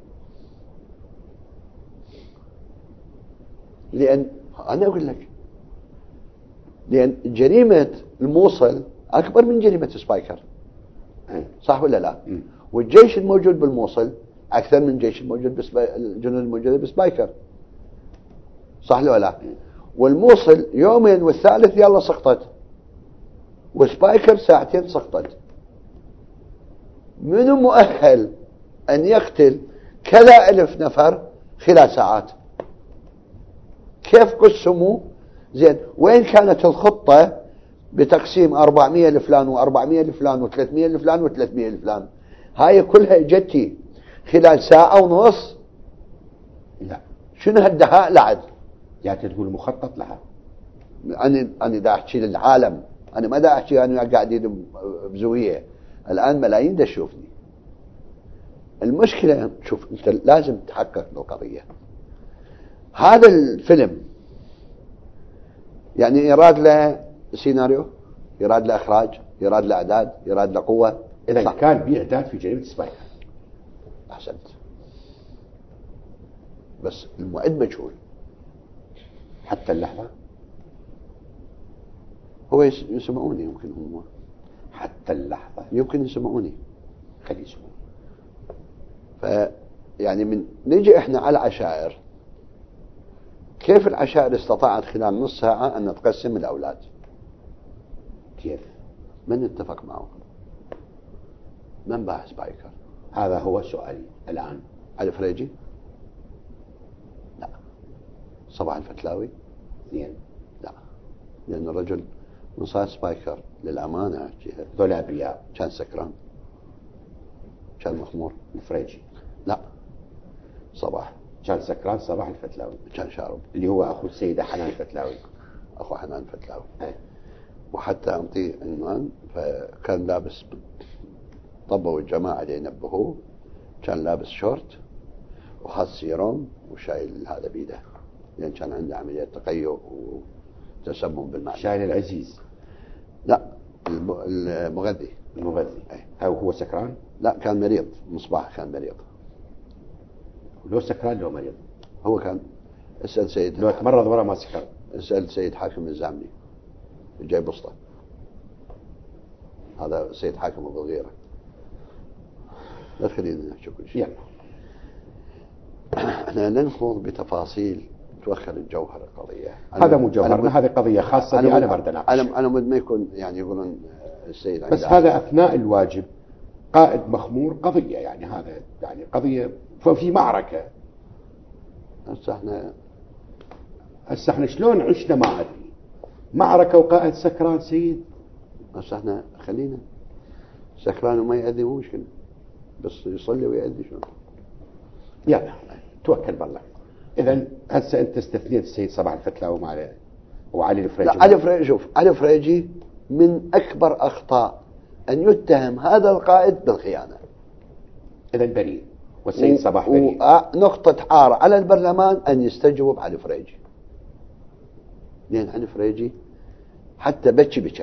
لان انا اقول لك، لان جريمه الموصل اكبر من جريمه سبايكر، صح ولا لا؟ والجيش الموجود بالموصل اكثر من الجيش الموجود الجنود الموجودين بسبايكر، صح ولا لا؟ والموصل يومين والثالث يلا سقطت، وسبايكر ساعتين سقطت. منو مؤهل ان يقتل كذا 1000 نفر خلال ساعات؟ كيف قسموا؟ زين وين كانت الخطة بتقسيم 400 لفلان و400 لفلان و300 لفلان و300 لفلان؟ هاي كلها اجتي خلال ساعة ونص. لا شنو هالدهاء لعد؟ يعني تقول مخطط لها. أنا دا أحكي للعالم، أنا ما دا أحكي أنا قاعدين بزوية. الآن ملايين دا تشوفني. المشكلة شوف أنت لازم تحقق القضية. هذا الفيلم يعني يراد له سيناريو، يراد له إخراج، يراد له إعداد، يراد له قوة. إذا كان بإعداد في جريمة سبايكر. أحسنت، بس المعد مجهول حتى اللحظة. هو يسمعوني يمكن، هم حتى اللحظة يمكن يسمعوني، قد يسمعوني. يعني من نجي احنا على العشائر، كيف العشائر استطاعت خلال نص ساعة ان تقسم الاولاد؟ كيف؟ من اتفق معه؟ من باع سبايكر؟ هذا هو سؤالي الآن. علي فريجي؟ لا. صباح الفتلاوي؟ زين. لا، لأن الرجل من صار سبايكر للأمانة ذولا أبرياء. كان سكران، كان مخمور. الفريجي؟ لا، صباح كان سكران. صباح الفتلاوي كان شارب، اللي هو أخو السيدة حنان الفتلاوي. أخو حنان الفتلاوي. وحتى أعطيه عنوان، فكان لابس، طبوا الجماعة اللي ينبهوه، كان لابس شورت وحاط سيروم وشايل هذا بيده، لأن كان عنده عملية تقيؤ وتسمم بالمعدة. شايل العزيز؟ لا، المغذي. المغذي. هو سكران؟ لا، كان مريض. مصباح كان مريض. لو سكران لو مريض؟ هو كان. اسأل سيد، لو تمرض ورا ما سكر. اسأل سيد حاكم الزامني جاي بسطة، هذا سيد حاكم أبو الغيرة. لا تخلينا نحكي كل شيء. احنا ننخوض بتفاصيل توخر الجوهر القضية. هذا مو جوهر، هذه قضية خاصة بي، أنا برد أناقش. أنا مد ما يكون يعني يقولون السيد، بس هذا أثناء الواجب. قائد مخمور قضية، يعني هذا يعني قضية ففي معركة. هسه احنا شلون عشنا ما أدري، معركة وقائد سكران سيد. بس احنا خلينا سكران وما يأذي مو مشكلة، بس يصلي ويأذي شلون؟ يلا توكل بالله. إذا هسه أنت استثنيت السيد صباح الفتلاوي معه وعلي الفريجي. لا، علي فريجي، شوف علي فريجي من أكبر أخطاء أن يتهم هذا القائد بالخيانة. إذا بريء، والسيد صباح بريء. نقطة عار على البرلمان أن يستجوب علي فريجي، لأن علي فريجي حتى بكى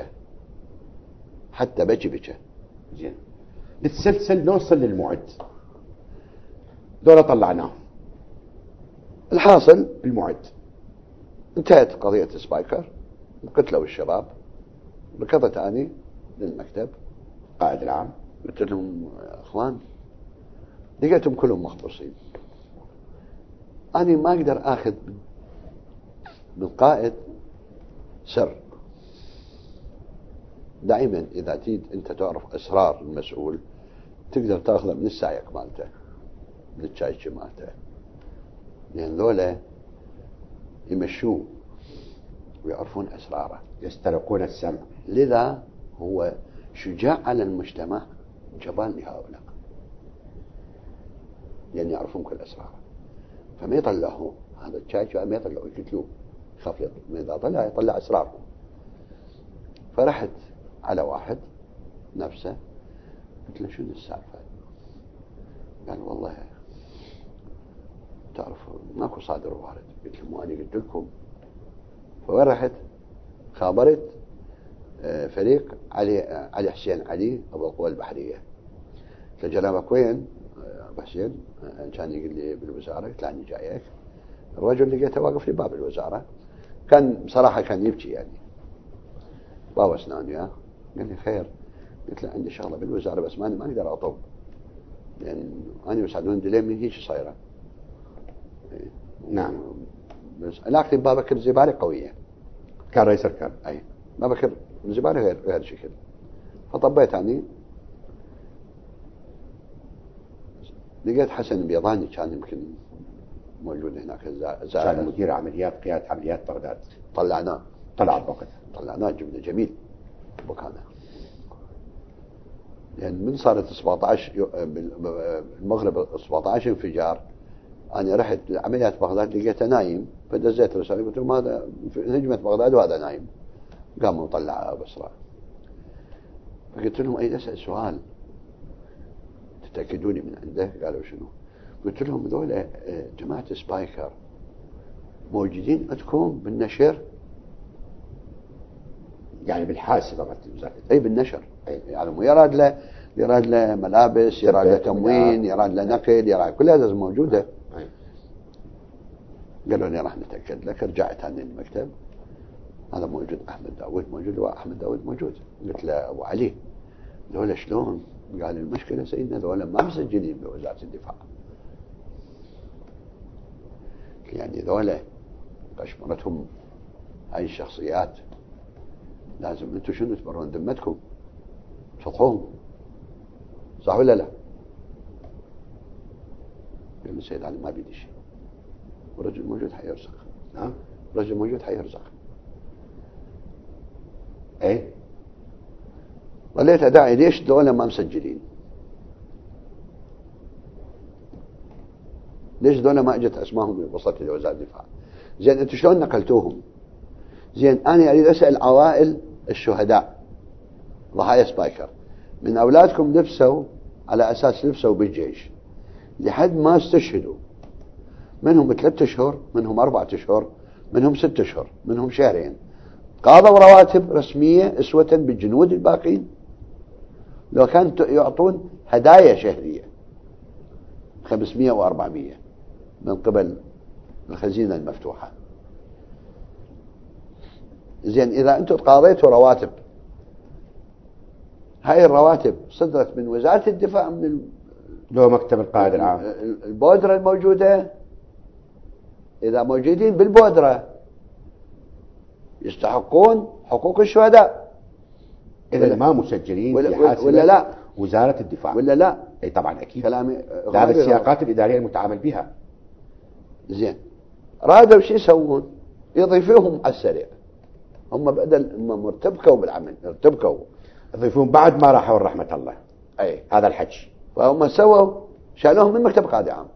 زين. نتسلسل نوصل للمعد. دولة طلعناه. الحاصل المعد انتهت قضية سبايكر، قتلوا الشباب. ركضت أني للمكتب قائد العام، قلت لهم أخوان، لقيتهم كلهم مخبوصين. أنا ما أقدر أخذ بالقائد سر. دائما إذا تريد أنت تعرف أسرار المسؤول تقدر تأخذه من السايق مالته، من الشايشة مالته، لأن ذولا يمشوه ويعرفون أسراره، يسترقون السمع. لذا هو شجاع على المجتمع، جبان لهؤلاء، لأن يعرفون كل أسراره. فما يطلعه هذا الشاي ما يطلعه، يقتلوه، يخاف إذا طلع يطلع أسراره. فرحت على واحد نفسه، قلت له شنو السالفة؟ قال والله تعرف ماكو صادر وارد. قلت له مو أنا قلت لكم. فوين رحت؟ خابرت فريق علي حسين علي أبو القوى البحرية. قلت له جنابك وين أبو حسين؟ كان يقول لي بالوزارة. قلت له أنا جايك. الرجل لقيته واقف لي باب الوزارة، كان بصراحة كان يبكي يعني، باب أسنان يا. قال لي خير؟ قلت له عندي شغلة بالوزارة بس ما أقدر أطب، لأن أنا مساعدون دليمي هيك صايرة. نعم. بس علاقتي ببابا بكر الزبالي قوية، كان رئيس أركان. أي بابا بكر الزبالي غير شكل. فطبيت يعني، لقيت حسن بيضاني كان يمكن موجود هناك، كان مدير عمليات قيادة عمليات بغداد. طلع بوقت طلعناه جبنا جميل بكانه، لأن من صارت 17 المغرب 17 انفجار، أنا رحت لعمليات بغداد لقيته نايم، فدزيت رسالة قلت لهم هذا هجمة بغداد وهذا نايم. قاموا وطلع بصرة. فقلت لهم أي أسأل سؤال تتأكدوني من عنده؟ قالوا شنو؟ قلت لهم ذولا جماعة سبايكر موجودين عندكم بالنشر؟ يعني بالحاسبة أي بالنشر، يعني مو يراد له ملابس، يراد له تموين، يراد له نقل، يراد كل هذا موجودة. قالوا لي راح نتأكد لك. رجعت عن المكتب، هذا موجود، أحمد داود موجود، وأحمد داود موجود. قلت له أبو علي ذولا شلون؟ قال المشكلة سيدنا ذولا ما مسجلين بوزارة الدفاع، يعني ذولا قشمرتهم هاي الشخصيات، لازم انتم شنو تبرون ذمتكم تفضحوهم، صح ولا لا؟ قال لي سيد علي ما بيدي شيء، ورجل موجود حيرزق. نعم رجل موجود حيرزق. ايه ظليت ادعي ليش ذولا ما مسجلين؟ ليش ذولا ما اجت اسمائهم وصلت لوزارة الدفاع؟ زين انتم شلون نقلتوهم؟ زين انا اريد اسال عوائل الشهداء ضحايا سبايكر، من اولادكم لبسوا على اساس لبسوا بالجيش لحد ما استشهدوا، منهم 3 أشهر، منهم 4 أشهر، منهم 6 أشهر، منهم شهرين، قاضوا رواتب رسمية اسوة بالجنود الباقين. لو كانوا يعطون هدايا شهرية 500 و400 من قبل الخزينة المفتوحة. زين إذا أنتم قاضيتوا رواتب، هاي الرواتب صدرت من وزارة الدفاع، من لو مكتب القائد العام، البودرة الموجودة. إذا موجودين بالبودرة يستحقون حقوق الشهداء، إذا ما مسجلين في حاسبة ولا لا؟ وزارة الدفاع ولا لا؟ أي طبعا أكيد، كلامي هذه السياقات الإدارية المتعامل بها. زين رادوا شو يسوون؟ يضيفوهم على السريع، هم بدل هم مرتبكوا بالعمل، ارتبكوا، يضيفون بعد ما راحوا رحمة الله. أي هذا الحج. فهم سووا شالوهم من مكتب القائد العام.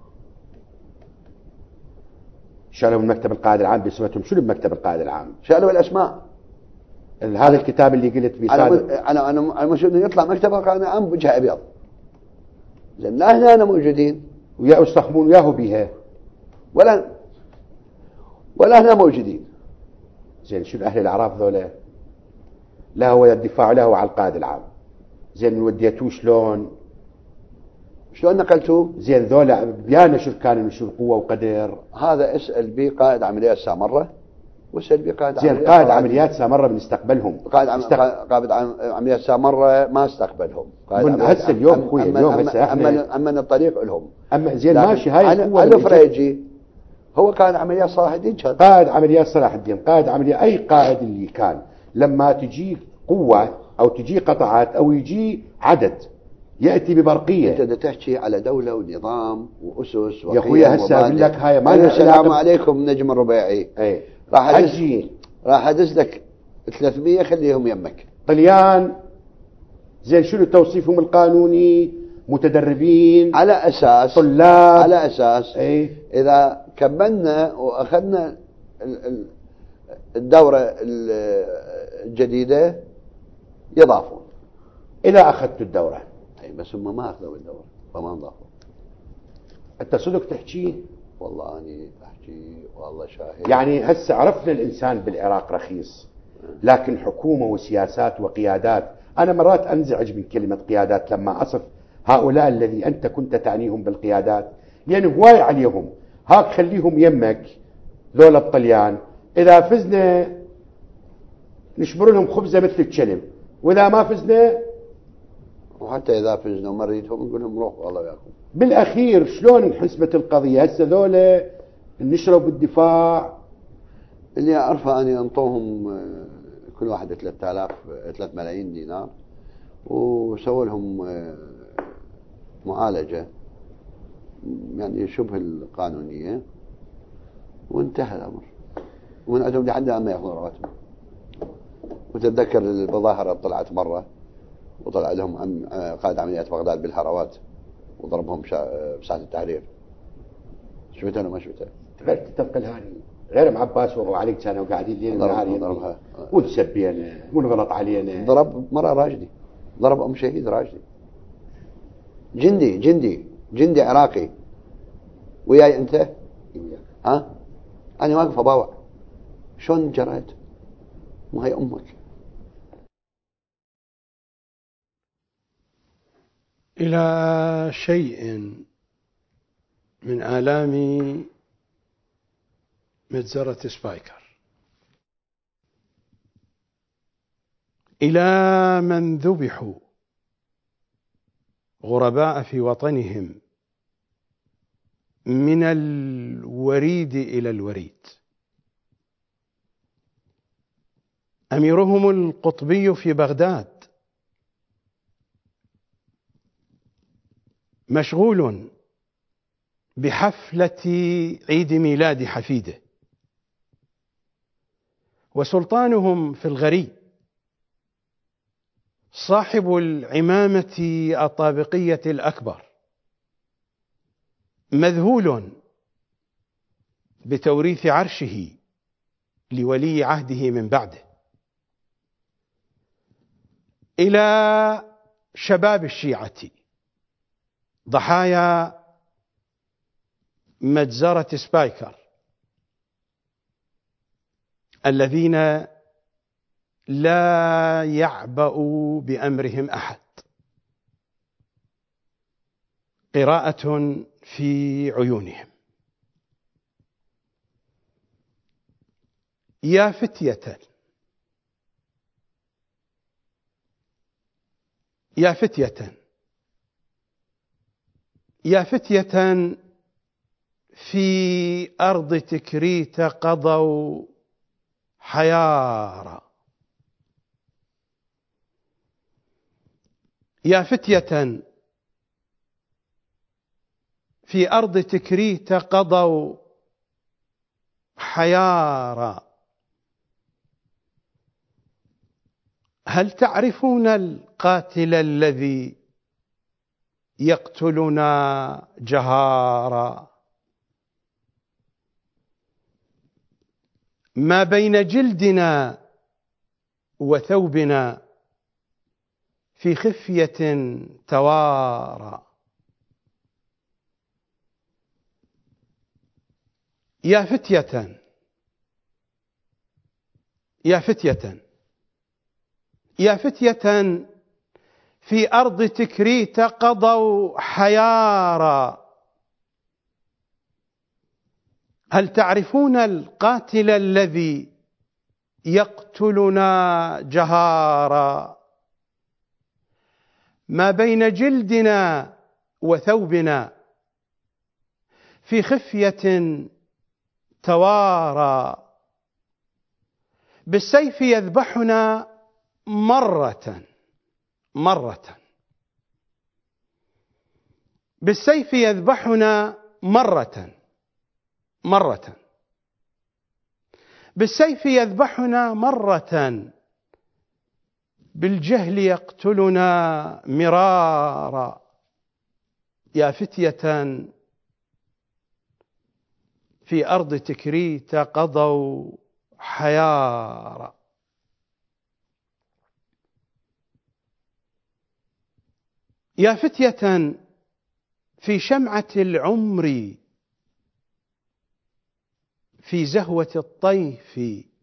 شالوا من مكتب القائد العام باسمتهم شنو بمكتب القائد العام؟ شالوا الأسماء. هذا الكتاب اللي قلت فيه أنا مش إنه يطلع مكتب القائد العام بوجه أبيض. زين لا هنا أنا موجودين ويستخدمون وياه بها، ولا هنا موجودين. زين شنو أهل الأعراف ذولا؟ لا هو الدفاع لا هو على القائد العام. زين وديتوه شلون نقلتوه؟ زين ذولا بيانا شو كان شو القوة وقدر. هذا اسأل بي قائد عمليات سامرة، واسأل بي قائد زين عمليات. قائد عمليات سامرة بنستقبلهم. قائد عمليات سامرة ما استقبلهم. من هسه اليوم اخوي اليوم هسه احنا أمن الطريق لهم. اما زين ماشي هاي القوة. الفريجي هو قائد عمليات صلاح الدين، كان قائد عمليات صلاح الدين، قائد عمليات اي قائد اللي كان لما تجي قوة او تجي قطعات او يجي عدد يأتي ببرقية. أنت تحكي على دولة ونظام وأسس يا أخويا هسه أقول لك هاي ما السلام عليكم نجم الربيعي. اي راح أدز لك 300 خليهم يمك. طليان زين شنو توصيفهم القانوني؟ متدربين على أساس طلاب على أساس إذا كملنا وأخذنا الدورة الجديدة يضافون. إذا أخذت الدورة أي بس هم ما أخذوا الدورة فما انضافوا. أنت صدق تحكي؟ والله أنا أحكي والله شاهد. يعني هسه عرفنا الإنسان بالعراق رخيص، لكن حكومة وسياسات وقيادات. أنا مرات أنزعج من كلمة قيادات لما أصف هؤلاء الذي أنت كنت تعنيهم بالقيادات، لأن هواي عليهم. هاك خليهم يمك ذولا الطليان، إذا فزنا نشبر لهم خبزة مثل الكلب، وإذا ما فزنا وحتى إذا فزنا ومريتهم نقول لهم روحوا الله وياكم. بالأخير شلون انحسبت القضية؟ هسه ذولا نشروا بالدفاع. اللي أعرفه أنا أنطوهم كل واحد 3 ملايين دينار وسووا لهم معالجة يعني شبه القانونية وانتهى الأمر، ومن عندهم لحد الآن ما يأخذون رواتب. وتتذكر المظاهرة طلعت مرة وطلع لهم قائد عمليات بغداد بالهروات وضربهم بساعة التحرير. شفتها ولا ما شفتها؟ تنقل هاني غير معباس وعليك كانوا قاعدين لين ضربها وتسبينا والغلط علينا. ضرب مرة راجدي، ضرب أم شهيد راجدي، جندي عراقي وياي أنت ها؟ أنا واقف أباوع شلون جريت؟ ما هي أمك. إلى شيء من آلام مجزرة سبايكر، إلى من ذبحوا غرباء في وطنهم من الوريد إلى الوريد. أميرهم القطبي في بغداد مشغول بحفلة عيد ميلاد حفيده، وسلطانهم في الغريب صاحب العمامة الطابقية الأكبر مذهول بتوريث عرشه لولي عهده من بعده. إلى شباب الشيعة ضحايا مجزرة سبايكر الذين لا يعبأ بأمرهم أحد. قراءة في عيونهم. يا فتية يا فتية يا فتية في أرض تكريت قضوا حيارى. يا فتية في أرض تكريت قضوا حيارى. هل تعرفون القاتل الذي يقتلنا جهارا؟ ما بين جلدنا وثوبنا في خفية توارى. يا فتية يا فتية يا فتية في أرض تكريت قضوا حيارى. هل تعرفون القاتل الذي يقتلنا جهارا؟ ما بين جلدنا وثوبنا في خفية توارى. بالسيف يذبحنا مرة بالسيف يذبحنا مرة، بالسيف يذبحنا مرة، بالجهل يقتلنا مرارا. يا فتية في أرض تكريت قضوا حيارا. يا فتية في شمعة العمر في زهوة الطيف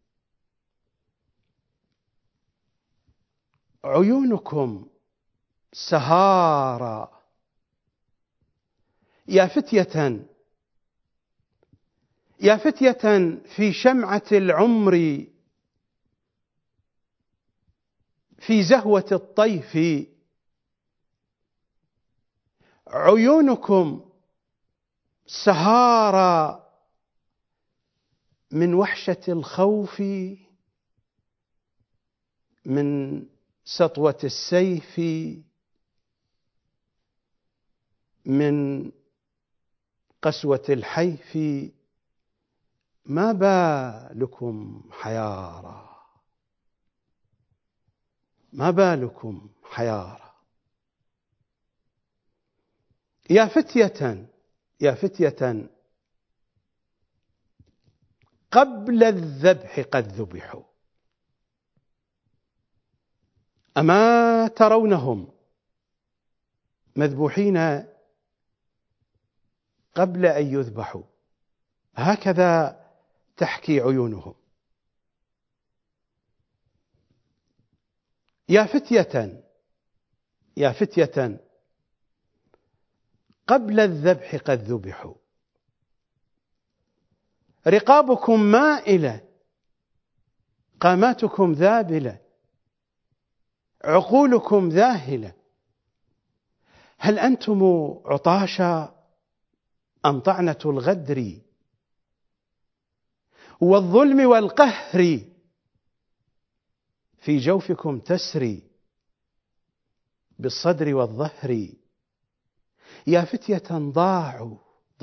عيونكم سهارا. يا فتية في شمعة العمر في زهوة الطيف عيونكم سهارا من وحشة الخوف، من سطوة السيف، من قسوة الحيف. ما بالكم حيارى، ما بالكم حيارى. يا فتية قبل الذبح قد ذبحوا. أما ترونهم مذبوحين قبل أن يذبحوا؟ هكذا تحكي عيونهم. يا فتية قبل الذبح قد ذبحوا. رقابكم مائلة، قاماتكم ذابلة، عقولكم ذاهلة. هل أنتم عطاشا أم طعنة الغدر والظلم والقهر في جوفكم تسري بالصدر والظهر؟ يا فتية ضاعوا.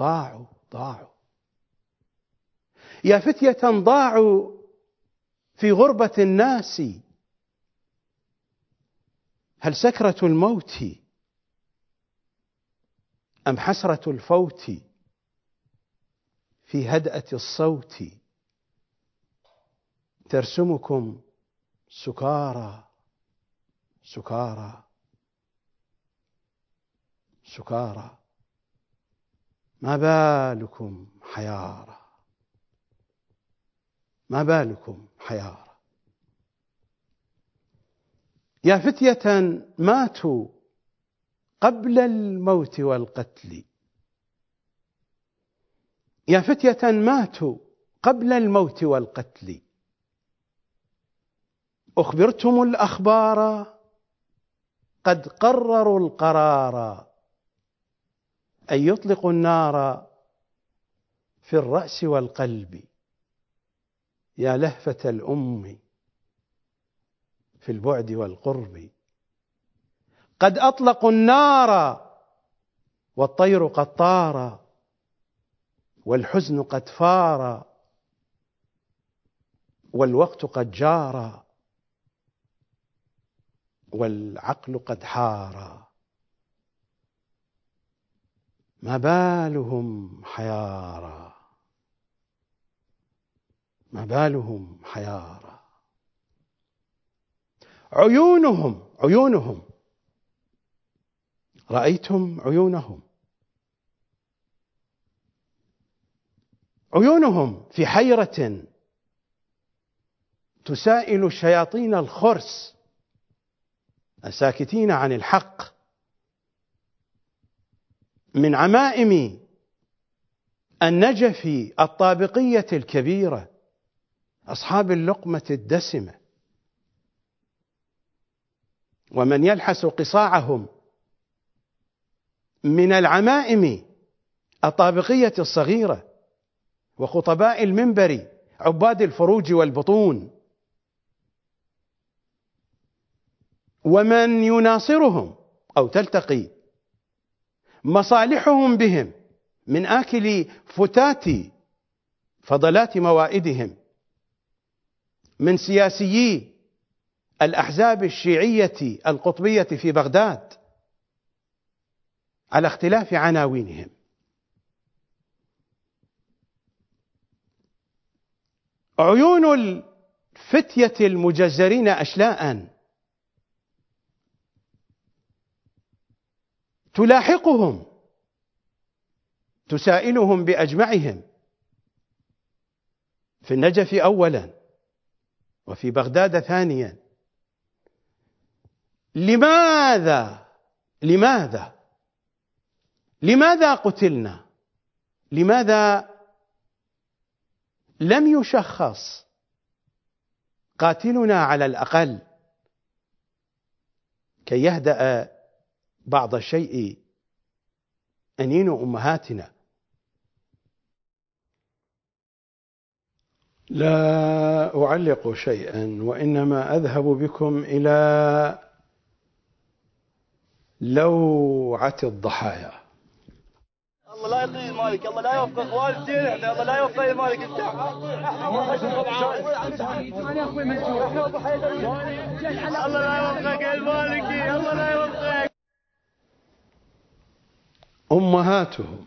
يا فتية ضاعوا في غربة الناس. هل سكرة الموت أم حسرة الفوت في هدأة الصوت ترسمكم سكارى سكارى سكارى؟ ما بالكم حيارى، ما بالكم حيارى. يا فتية ماتوا قبل الموت والقتل. يا فتية ماتوا قبل الموت والقتل. أخبرتم الأخبار قد قرروا القرار أن يطلقوا النار في الرأس والقلب. يا لهفة الأم في البعد والقرب. قد أطلقوا النار والطير قد طار والحزن قد فار والوقت قد جار والعقل قد حار. ما بالهم حيارى، ما بالهم حيارى. عيونهم رأيتم عيونهم في حيرة تسائل شياطين الخرس الساكتين عن الحق من عمائم النجف الطابقية الكبيرة، أصحاب اللقمة الدسمة، ومن يلحس قصاعهم من العمائم الطابقية الصغيرة وخطباء المنبر عباد الفروج والبطون، ومن يناصرهم أو تلتقي مصالحهم بهم من آكل فتات فضلات موائدهم، من سياسيي الأحزاب الشيعية القطبية في بغداد على اختلاف عناوينهم. عيون الفتية المجزرين أشلاء تلاحقهم تسائلهم بأجمعهم في النجف أولا وفي بغداد ثانيا: لماذا قتلنا؟ لماذا لم يشخص قاتلنا على الأقل كي يهدأ بعض الشيء أنين أمهاتنا؟ لا أعلق شيئا، وإنما أذهب بكم إلى لوعة الضحايا. الله لا يطيل مالك، الله لا يوفق اخوان الدين، احنا الله لا يوفق مالك انت. الله لا يوفقك المالكي، الله لا يوفقك. أمهاتهم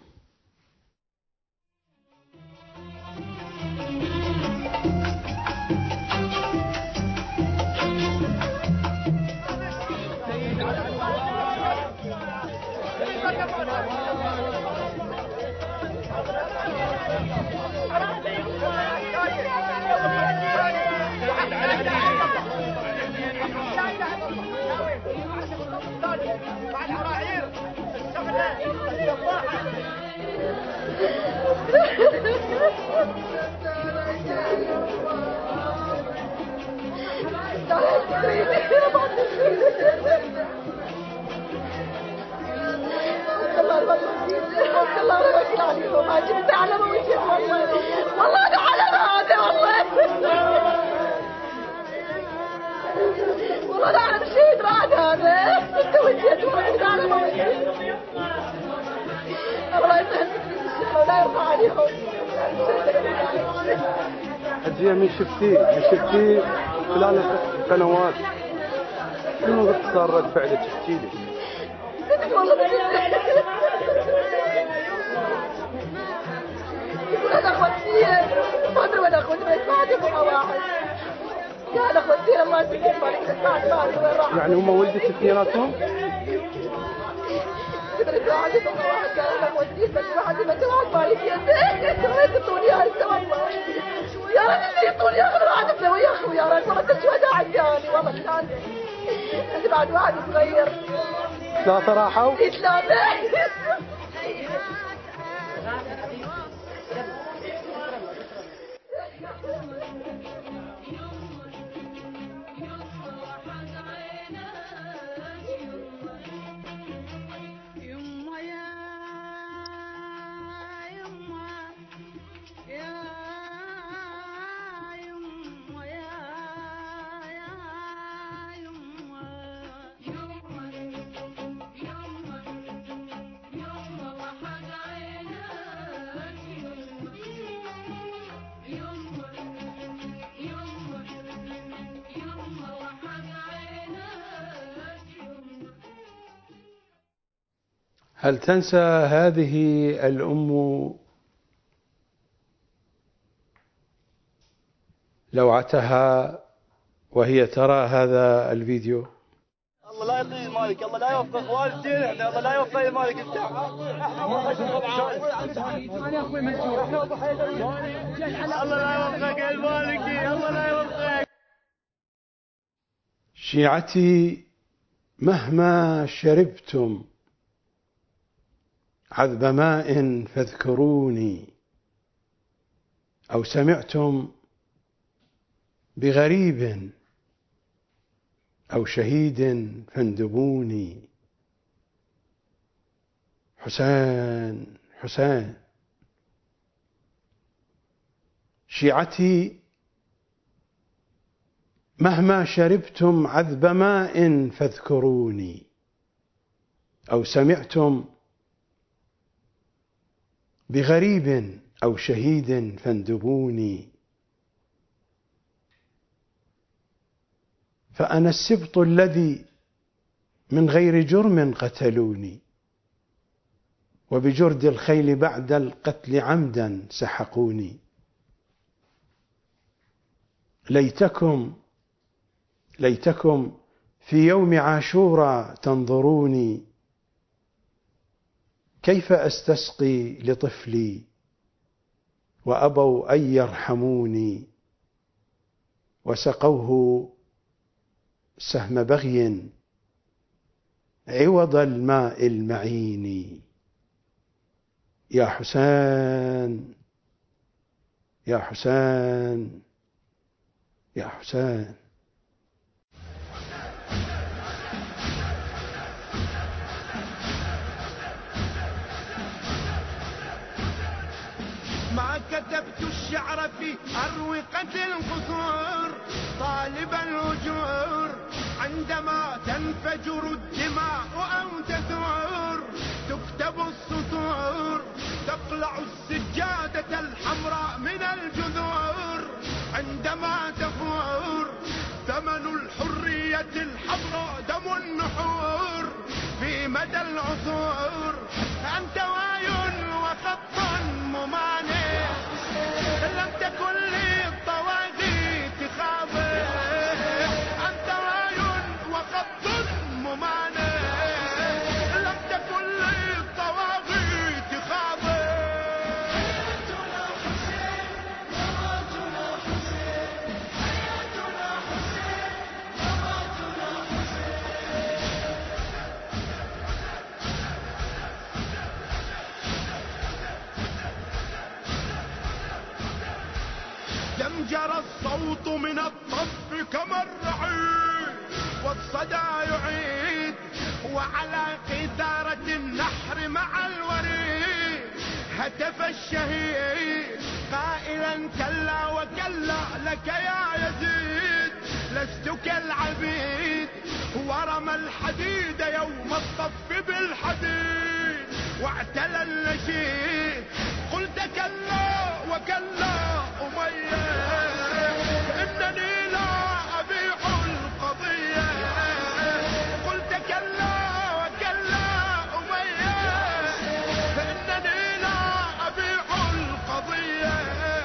والله انا على هذا، والله انا على الشهيد راد هذا. انت وجهت والله على ما وجهت. الله يسهل ولا يرضى عليهم. أجي من شفتي خلال سنوات، شنو صار رد فعلك؟ احكي لي. والله انا اخوتي ما ادري وين اخوتي، بس بعد ابو واحد قال اخوتي الله يسلمك بعد ما ادري وين راح. يعني هم ولدت اثنيناتهم؟ قدرت واحد ابو واحد قال انا اخوتي بس واحد ما واحد بالي فيه وين تطوني هسه والله يا رجل يطوني اخر واحد ابني ويا اخوي يا رجل والله الشهداء عندي والله ثلاثه عندي بعد واحد صغير. ثلاثة راحوا؟ ثلاثة. هل تنسى هذه الأم لوعتها وهي ترى هذا الفيديو؟ الله لا يطيل مالك، الله لا يوفق اخوان الدين، احنا الله لا يوفق مالك انت. الله لا يوفقك المالكي، الله لا يوفقك. شيعتي مهما شربتم عذب ماء فاذكروني، أو سمعتم بغريب أو شهيد فاندبوني. حسين حسين. شيعتي مهما شربتم عذب ماء فاذكروني، أو سمعتم بغريب أو شهيد فاندبوني، فأنا السبط الذي من غير جرم قتلوني، وبجرد الخيل بعد القتل عمدا سحقوني. ليتكم في يوم عاشوراء تنظروني، كيف أستسقي لطفلي وأبوا أن يرحموني، وسقوه سهم بغي عوض الماء المعين. يا حسين يا حسين يا حسين. ما كتبت الشعر في أروقة القصور طالب الأجور، عندما تنفجر الدماء أو تثور تكتب السطور، تقلع السجادة الحمراء من الجذور، عندما تفور ثمن الحرية الحمراء دم النحور في مدى العصور. أنت واي وخط ممانع، لم تكن لي الطواغيت خاضع. أنت واي وخط ممانع، لم تكن لي الطواغيت خاضع. دم جرى الصوت من الطف كما الرعيد، والصدى يعيد وعلى قيثارة النحر مع الوريد هتف الشهيد قائلا كلا وكلا لك يا يزيد، لست كالعبيد. ورمى الحديد يوم الطف بالحديد واعتلى النشيد. قلت كلا وكلا أمية، إنني لا أبيع القضية. قلت كلا وكلا أمية، إنني لا أبيع القضية.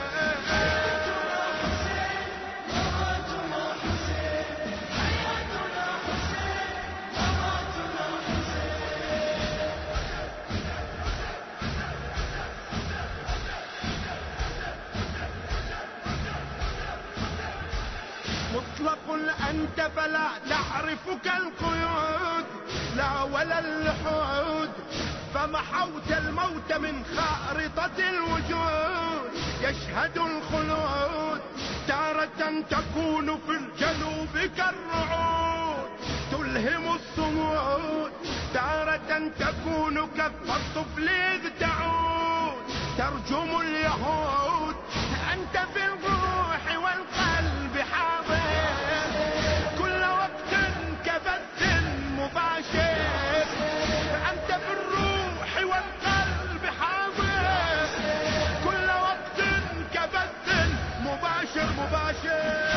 مطلق أنت فلا تعرفك القيود، لا ولا اللحود، فمحوت الموت من خارطة الوجود. يشهد الخلود تارة تكون في الجنوب كالرعود، تلهم الصمود تارة تكون كالطفل إذ تعود، ترجم اليهود. أنت في الروح والقلب حاضر، كل وقت كبث مباشر. أنت في الروح والقلب حاضر، كل وقت كبث مباشر مباشر.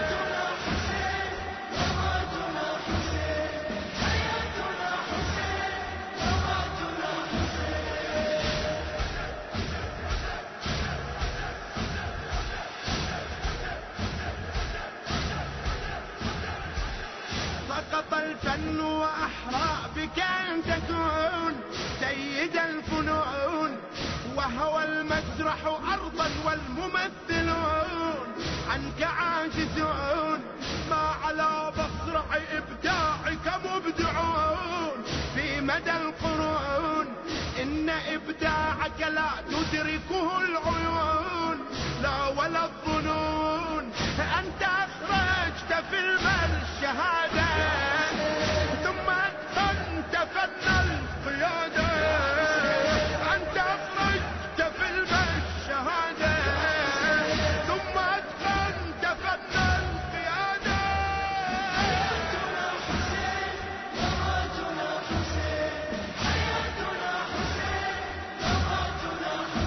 سقط الفن وأحرى بك أن تكون سيد الفنون، وهوى المسرح أرضا والممثلون عنك عاجزون. ما على مصرع إبداعك مبدعون في مدى القرون، إن إبداعك لا تدركه العيون لا ولا الظنون. أنت أخرجت فيلم الشهادة ثم أتقنت فن القيادة. أنت أخرجت فيلم الشهادة ثم أتقنت فن القيادة. حياتنا حسين مماتنا حسين، حياتنا حسين مماتنا حسين.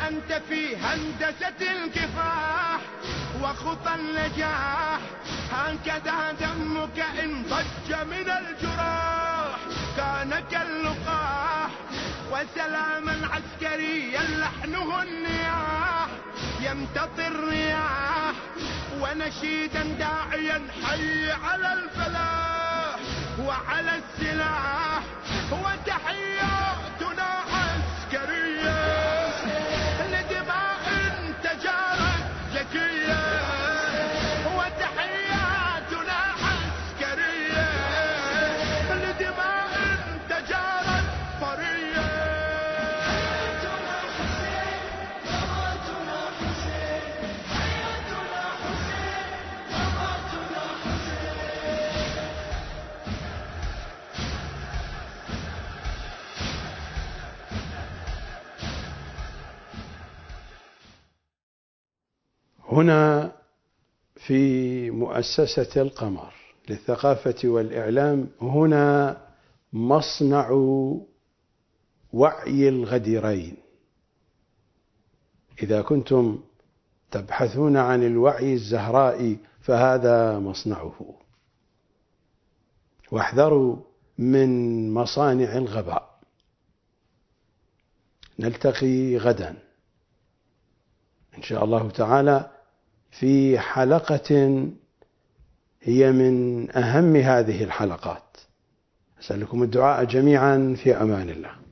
أنت في هندسة الكفاح وخطى النجاح، هكذا دمك إن ضج من الجراح كان كاللقاح، وسلاما عسكريا لحنه النياح يمتطي الرياح، ونشيدا داعيا حي على الفلاح وعلى السلاح، وتحياتنا عسكرية لدماء تجارت زكية، وتحياتنا عسكرية لدماء تجارت طرية. حياتنا حسين مماتنا حسين، حياتنا حسين مماتنا حسين. هنا في مؤسسة القمر للثقافة والإعلام، هنا مصنع وعي الغديرين. إذا كنتم تبحثون عن الوعي الزهرائي فهذا مصنعه، واحذروا من مصانع الغباء. نلتقي غدا إن شاء الله تعالى في حلقة هي من أهم هذه الحلقات. أسألكم الدعاء جميعا في أمان الله.